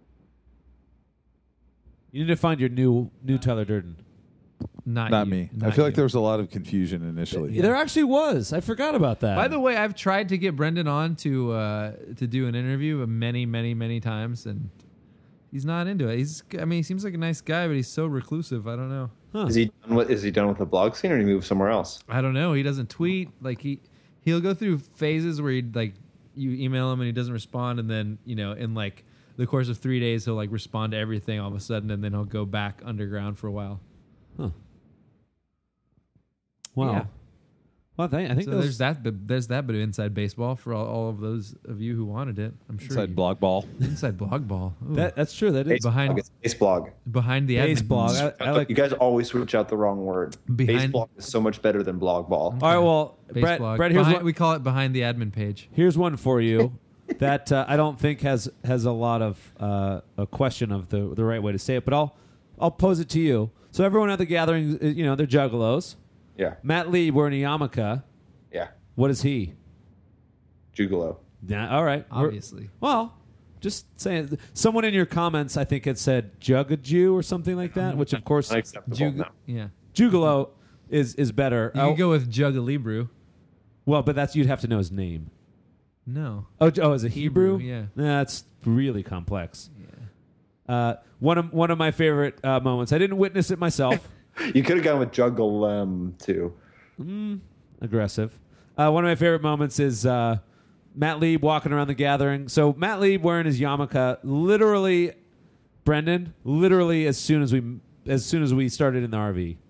You need to find your new new Tyler Durden. Not Not you. me. I Not feel like you. there was a lot of confusion initially. There actually was. I forgot about that. By the way, I've tried to get Brendan on to uh, to do an interview many, many, many times, and he's not into it. He's, I mean, he seems like a nice guy, but he's so reclusive. I don't know. Huh. Is he done with, is he done with the blog scene, or did he move somewhere else? I don't know. He doesn't tweet. Like he he'll go through phases where he like you email him and he doesn't respond, and then you know in like the course of three days he'll like respond to everything all of a sudden, and then he'll go back underground for a while. Huh. Wow. Yeah. Well, I think, I think So those- there's that. Bit, there's that bit of inside baseball for all, all of those of you who wanted it. I'm sure. Inside you- blog ball. Inside blog ball. Ooh. that, that's true. That is Base behind- blog, it's base blog. behind the base admin. blog. I, I like. you guys always switch out the wrong word. Behind- Base blog is so much better than blog ball. All right. Well, Base Brett. blog. Brett, here's Behind- one. we call it behind the admin page. Here's one for you that uh, I don't think has has a lot of uh, a question of the the right way to say it, but I'll I'll pose it to you. So everyone at the gathering, uh, you know, they're juggalos. Yeah, Matt Lee wearing a yarmulke. yeah. What is he? Jugalo. Yeah. All right. We're- Obviously. Well, just saying. Someone in your comments, I think, had said "Jugga-Jew" or something like that, which of course, Unacceptable. Jug- no. yeah. Jugalo is is better. You Oh, could go with Jugalibru. well, but that's you'd have to know his name. No. Oh, j- oh, is it Hebrew? Hebrew, yeah. Nah, that's really complex. Yeah. Uh, one of one of my favorite uh, moments. I didn't witness it myself. You could have gone with Juggalem too. Aggressive. Uh, one of my favorite moments is uh, Matt Lieb walking around the gathering. So Matt Lieb wearing his yarmulke, literally, Brendan, literally as soon as we as soon as we started in the R V.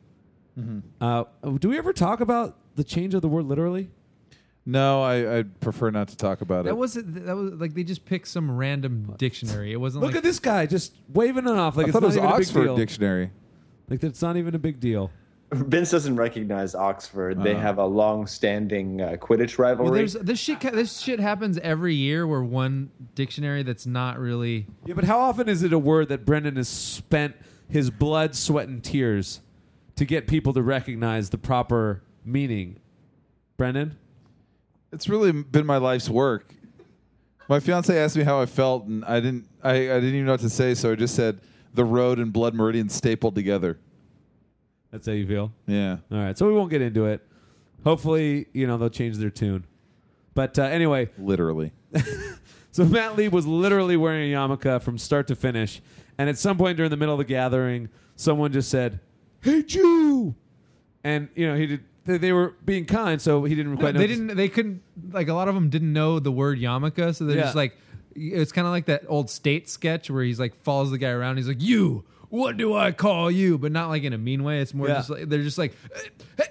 Uh, do we ever talk about the change of the word literally? No, I, I'd prefer not to talk about That it. wasn't. That was like they just picked some random dictionary. It wasn't Look like at this guy just waving it off like I it's thought not it was even a big Oxford deal. Dictionary. Like it's not even a big deal. Vince doesn't recognize Oxford. They Uh. have a long-standing uh, Quidditch Well, rivalry. there's this shit. ca- This shit happens every year where one dictionary that's not really. Yeah, but how often is it a word that Brendan has spent his blood, sweat, and tears to get people to recognize the proper meaning? Brendan? It's really been my life's work. My fiance asked me how I felt, and I didn't. I, I didn't even know what to say, so I just said the road and Blood Meridian stapled together. That's how you feel? Yeah. All right, so we won't get into it. Hopefully, you know, they'll change their tune. But uh, anyway, Literally. so Matt Lee was literally wearing a yarmulke from start to finish. And at some point during the middle of the gathering, someone just said, "Hey, Jew!" And, you know, he did. They, they were being kind, so he didn't quite know. They didn't. They couldn't. Like a lot of them didn't know the word yarmulke, so they're Yeah. just like. It's kind of like that old State sketch where he's like follows the guy around. He's like, "You, what do I call you?" But not like in a mean way. It's more Yeah. just like they're just like, "Hey,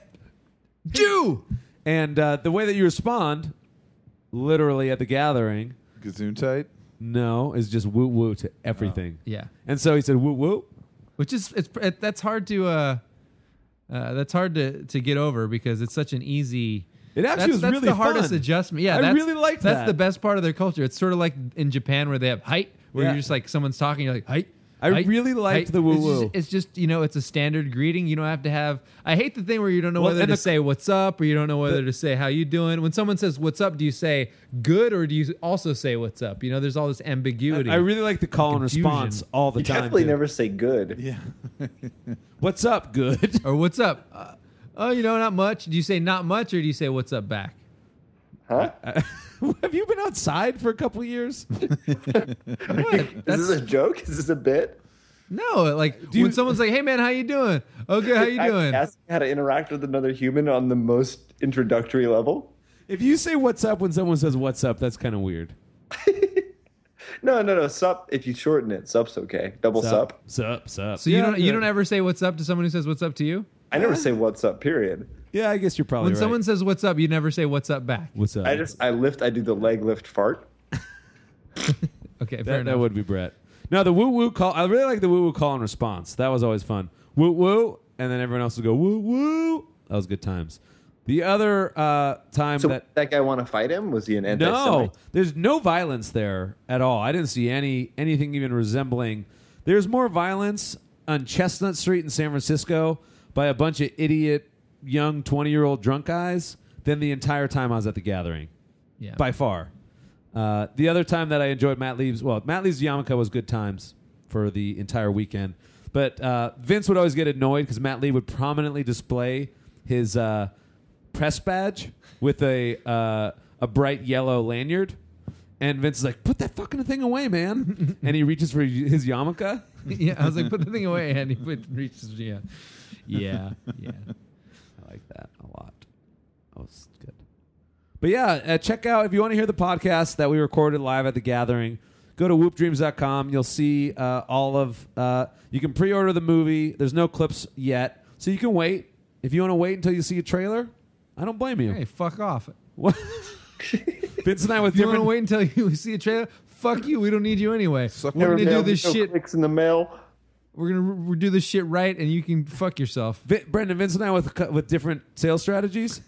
Jew." And uh, the way that you respond, literally at the gathering, Gesundheit. no, is just woo woo to everything. Yeah, And so he said woo woo. which is it's it, that's hard to uh, uh that's hard to to get over because it's such an easy. It actually that's, was that's really the hardest fun. adjustment. Yeah, I that's, really liked That's that. the best part of their culture. It's sort of like in Japan where they have height, where Yeah. you're just like someone's talking, you're like height. I height, really liked height." the woo It's woo. just, it's just you know it's a standard greeting. You don't have to have. I hate the thing where you don't know Well, whether and to the- say what's up or you don't know whether the- to say how you doing. When someone says what's up, do you say good or do you also say what's up? You know, there's all this ambiguity. I really like the call and Confusion. response all the you time. definitely too. never say good. Yeah. What's up? Good. or what's up? Uh, oh, you know, not much. Do you say not much or do you say what's up back? Huh? Have you been outside for a couple of years? What? Is That's, this a joke? Is this a bit? no, like Do when you- someone's like, "Hey man, how you doing?" Okay, how you I- doing? Asking how to interact with another human on the most introductory level? If you say what's up when someone says what's up, that's kind of weird. No, no, no. Sup. If you shorten it, sup's okay. Double sup. Sup, sup. So you Yeah, don't you yeah. don't ever say what's up to someone who says what's up to you? I never say what's up. Period. Yeah, I guess you're probably When right. someone says what's up, you never say what's up back. what's up? I just I lift. I do the leg lift fart. Okay, fair that, enough. that would be Brett. No, the woo woo call. I really like the woo woo call and response. That was always fun. Woo woo, and then everyone else would go woo woo. That was good times. The other uh, time So that that guy want to fight him? Was he an anti-Semite? no, there's no violence there at all. I didn't see any anything even resembling. There's more violence on Chestnut Street in San Francisco by a bunch of idiot young twenty-year-old drunk guys than the entire time I was at the gathering. Yeah. By far. Uh, the other time that I enjoyed Matt Leaves, well, Matt Leaves Yarmulke was good times for the entire weekend. But uh, Vince would always get annoyed because Matt Lee would prominently display his uh, press badge with a uh, a bright yellow lanyard. And Vince is like, put that fucking thing away, man. And he reaches for his yarmulke. Yeah, I was like, put the thing away, and he put, reaches. Yeah, yeah, yeah. I like that a lot. That was good. But yeah, uh, check out, if you want to hear the podcast that we recorded live at the gathering, go to whoop dreams dot com. You'll see uh, all of, uh, you can pre-order the movie. There's no clips yet, so you can wait. If you want to wait until you see a trailer, I don't blame you. Hey, fuck off. What? Vince and I with If you want different... to wait until you see a trailer, fuck you. We don't need you anyway. Suck We're Never gonna do mailed this me no shit. clicks in the mail. We're gonna we do this shit right, and you can fuck yourself. Vi- Brendan, Vince and I with with different sales strategies.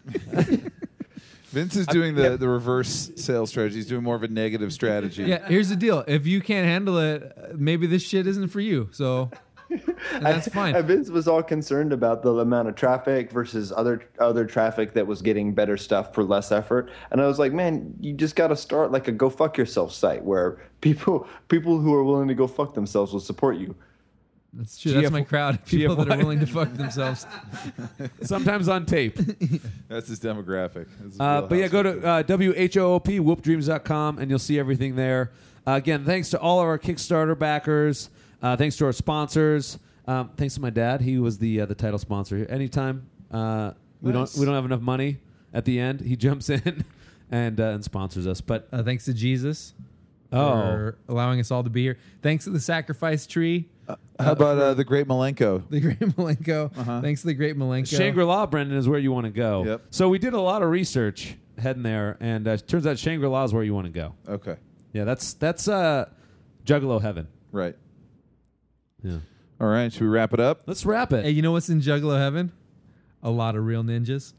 Vince is doing the, the reverse sales strategy. He's doing more of a negative strategy. Yeah, here's the deal. If you can't handle it, uh, maybe this shit isn't for you. So and that's fine. And Vince was all concerned about the amount of traffic versus other other traffic that was getting better stuff for less effort. And I was like, man, you just got to start like a go fuck yourself site where people people who are willing to go fuck themselves will support you. That's true. G F- That's my crowd. People G F Y. that are willing to fuck themselves. Sometimes on tape. That's his demographic. That's his Uh, but yeah, wheelhouse. go to uh, W H O O P, whoop dreams dot com, and you'll see everything there. Uh, again, thanks to all of our Kickstarter backers. Uh, thanks to our sponsors. Um, thanks to my dad. He was the uh, the title sponsor. Anytime uh, we Nice. don't we don't have enough money at the end, he jumps in and uh, and sponsors us. But Uh, thanks to Jesus oh, for allowing us all to be here. Thanks to the sacrifice tree. How about uh, the Great Malenko? The Great Malenko. Uh-huh. Thanks to the Great Malenko. Shangri-La, Brendan, is where you want to go. Yep. So we did a lot of research heading there, and uh, turns out Shangri-La is where you want to go. Okay, Yeah, that's that's uh, Juggalo heaven. right. Yeah. All right, should we wrap it up? Let's wrap it. Hey, you know what's in Juggalo Heaven? A lot of real ninjas.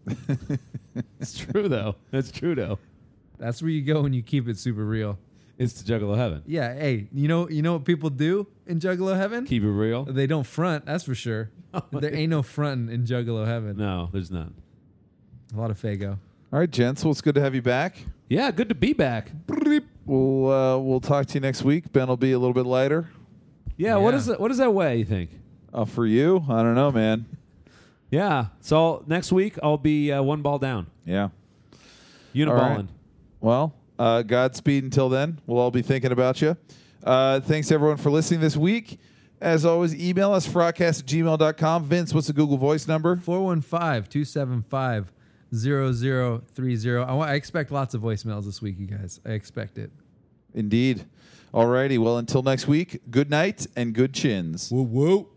It's true though. That's true though. That's where you go when you keep it super real. It's to Juggalo heaven. Yeah. Hey, you know you know what people do in Juggalo Heaven? Keep it real. They don't front. That's for sure. There ain't no fronting in Juggalo Heaven. No, there's none. A lot of Fago. All right, gents. Well, it's good to have you back. Yeah, good to be back. We'll uh, we'll talk to you next week. Ben will be a little bit lighter. Yeah, what Yeah. is it? What does that weigh? You think? Uh, for you, I don't know, man. Yeah. So next week I'll be uh, one ball down. Yeah. Uniballing. All right. Well, uh, Godspeed until then. We'll all be thinking about you. Uh, thanks, everyone, for listening this week. As always, email us, frogcast at gmail dot com. Vince, what's the Google Voice number? four one five, two seven five, zero zero three zero. I, wa- I expect lots of voicemails this week, you guys. I expect it. Indeed. All righty. Well, until next week, good night and good chins. Whoa, whoa.